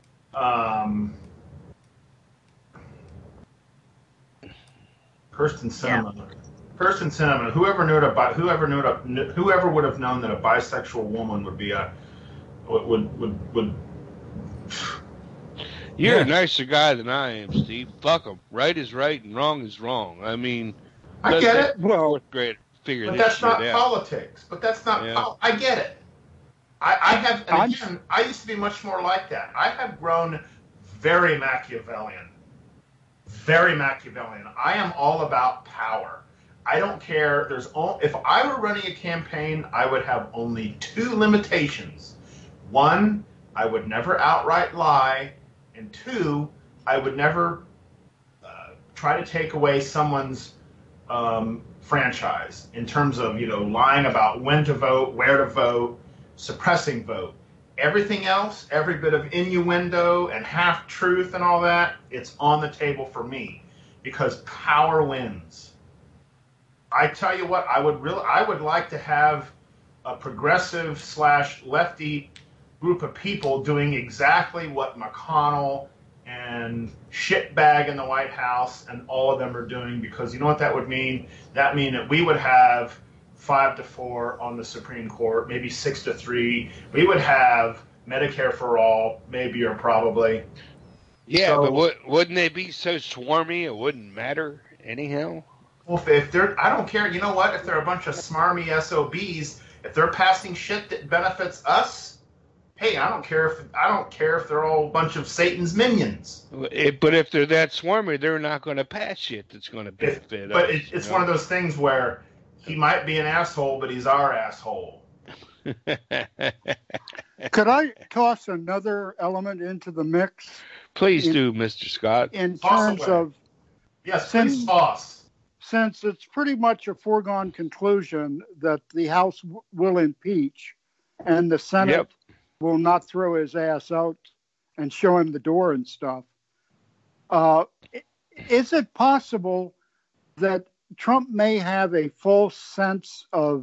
Kirsten Sinema. Whoever would have known that a bisexual woman would be would. You're a nicer guy than I am, Steve. Fuck them. Right is right and wrong is wrong. I mean, I get it. Well, fourth grade figure but this that's not shit out. politics. But that's not. I get it. I used to be much more like that. I have grown very Machiavellian. Very Machiavellian. I am all about power. I don't care. If I were running a campaign, I would have only 2 limitations. 1, I would never outright lie, and 2, I would never try to take away someone's franchise in terms of, you know, lying about when to vote, where to vote, suppressing vote. Everything else, every bit of innuendo and half-truth and all that, it's on the table for me because power wins. I tell you what, I would like to have a progressive / lefty group of people doing exactly what McConnell and Shitbag in the White House and all of them are doing, because you know what that would mean? That mean that we would have 5-4 on the Supreme Court, maybe 6-3. We would have Medicare for all, maybe or probably. Yeah, so, but wouldn't they be so swarmy it wouldn't matter anyhow? Well, if they're, I don't care. You know what? If they're a bunch of smarmy SOBs, if they're passing shit that benefits us, hey, I don't care if they're all a bunch of Satan's minions. But if they're that swarmy, they're not going to pass shit that's going to benefit us. But it's one of those things where he might be an asshole, but he's our asshole. Could I toss another element into the mix? Please do, Mr. Scott. In terms of... Yes, please toss. Since it's pretty much a foregone conclusion that the House will impeach and the Senate will not throw his ass out and show him the door and stuff. Is it possible that Trump may have a false sense of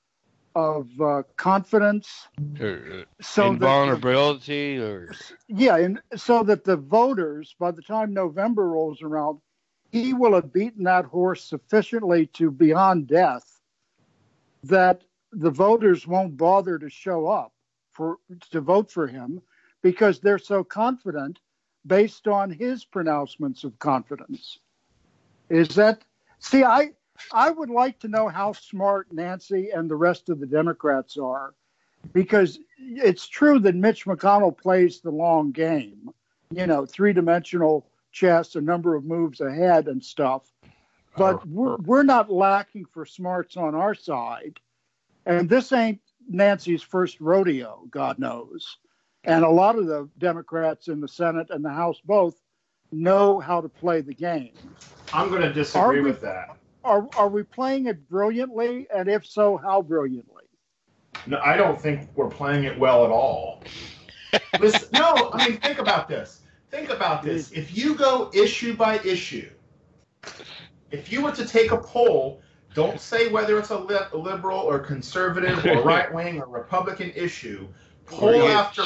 confidence, so invulnerability, and so that the voters, by the time November rolls around, he will have beaten that horse sufficiently to beyond death that the voters won't bother to show up to vote for him because they're so confident based on his pronouncements of confidence. Is that, see, I would like to know how smart Nancy and the rest of the Democrats are, because it's true that Mitch McConnell plays the long game, three-dimensional chess, a number of moves ahead and stuff. But we're not lacking for smarts on our side. And this ain't Nancy's first rodeo, God knows. And a lot of the Democrats in the Senate and the House both know how to play the game. I'm going to disagree with that. Are we playing it brilliantly? And if so, how brilliantly? No, I don't think we're playing it well at all. Listen, no, I mean, think about this. If you go issue by issue, if you were to take a poll, don't say whether it's a liberal or conservative or right-wing or Republican issue. Poll after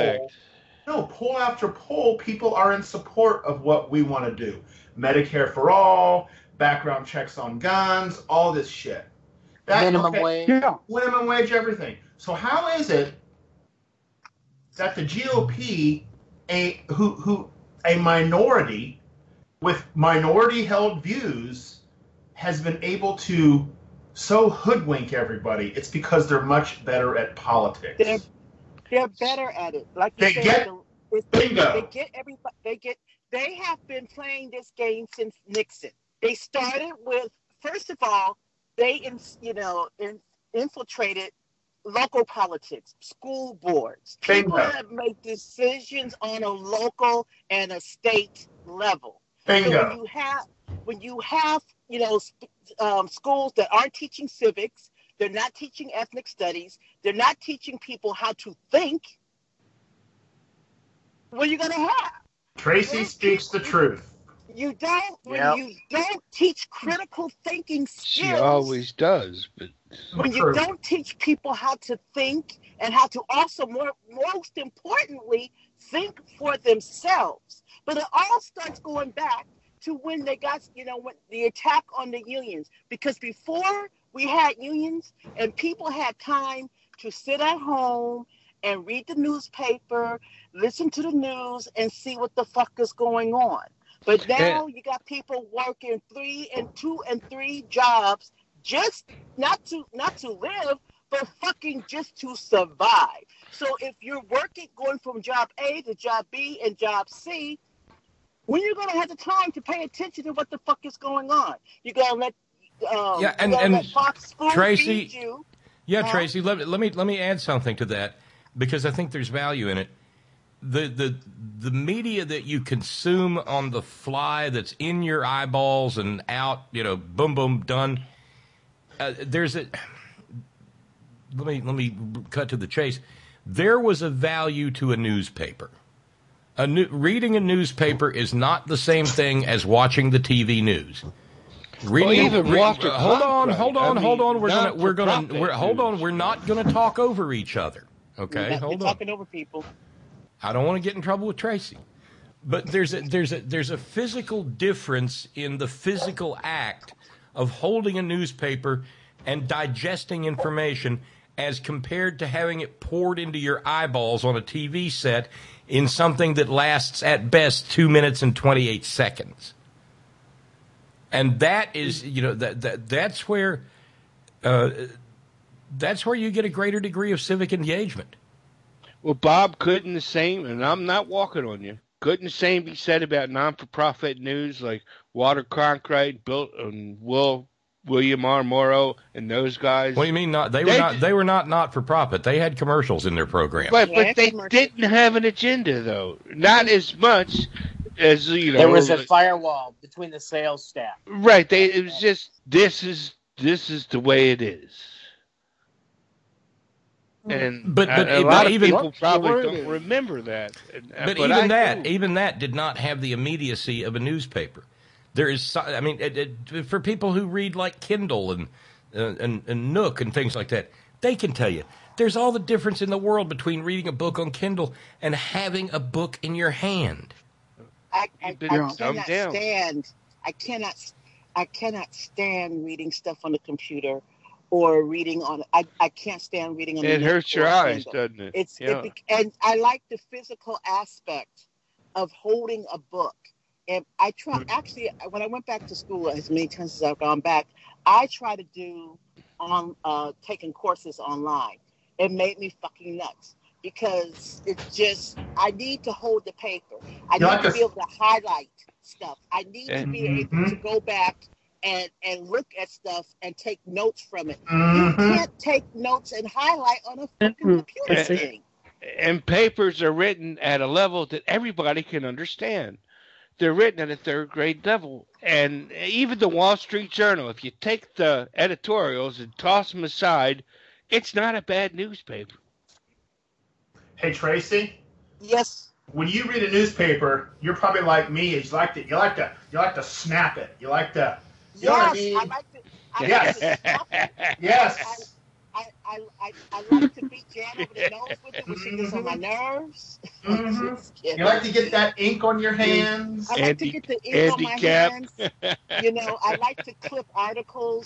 poll, people are in support of what we want to do. Medicare for all, background checks on guns, all this shit. Minimum wage. Yeah. Minimum wage, everything. So how is it that the GOP, a minority with minority-held views, has been able to so hoodwink everybody? It's because they're much better at politics. They're better at it. Like you bingo. They have been playing this game since Nixon. They started with, first of all, they infiltrated local politics, school boards. People have made decisions on a local and a state level. Bingo. So when you have schools that aren't teaching civics, they're not teaching ethnic studies, they're not teaching people how to think, what are you going to have? Tracy speaks the truth. You don't, when you don't teach critical thinking skills. She always does, but when you don't teach people how to think and how to also, most importantly, think for themselves. But it all starts going back to when they got, when the attack on the unions. Because before we had unions and people had time to sit at home and read the newspaper, listen to the news, and see what the fuck is going on. But now you got people working 2 and 3 jobs, just not to live, but fucking just to survive. So if you're going from job A to job B and job C, when you're going to have the time to pay attention to what the fuck is going on? You're going to let let Fox Sports Tracy, feed you. Yeah, Tracy, let me add something to that, because I think there's value in it. The media that you consume on the fly, that's in your eyeballs and out, boom, boom, done. Let me cut to the chase. There was a value to a newspaper. Reading a newspaper is not the same thing as watching the TV news. Hold on. We're not gonna talk over each other. Okay, hold on. Talking over people. I don't want to get in trouble with Tracy, but there's a physical difference in the physical act of holding a newspaper and digesting information as compared to having it poured into your eyeballs on a TV set in something that lasts at best 2 minutes and 28 seconds. And that is, that's where you get a greater degree of civic engagement. Well, Bob, couldn't the same, and I'm not walking on you, couldn't the same be said about non-for-profit news like Water Concrete, built on William R. Morrow and those guys? What do you mean not? They were not for profit. They had commercials in their program. But they didn't have an agenda, though. Not as much as There was a firewall between the sales staff. Right. It was just this is the way it is. And But a but lot of even people probably don't remember that. But even that did not have the immediacy of a newspaper. There is, I mean, for people who read like Kindle and Nook and things like that, they can tell you there's all the difference in the world between reading a book on Kindle and having a book in your hand. I cannot stand reading stuff on the computer or reading on. I can't stand reading on. It the hurts your eyes, doesn't it? And I like the physical aspect of holding a book. And I try, actually, when I went back to school, as many times as I've gone back, I try to do taking courses online. It made me fucking nuts because it's just, I need to hold the paper. I need to be able to highlight stuff. I need to be able to go back and look at stuff and take notes from it. You can't take notes and highlight on a fucking computer thing. And papers are written at a level that everybody can understand. They're written at a third grade level. And even the Wall Street Journal, if you take the editorials and toss them aside, it's not a bad newspaper. Hey, Tracy? Yes? When you read a newspaper, you're probably like me. You like to snap it. You like to, you know what I mean? I like to snap it. Yes. I like to beat Jan over the nose with it when she gets on my nerves. You like to get that ink on your hands. I like to get the ink on my hands. You know, I like to clip articles.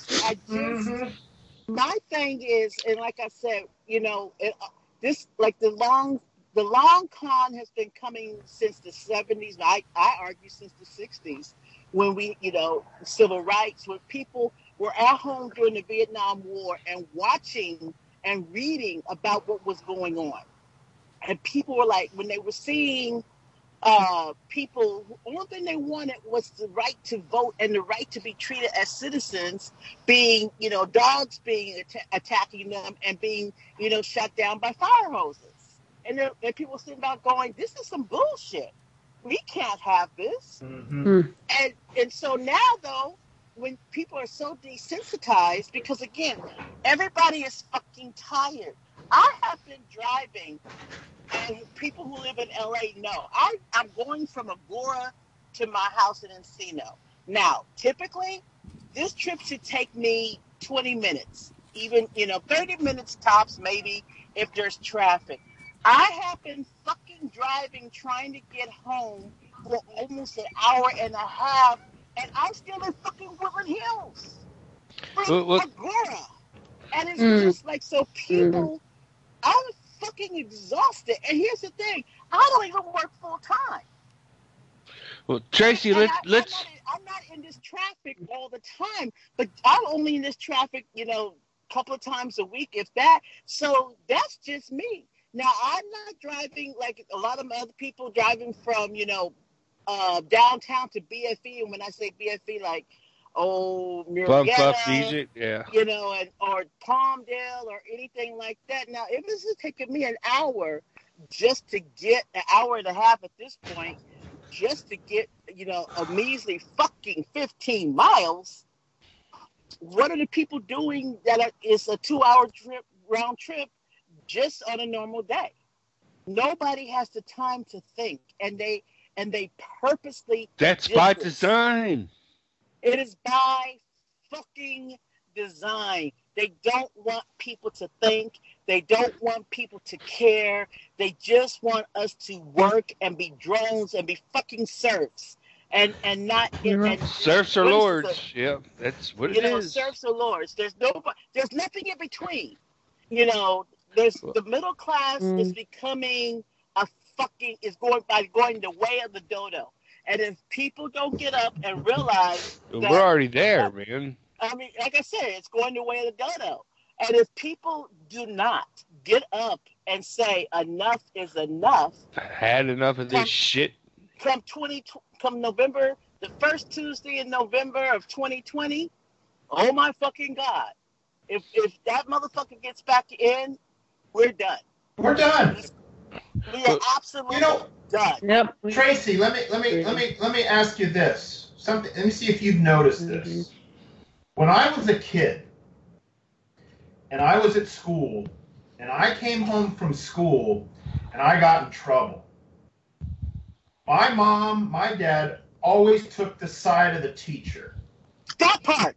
My thing is, and like I said, you know, this like the long con has been coming since the 70s. I argue since the 60s, when we, you know, civil rights, when people were at home during the Vietnam War and watching and reading about what was going on. And people were like, when they were seeing people, the only thing they wanted was the right to vote and the right to be treated as citizens, being, you know, dogs being attacking them and being, you know, shot down by fire hoses. And people sitting back going, this is some bullshit. We can't have this. And so now, though, when people are so desensitized, because again, everybody is fucking tired. I have been driving, and people who live in LA know, I'm going from Agoura to my house in Encino. Now, typically, this trip should take me 20 minutes, even, you know, 30 minutes tops, maybe, if there's traffic. I have been fucking driving, trying to get home for almost an hour and a half, and I'm still in fucking Woodland Hills. Agoura. And it's just like, so people, I was fucking exhausted. And here's the thing, I don't even work full time. Well, Tracy, let's. I'm not in this traffic all the time, but I'm only in this traffic, you know, a couple of times a week, if that. So that's just me. Now, I'm not driving like a lot of other people driving from, you know, downtown to BFE, and when I say BFE, like, Murrieta, you know, or Palmdale or anything like that. Now, if this is taking me an hour just to get an hour and a half at this point, just to get, you know, a measly fucking 15 miles, what are the people doing that is a 2-hour trip, round trip, just on a normal day? Nobody has the time to think, and they purposely. That's by design. It is by fucking design. They don't want people to think. They don't want people to care. They just want us to work and be drones and be fucking serfs, and not serfs or lords. Yeah, that's what it is. Serfs or lords. There's nothing in between. You know, the middle class is becoming going the way of the dodo. And if people don't get up and realize we're already there, man. I mean, like I said, it's going the way of the dodo. And if people do not get up and say enough is enough, I had enough of this shit. Come November, the first Tuesday in November of 2020, oh my fucking God. If that motherfucker gets back in, we're done. We're done. We are absolutely done. Yep. Tracy, let me ask you this. Something. Let me see if you've noticed this. When I was a kid and I was at school, and I came home from school and I got in trouble, my mom, my dad always took the side of the teacher. That part.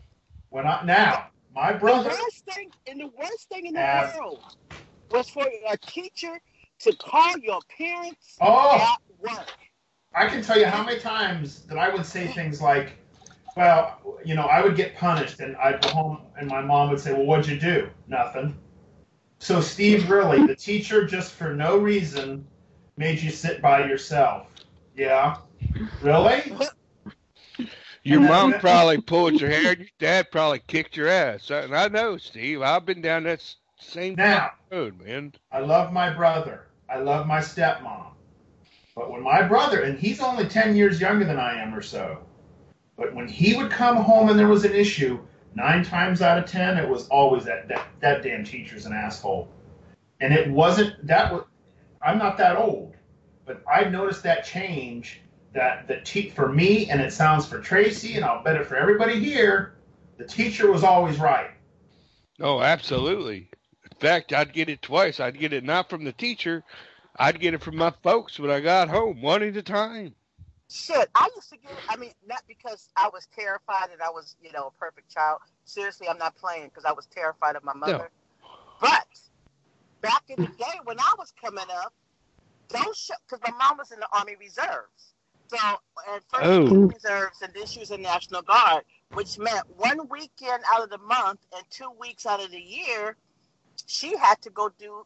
My brother. The worst thing in the world was for a teacher to call your parents at work. I can tell you how many times that I would say things like, well, I would get punished, and I'd go home, and my mom would say, well, what'd you do? Nothing. So, Steve, really, the teacher, just for no reason, made you sit by yourself. Yeah? Really? Your mom probably pulled your hair, and your dad probably kicked your ass. And I know, Steve. I've been down that same road, man. I love my brother. I love my stepmom. But when my brother, and he's only 10 years younger than I am or so, but when he would come home and there was an issue, 9 times out of 10, it was always that damn teacher's an asshole. And it wasn't, I'm not that old, but I noticed that change that for me, and it sounds for Tracy, and I'll bet it for everybody here, the teacher was always right. Oh, absolutely. In fact, I'd get it twice. I'd get it not from the teacher. I'd get it from my folks when I got home, one at a time. Shit, I used to get it, not because I was terrified and I was, a perfect child. Seriously, I'm not playing because I was terrified of my mother. No. But back in the day when I was coming up, because my mom was in the Army Reserves. So, at first reserves, and then she was in National Guard, which meant 1 weekend out of the month and 2 weeks out of the year, she had to go do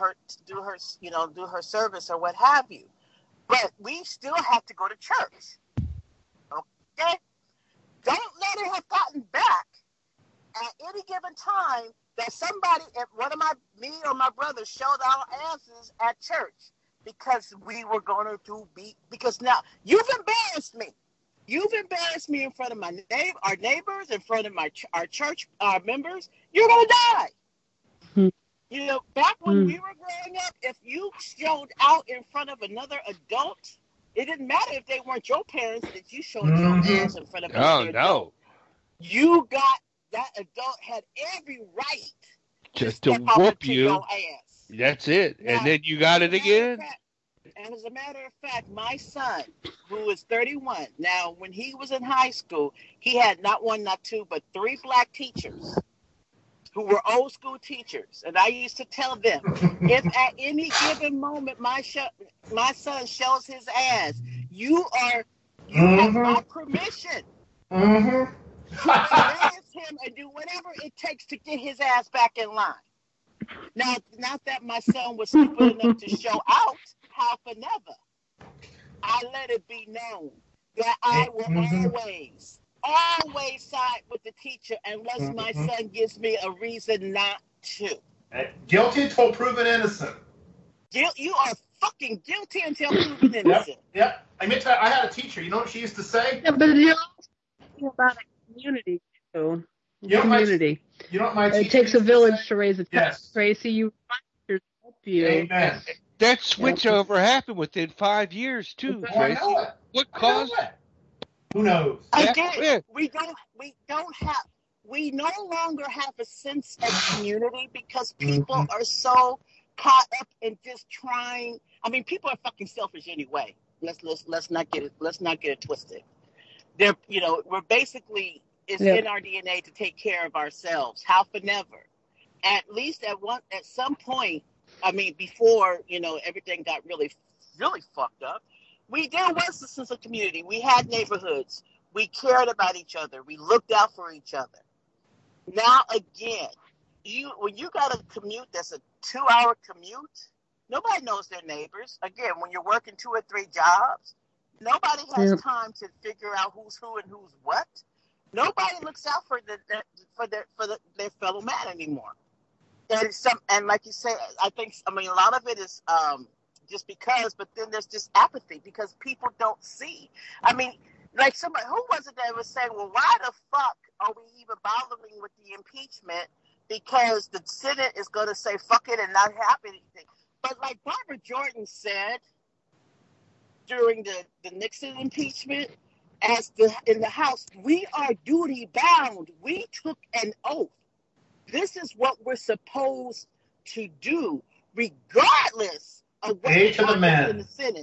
her service or what have you. But we still had to go to church. Okay? Don't let it have gotten back at any given time that somebody, me or my brother, showed our asses at church. Because we were going to because now you've embarrassed me. You've embarrassed me in front of our neighbors, in front of our church members. You're going to die. Back when we were growing up, if you showed out in front of another adult, it didn't matter if they weren't your parents, that you showed your ass in front of another adult. You got, that adult had every right just to whoop you. Your ass. That's it. Now, and then you got it again? And as a matter of fact, my son, who is 31, now when he was in high school, he had not 1, not 2, but 3 black teachers who were old school teachers. And I used to tell them, if at any given moment my son shows his ass, you have my permission to embarrass him and do whatever it takes to get his ass back in line. Now, not that my son was stupid enough to show out, half and never. I let it be known that I will always side with the teacher unless my son gives me a reason not to. Guilty until proven innocent. You are fucking guilty until proven innocent. Yep. I had a teacher. You know what she used to say? Yeah, but you're also about a community, too. Community. It takes a village to raise a child. Tracy, you help you. Amen. That switchover happened within 5 years too, Tracy. What caused it? Who knows? Again, we no longer have a sense of community because people are so caught up in just trying. People are fucking selfish anyway. Let's not get it twisted. We're basically. It's in our DNA to take care of ourselves. How for never. At least at some point, before, everything got really, really fucked up, there was a sense of community. We had neighborhoods. We cared about each other. We looked out for each other. Now, again, when you got a commute that's a 2-hour commute, nobody knows their neighbors. Again, when you're working 2 or 3 jobs, nobody has time to figure out who's who and who's what. Nobody looks out for their fellow man anymore. And like you say, I think a lot of it is just because, but then there's just apathy because people don't see. Like somebody, who was it that was saying, well, why the fuck are we even bothering with the impeachment? Because the Senate is going to say fuck it and not have anything. But like Barbara Jordan said during the Nixon impeachment, in the House, we are duty bound. We took an oath. This is what we're supposed to do, regardless of what A to the happens man. in the Senate.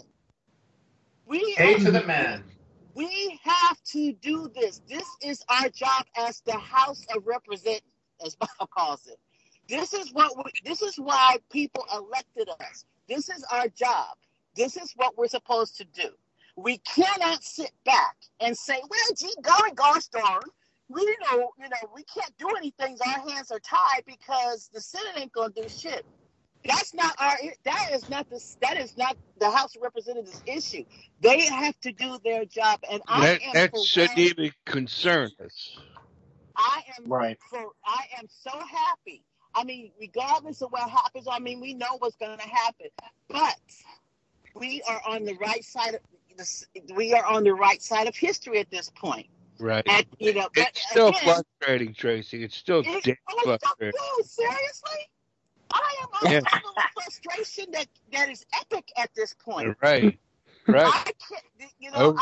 A to the man. We have to do this. This is our job as the House of Representatives, as Bob calls it. This is why people elected us. This is our job. This is what we're supposed to do. We cannot sit back and say, well, gee, golly gosh darn, we can't do anything. Our hands are tied because the Senate ain't gonna do shit. That is not the House of Representatives issue. They have to do their job, and That shouldn't even concern us. I am Right. I am so happy. I mean, regardless of what happens, I mean, we know what's going to happen, but we are on the right side of this. We are on the right side of history at this point. Right. And, it's still frustrating, Tracy. It's still damn frustrating. Seriously? I am on a frustration that is epic at this point. Right. Right. I can't,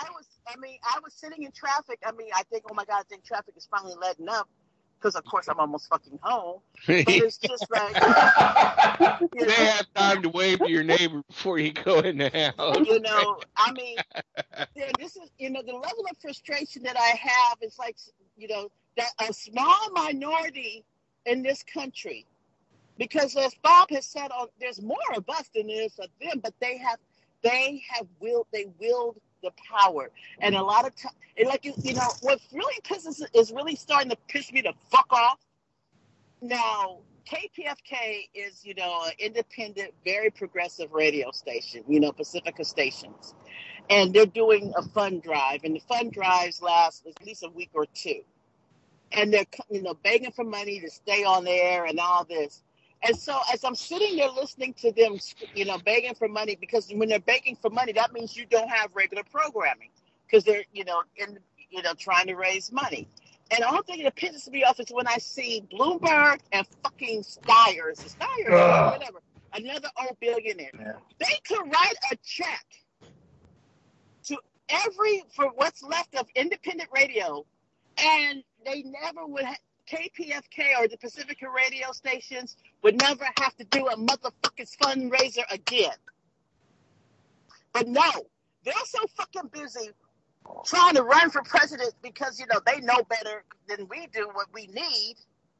I was sitting in traffic. I mean, I think traffic is finally letting up because, of course, I'm almost fucking home. But it's just like, they have time to wave to your neighbor before you go in the house. I mean, this is, the level of frustration that I have is like, that a small minority in this country, because as Bob has said, there's more of us than there is of them, but they willed the power. And a lot of times, what really is really starting to piss me the fuck off. Now, KPFK is, an independent, very progressive radio station, Pacifica Stations. And they're doing a fund drive, and the fund drives last at least a week or two. And they're, begging for money to stay on air and all this. And so as I'm sitting there listening to them, begging for money, because when they're begging for money, that means you don't have regular programming because they're, trying to raise money. And the only thing that pisses me off is when I see Bloomberg and fucking Stiers, whatever, another old billionaire. Yeah. They could write a check for what's left of independent radio, and they never would KPFK or the Pacifica radio stations would never have to do a motherfucking fundraiser again. But no, they're so fucking busy trying to run for president because, they know better than we do what we need.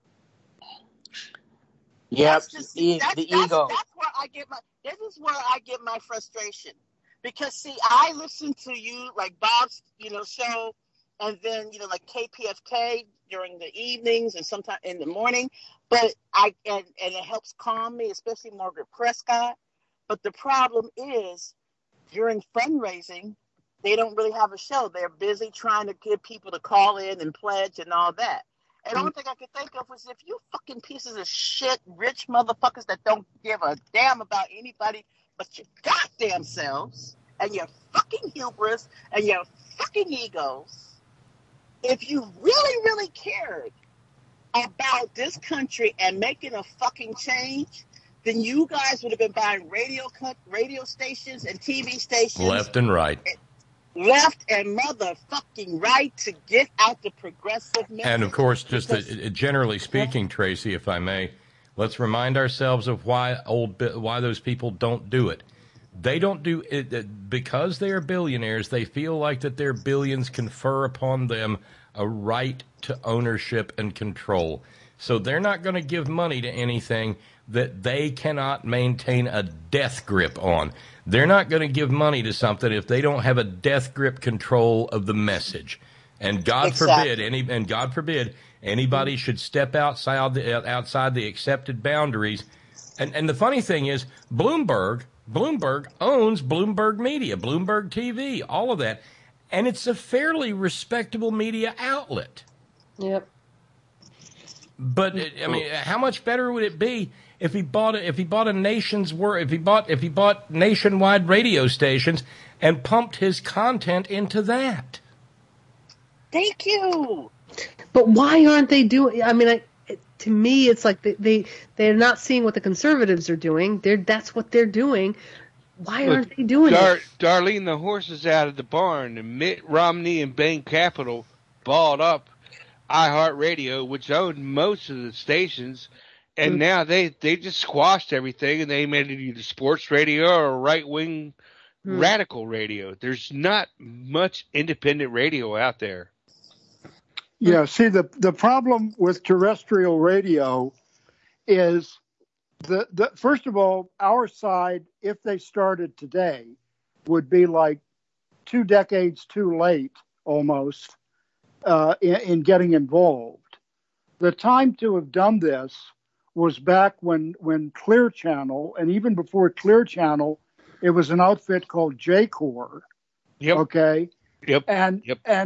Yep, the ego. This is where I get my frustration. Because, see, I listen to you, like Bob's, show, and then, like KPFK during the evenings and sometimes in the morning. But and it helps calm me, especially Margaret Prescott. But the problem is, during fundraising, they don't really have a show. They're busy trying to get people to call in and pledge and all that. And the only thing I could think of was if you fucking pieces of shit, rich motherfuckers that don't give a damn about anybody but your goddamn selves and your fucking hubris and your fucking egos, if you really, really cared about this country and making a fucking change, then you guys would have been buying radio stations and TV stations. Left and right. Left and motherfucking right to get out the progressive message. And, of course, just generally speaking, Tracy, if I may, let's remind ourselves of why those people don't do it. They don't do it because they are billionaires. They feel like that their billions confer upon them a right to ownership and control. So they're not going to give money to anything that they cannot maintain a death grip on. They're not going to give money to something if they don't have a death grip control of the message. And God forbid anybody should step outside the accepted boundaries. And the funny thing is, Bloomberg owns Bloomberg Media, Bloomberg TV, all of that, and it's a fairly respectable media outlet. Yep. But I mean, how much better would it be if he bought nationwide radio stations and pumped his content into that? Thank you. But why aren't they doing? I mean, to me, it's like they're not seeing what the conservatives are doing. That's what they're doing. Why aren't they doing it? Darlene, the horse is out of the barn, and Mitt Romney and Bain Capital bought up iHeartRadio, which owned most of the stations, And now they just squashed everything, and they made it either sports radio or right-wing radical radio. There's not much independent radio out there. Yeah, see, the problem with terrestrial radio is the first of all, our side, if they started today, would be like 2 decades too late almost in getting involved. The time to have done this was back when Clear Channel, and even before Clear Channel, it was an outfit called J-Core. Yep. Okay. Yep. And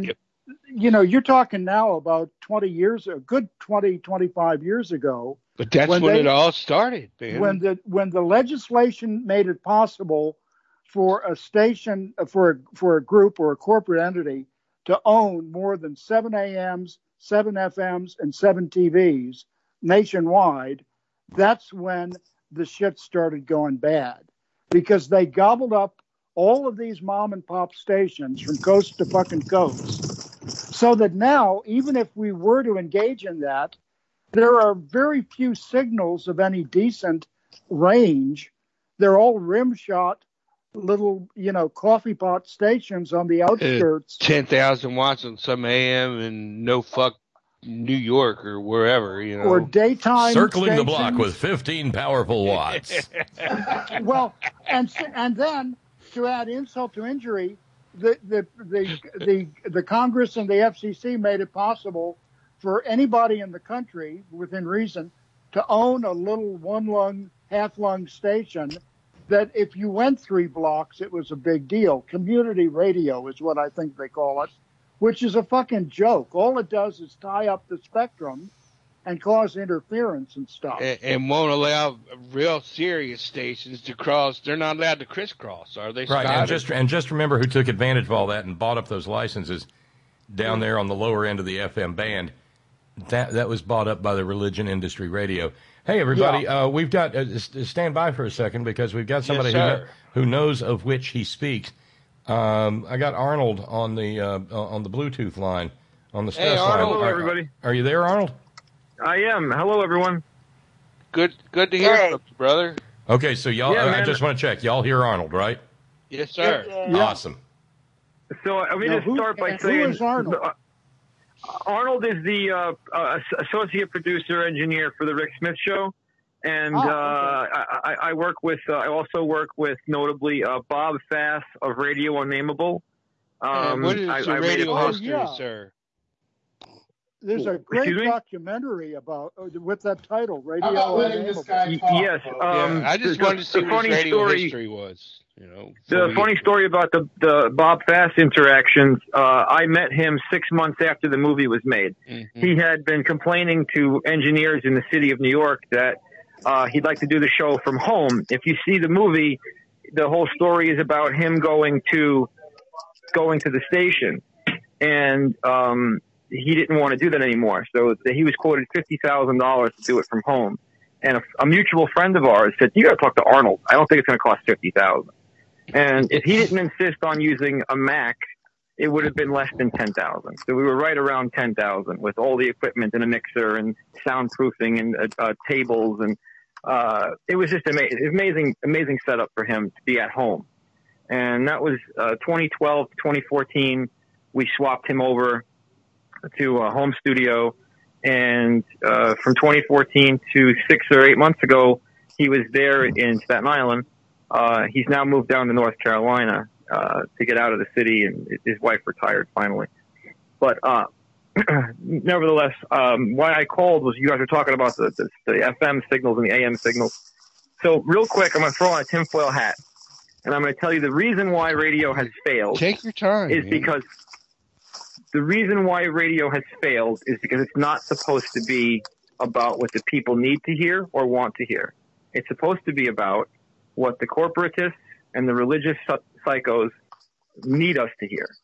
you know, you're talking now about 20 years, a good 20, 25 years ago. But that's when it all started, man. When the legislation made it possible for a station, for a group or a corporate entity to own more than 7 AMs, 7 FMs, and 7 TVs nationwide, that's when the shit started going bad, because they gobbled up all of these mom and pop stations from coast to fucking coast, so that now, even if we were to engage in that, there are very few signals of any decent range. They're all rim shot little, coffee pot stations on the outskirts. 10,000 watts on some AM and no fuck New York or wherever, or daytime circling stations. the block with 15 powerful watts. Well, and then to add insult to injury, the Congress and the FCC made it possible for anybody in the country within reason to own a little 1-lung, half-lung station that if you went 3 blocks, it was a big deal. Community radio is what I think they call it, which is a fucking joke. All it does is tie up the spectrum and cause interference and stuff. And won't allow real serious stations to cross. They're not allowed to crisscross, are they? Right, and just remember who took advantage of all that and bought up those licenses down there on the lower end of the FM band. That was bought up by the religion industry radio. Hey, everybody, we've got stand by for a second because we've got somebody who knows of which he speaks. I got Arnold on the Bluetooth line, on the stress line. Hello, everybody. Are you there, Arnold? I am. Hello, everyone. Good to hear from you, brother. Okay, so y'all, I just want to check. Y'all hear Arnold, right? Yes, sir. Awesome. So let me just start by saying, who is Arnold? Arnold is the associate producer engineer for the Rick Smith Show, and I work with. I also work with notably Bob Fass of Radio Unnameable. What is your radio history, sir? There's a great documentary with that title, Radio Unnameable. Yes. I just wanted to see what his radio history was. The funny story about the Bob Fass interactions, I met him 6 months after the movie was made. Mm-hmm. He had been complaining to engineers in the city of New York that he'd like to do the show from home. If you see the movie, the whole story is about him going to the station, and he didn't want to do that anymore. So he was quoted $50,000 to do it from home. And a mutual friend of ours said, "You got to talk to Arnold. I don't think it's going to cost $50,000." And if he didn't insist on using a Mac, it would have been less than $10,000. So we were right around $10,000 with all the equipment and a mixer and soundproofing and tables. And it was just amazing setup for him to be at home. And that was 2012 to 2014. We swapped him over to a home studio. And from 2014 to 6 or 8 months ago, he was there in Staten Island. He's now moved down to North Carolina to get out of the city, and his wife retired finally. But nevertheless, why I called was you guys were talking about the FM signals and the AM signals. So real quick, I'm going to throw on a tinfoil hat, and I'm going to tell you the reason why radio has failed. Take your time. Because the reason why radio has failed is because it's not supposed to be about what the people need to hear or want to hear. It's supposed to be about what the corporatists and the religious psychos need us to hear.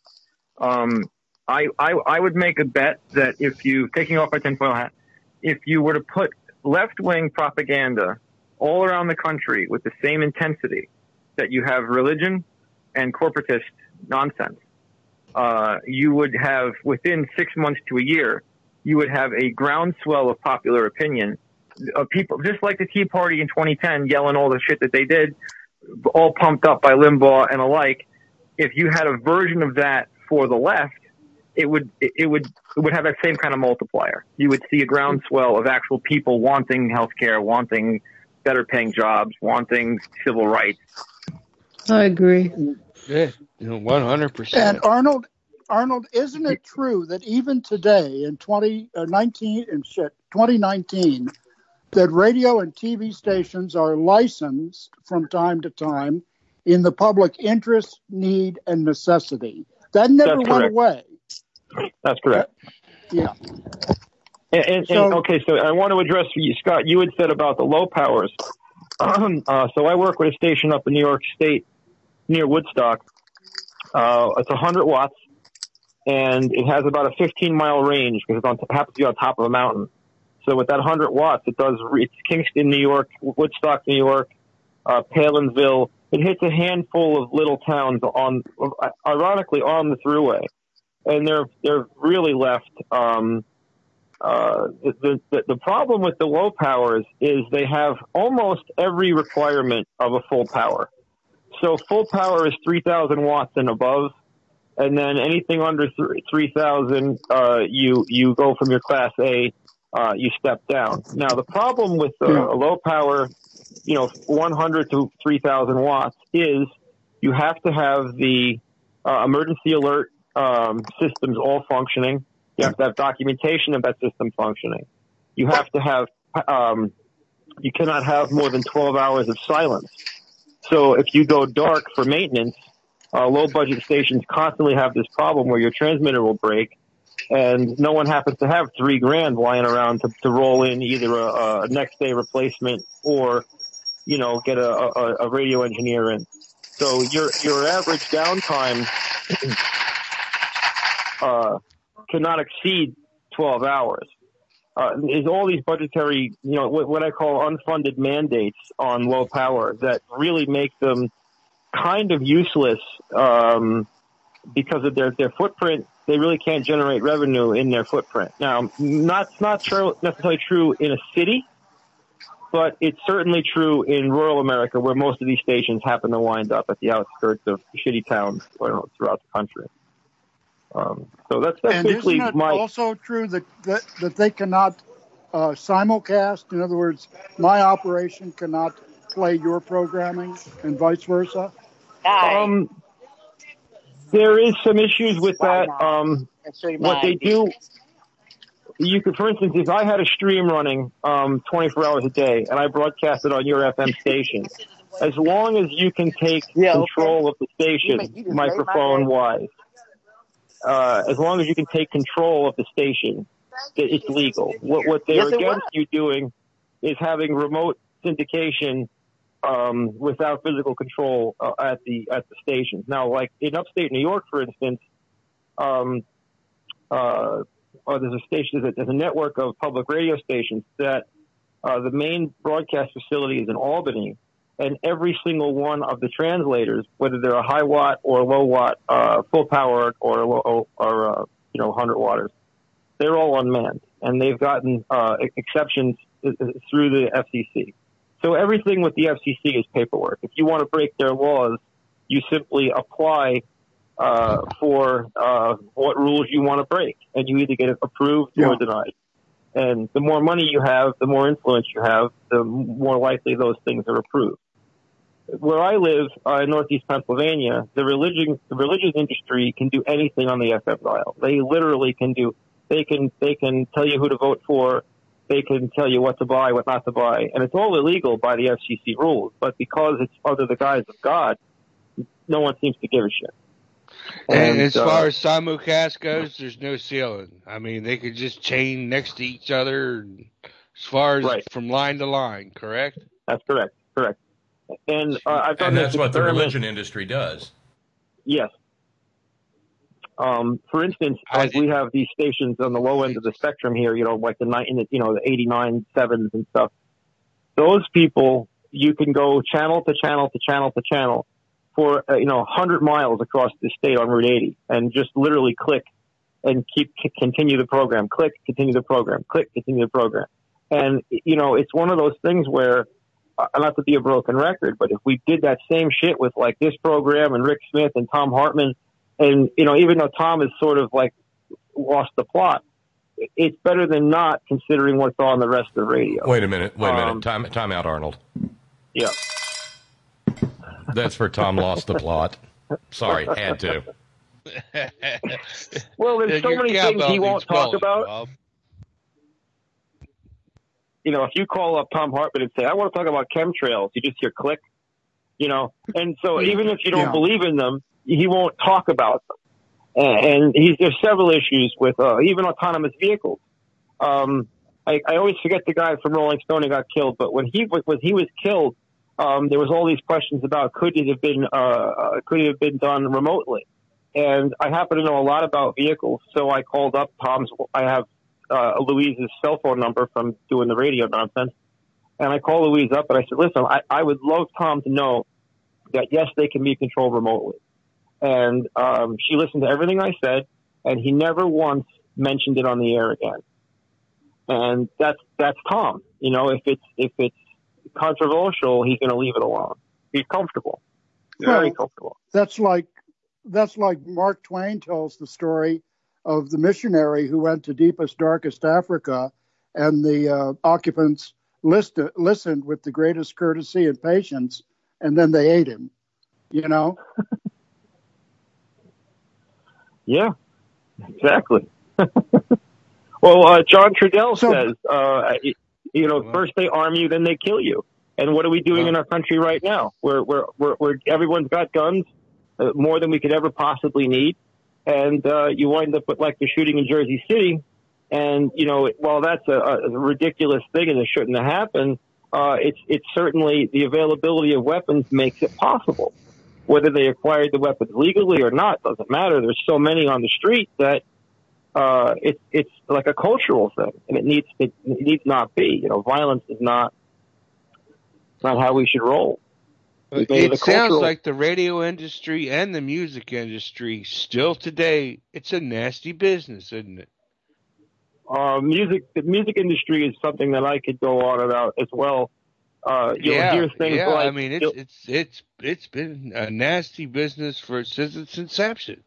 I would make a bet that if you, taking off my tinfoil hat, if you were to put left-wing propaganda all around the country with the same intensity that you have religion and corporatist nonsense, you would have, within 6 months to a year, you would have a groundswell of popular opinion people, just like the Tea Party in 2010, yelling all the shit that they did, all pumped up by Limbaugh and alike. If you had a version of that for the left, it would have that same kind of multiplier. You would see a groundswell of actual people wanting healthcare, wanting better paying jobs, wanting civil rights. I agree. Yeah, 100%. And Arnold, isn't it true that even today in 2019, that radio and TV stations are licensed from time to time in the public interest, need, and necessity? That never went away. That's correct. Yeah. And okay, so I want to address you, Scott. You had said about the low powers. So I work with a station up in New York State near Woodstock. It's 100 watts, and it has about a 15-mile range because it happens to be on top of a mountain. So with that 100 watts, it's Kingston, New York, Woodstock, New York, Palinville. It hits a handful of little towns ironically on the thruway, and they're really left. The problem with the low powers is they have almost every requirement of a full power. So full power is 3,000 watts and above, and then anything under 3,000, you go from your class A, you step down. Now the problem with a low power, 100 to 3,000 watts is you have to have the emergency alert systems all functioning. You have to have documentation of that system functioning. You have to have, you cannot have more than 12 hours of silence. So if you go dark for maintenance, low budget stations constantly have this problem where your transmitter will break, and no one happens to have $3,000 lying around to roll in either a next day replacement or, get a radio engineer in. So your average downtime cannot exceed 12 hours. Is all these budgetary, what I call unfunded mandates on low power that really make them kind of useless because of their footprint. They really can't generate revenue in their footprint. Now, not necessarily true in a city, but it's certainly true in rural America, where most of these stations happen to wind up at the outskirts of shitty towns throughout the country. So that's and basically isn't it also true that they cannot simulcast? In other words, my operation cannot play your programming and vice versa? There is some issues with that. What they do, you could, for instance, if I had a stream running 24 hours a day and I broadcast it on your FM station, as long as you can take control of the station, microphone-wise, as long as you can take control of the station, it's legal. What they're against you doing is having remote syndication without physical control at the stations. Now, like in upstate New York, for instance, there's a station, there's a network of public radio stations that the main broadcast facility is in Albany, and every single one of the translators, whether they're a high watt or low watt, full power or 100 watters, they're all unmanned, and they've gotten exceptions through the FCC. So everything with the FCC is paperwork. If you want to break their laws, you simply apply for what rules you want to break, and you either get it approved or denied. And the more money you have, the more influence you have, the more likely those things are approved. Where I live in Northeast Pennsylvania, the religious industry can do anything on the FM dial. They literally can do. They can tell you who to vote for. They can tell you what to buy, what not to buy, and it's all illegal by the FCC rules. But because it's under the guise of God, no one seems to give a shit. And as far as simulcast goes, there's no ceiling. I mean, they could just chain next to each other as far as from line to line, correct? That's correct. And I've done that's what the religion industry does. Yes. For instance, like we have these stations on the low end of the spectrum here, like the 89.7s and stuff. Those people, you can go channel to channel to channel to channel for 100 miles across the state on Route 80, and just literally click and continue the program. Click, continue the program. Click, continue the program. And, you know, it's one of those things where, not to be a broken record, but if we did that same shit with like this program and Rick Smith and Tom Hartman, and, you know, even though Tom has sort of like lost the plot, it's better than not, considering what's on the rest of the radio. Wait a minute. Time out, Arnold. Yeah. That's for Tom lost the plot. Sorry, had to. Well, there's so many things he won't talk about. Bob. You know, if you call up Tom Hartman and say, I want to talk about chemtrails, you just hear click, you know. And so even if you don't believe in them, he won't talk about them. And there's several issues with even autonomous vehicles. I always forget the guy from Rolling Stone who got killed, but when he was killed, there was all these questions about could it have been done remotely. And I happen to know a lot about vehicles, so I called up Tom's. I have Louise's cell phone number from doing the radio nonsense, and I called Louise up and I said, "Listen, I would love Tom to know that yes, they can be controlled remotely." And she listened to everything I said, and he never once mentioned it on the air again. And that's Tom. You know, if it's controversial, he's going to leave it alone. He's comfortable, very comfortable. That's like Mark Twain tells the story of the missionary who went to deepest, darkest Africa, and the occupants listened with the greatest courtesy and patience, and then they ate him. You know. Yeah, exactly. Well, John Trudell says, you know, first they arm you, then they kill you. And what are we doing in our country right now? We're everyone's got guns, more than we could ever possibly need. And you wind up with like the shooting in Jersey City. And, you know, while that's a ridiculous thing and it shouldn't have happened, it's certainly the availability of weapons makes it possible. Whether they acquired the weapons legally or not doesn't matter. There's so many on the street that it's like a cultural thing, and it needs not be. You know, violence is not how we should roll. It sounds like the radio industry and the music industry still today, it's a nasty business, isn't it? The music industry is something that I could go on about as well. You'll hear things like, I mean, it's been a nasty business since its inception.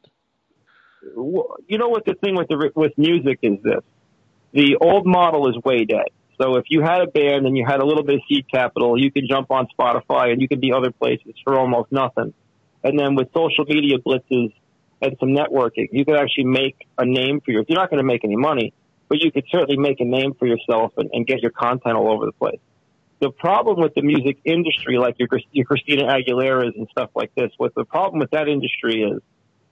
You know what the thing with music is this: the old model is way dead. So if you had a band and you had a little bit of seed capital, you can jump on Spotify and you can be other places for almost nothing. And then with social media blitzes and some networking, you could actually make a name for yourself. You're not going to make any money, but you could certainly make a name for yourself and get your content all over the place. The problem with the music industry, like your Christina Aguilera's and stuff like this, what the problem with that industry is,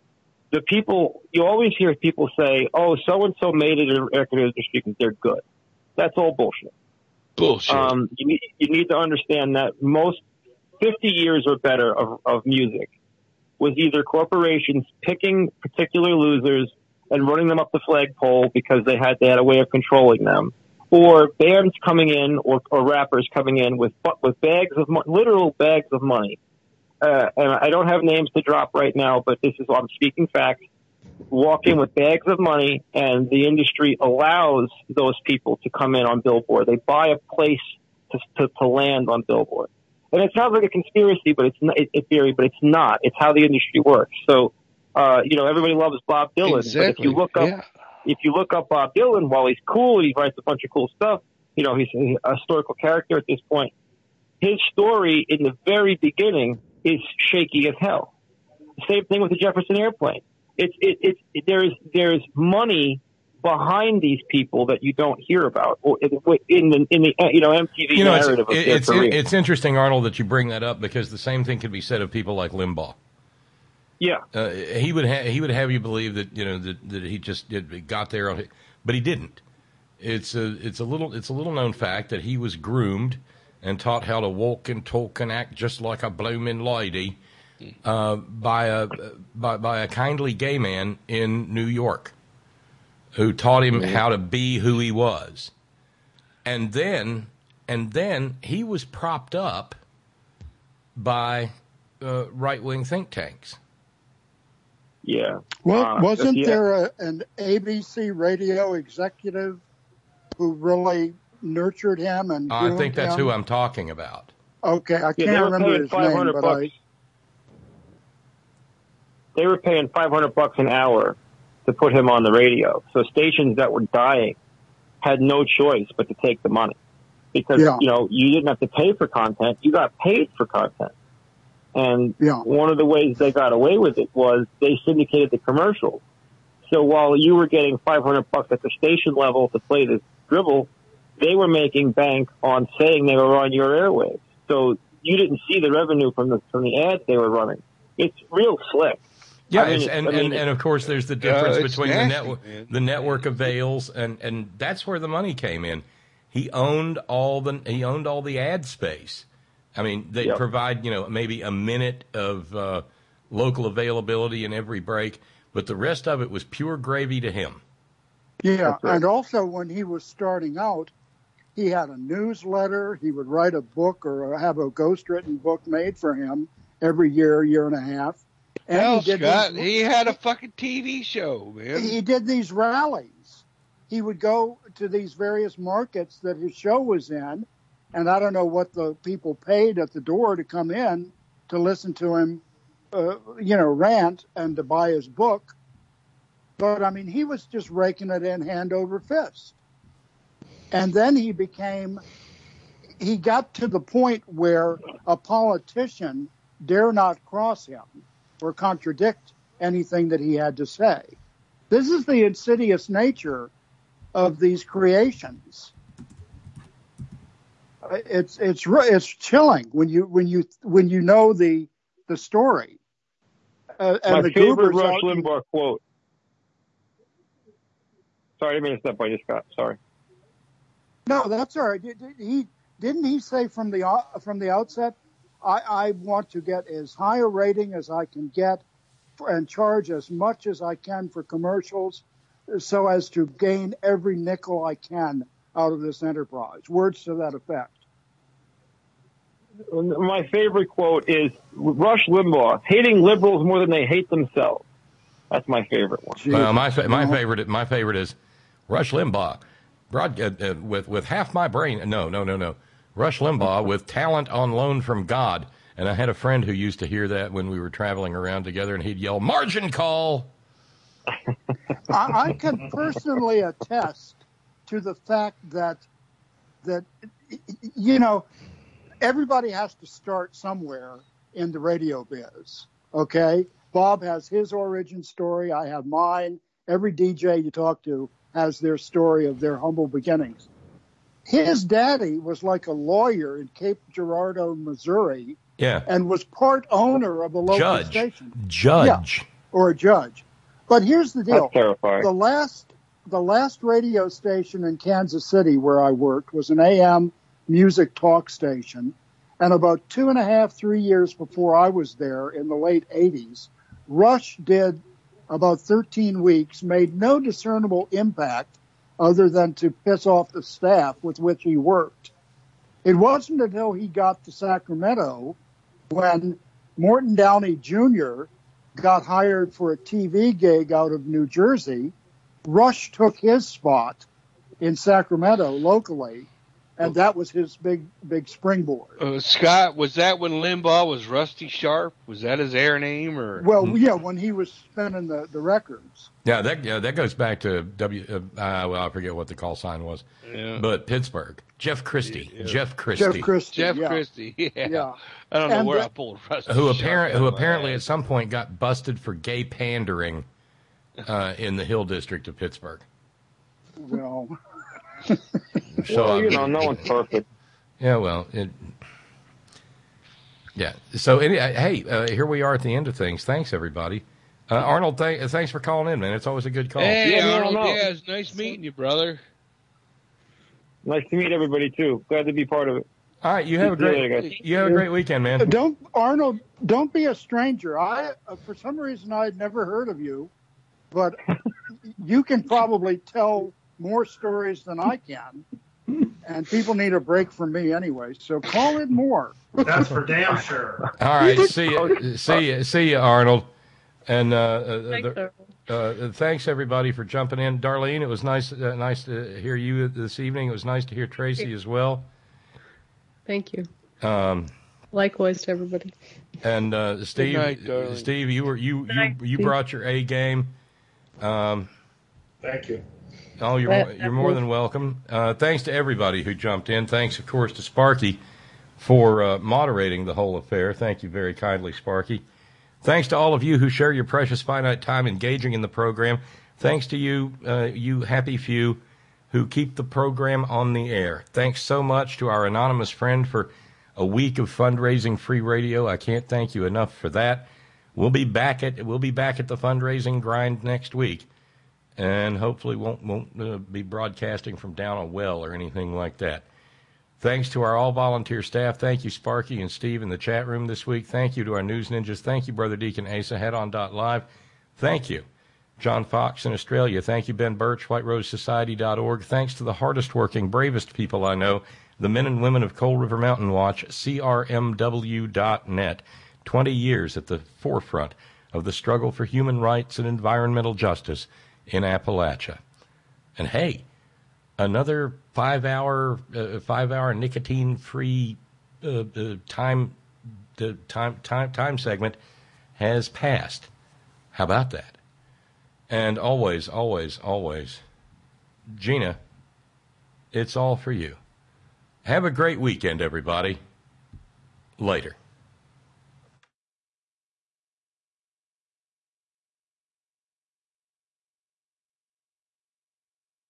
you always hear people say, oh, so-and-so made it in the record industry because they're good. That's all bullshit. Bullshit. You need to understand that most 50 years or better of music was either corporations picking particular losers and running them up the flagpole because they had a way of controlling them, or bands coming in or rappers coming in with bags of literal bags of money. And I don't have names to drop right now, but I'm speaking facts. Walk in with bags of money, and the industry allows those people to come in on Billboard. They buy a place to land on Billboard. And it sounds like a conspiracy, but it's theory, but it's not. It's how the industry works. So, you know, everybody loves Bob Dylan, exactly. But if you look up Bob Dylan, while he's cool and he writes a bunch of cool stuff, you know, he's a historical character at this point. His story in the very beginning is shaky as hell. Same thing with the Jefferson Airplane. There's money behind these people that you don't hear about, or in the MTV narrative of their career. It's interesting, Arnold, that you bring that up, because the same thing could be said of people like Limbaugh. Yeah, he would have you believe that that he just got there, but he didn't. It's a little known fact that he was groomed and taught how to walk and talk and act just like a blooming lady by a kindly gay man in New York, who taught him how to be who he was, and then he was propped up by right-wing think tanks. Yeah. Well, wasn't there an ABC radio executive who really nurtured him and I think groomed that's him? who I'm talking about. Okay, I they can't were remember paying his name, 500 but bucks. They were paying $500 an hour to put him on the radio. So stations that were dying had no choice but to take the money because you didn't have to pay for content; you got paid for content. And one of the ways they got away with it was they syndicated the commercials. So while you were getting $500 at the station level to play this dribble, they were making bank on saying they were on your airwaves. So you didn't see the revenue from the ads they were running. It's real slick. Yeah, and of course there's the difference between nasty, the network avails and that's where the money came in. He owned all the ad space. I mean, they provide maybe a minute of local availability in every break, but the rest of it was pure gravy to him. Yeah, and also when he was starting out, he had a newsletter. He would write a book or have a ghostwritten book made for him every year and a half. And Hell, Scott, he had a fucking TV show, man. He did these rallies. He would go to these various markets that his show was in, and I don't know what the people paid at the door to come in to listen to him, rant and to buy his book. But, I mean, he was just raking it in hand over fist. And then he got to the point where a politician dare not cross him or contradict anything that he had to say. This is the insidious nature of these creations. It's chilling when you know the story. And my the favorite Goobers Rush Limbaugh quote. Sorry, I didn't mean to step by you, Scott. Sorry. No, that's all right. Didn't he say from the outset, I want to get as high a rating as I can get and charge as much as I can for commercials so as to gain every nickel I can out of this enterprise. Words to that effect. My favorite quote is Rush Limbaugh, hating liberals more than they hate themselves. That's my favorite one. Well, my favorite is Rush Limbaugh, with half my brain. No. Rush Limbaugh with talent on loan from God. And I had a friend who used to hear that when we were traveling around together, and he'd yell, "Margin call!" I can personally attest to the fact that everybody has to start somewhere in the radio biz. Okay, Bob has his origin story. I have mine. Every DJ you talk to has their story of their humble beginnings. His daddy was like a lawyer in Cape Girardeau, Missouri, and was part owner of a local station. Or a judge. But here's the deal. That's terrifying. The last radio station in Kansas City where I worked was an AM music talk station. And about 2.5, 3 years before I was there in the late 80s, Rush did about 13 weeks, made no discernible impact other than to piss off the staff with which he worked. It wasn't until he got to Sacramento when Morton Downey Jr. got hired for a TV gig out of New Jersey. Rush took his spot in Sacramento locally, and that was his big springboard. Scott, was that when Limbaugh was Rusty Sharp? Was that his air name? Or Well, yeah, when he was spinning the records. Yeah, that goes back to I forget what the call sign was, but Pittsburgh. Jeff Christie. Yeah. Jeff Christie. Yeah. I don't know where I pulled Rusty who Sharp apparently at some point got busted for gay pandering in the Hill District of Pittsburgh. Well, So no one's perfect. Yeah, well, So here we are at the end of things. Thanks, everybody. Arnold, thanks for calling in, man. It's always a good call. Hey, Arnold, it's nice meeting you, brother. Nice to meet everybody too. Glad to be part of it. All right, you have a great weekend, man. Arnold, don't be a stranger. I for some reason I had never heard of you, but you can probably tell more stories than I can, and people need a break from me anyway. So call in more. That's for damn sure. All right, see you, Arnold. And Thanks, thanks everybody for jumping in. Darlene, it was nice to hear you this evening. It was nice to hear Tracy as well. Thank you. Likewise to everybody. And Steve, Good night, darling. Steve, you brought your A game. Thank you. Oh, you're more than welcome. Thanks to everybody who jumped in. Thanks, of course, to Sparky for moderating the whole affair. Thank you very kindly, Sparky. Thanks to all of you who share your precious finite time engaging in the program. Thanks to you, you happy few who keep the program on the air. Thanks so much to our anonymous friend for a week of fundraising free radio. I can't thank you enough for that. We'll be back at the fundraising grind next week, and hopefully won't be broadcasting from down a well or anything like that. Thanks to our all-volunteer staff. Thank you, Sparky and Steve in the chat room this week. Thank you to our news ninjas. Thank you, Brother Deacon Asa, headon.live. Thank you, John Fox in Australia. Thank you, Ben Birch, whiterosesociety.org. Thanks to the hardest-working, bravest people I know, the men and women of Coal River Mountain Watch, CRMW.net. 20 years at the forefront of the struggle for human rights and environmental justice in Appalachia. And hey, another 5-hour nicotine-free time segment has passed. How about that? And always, Gina, it's all for you. Have a great weekend, everybody. Later.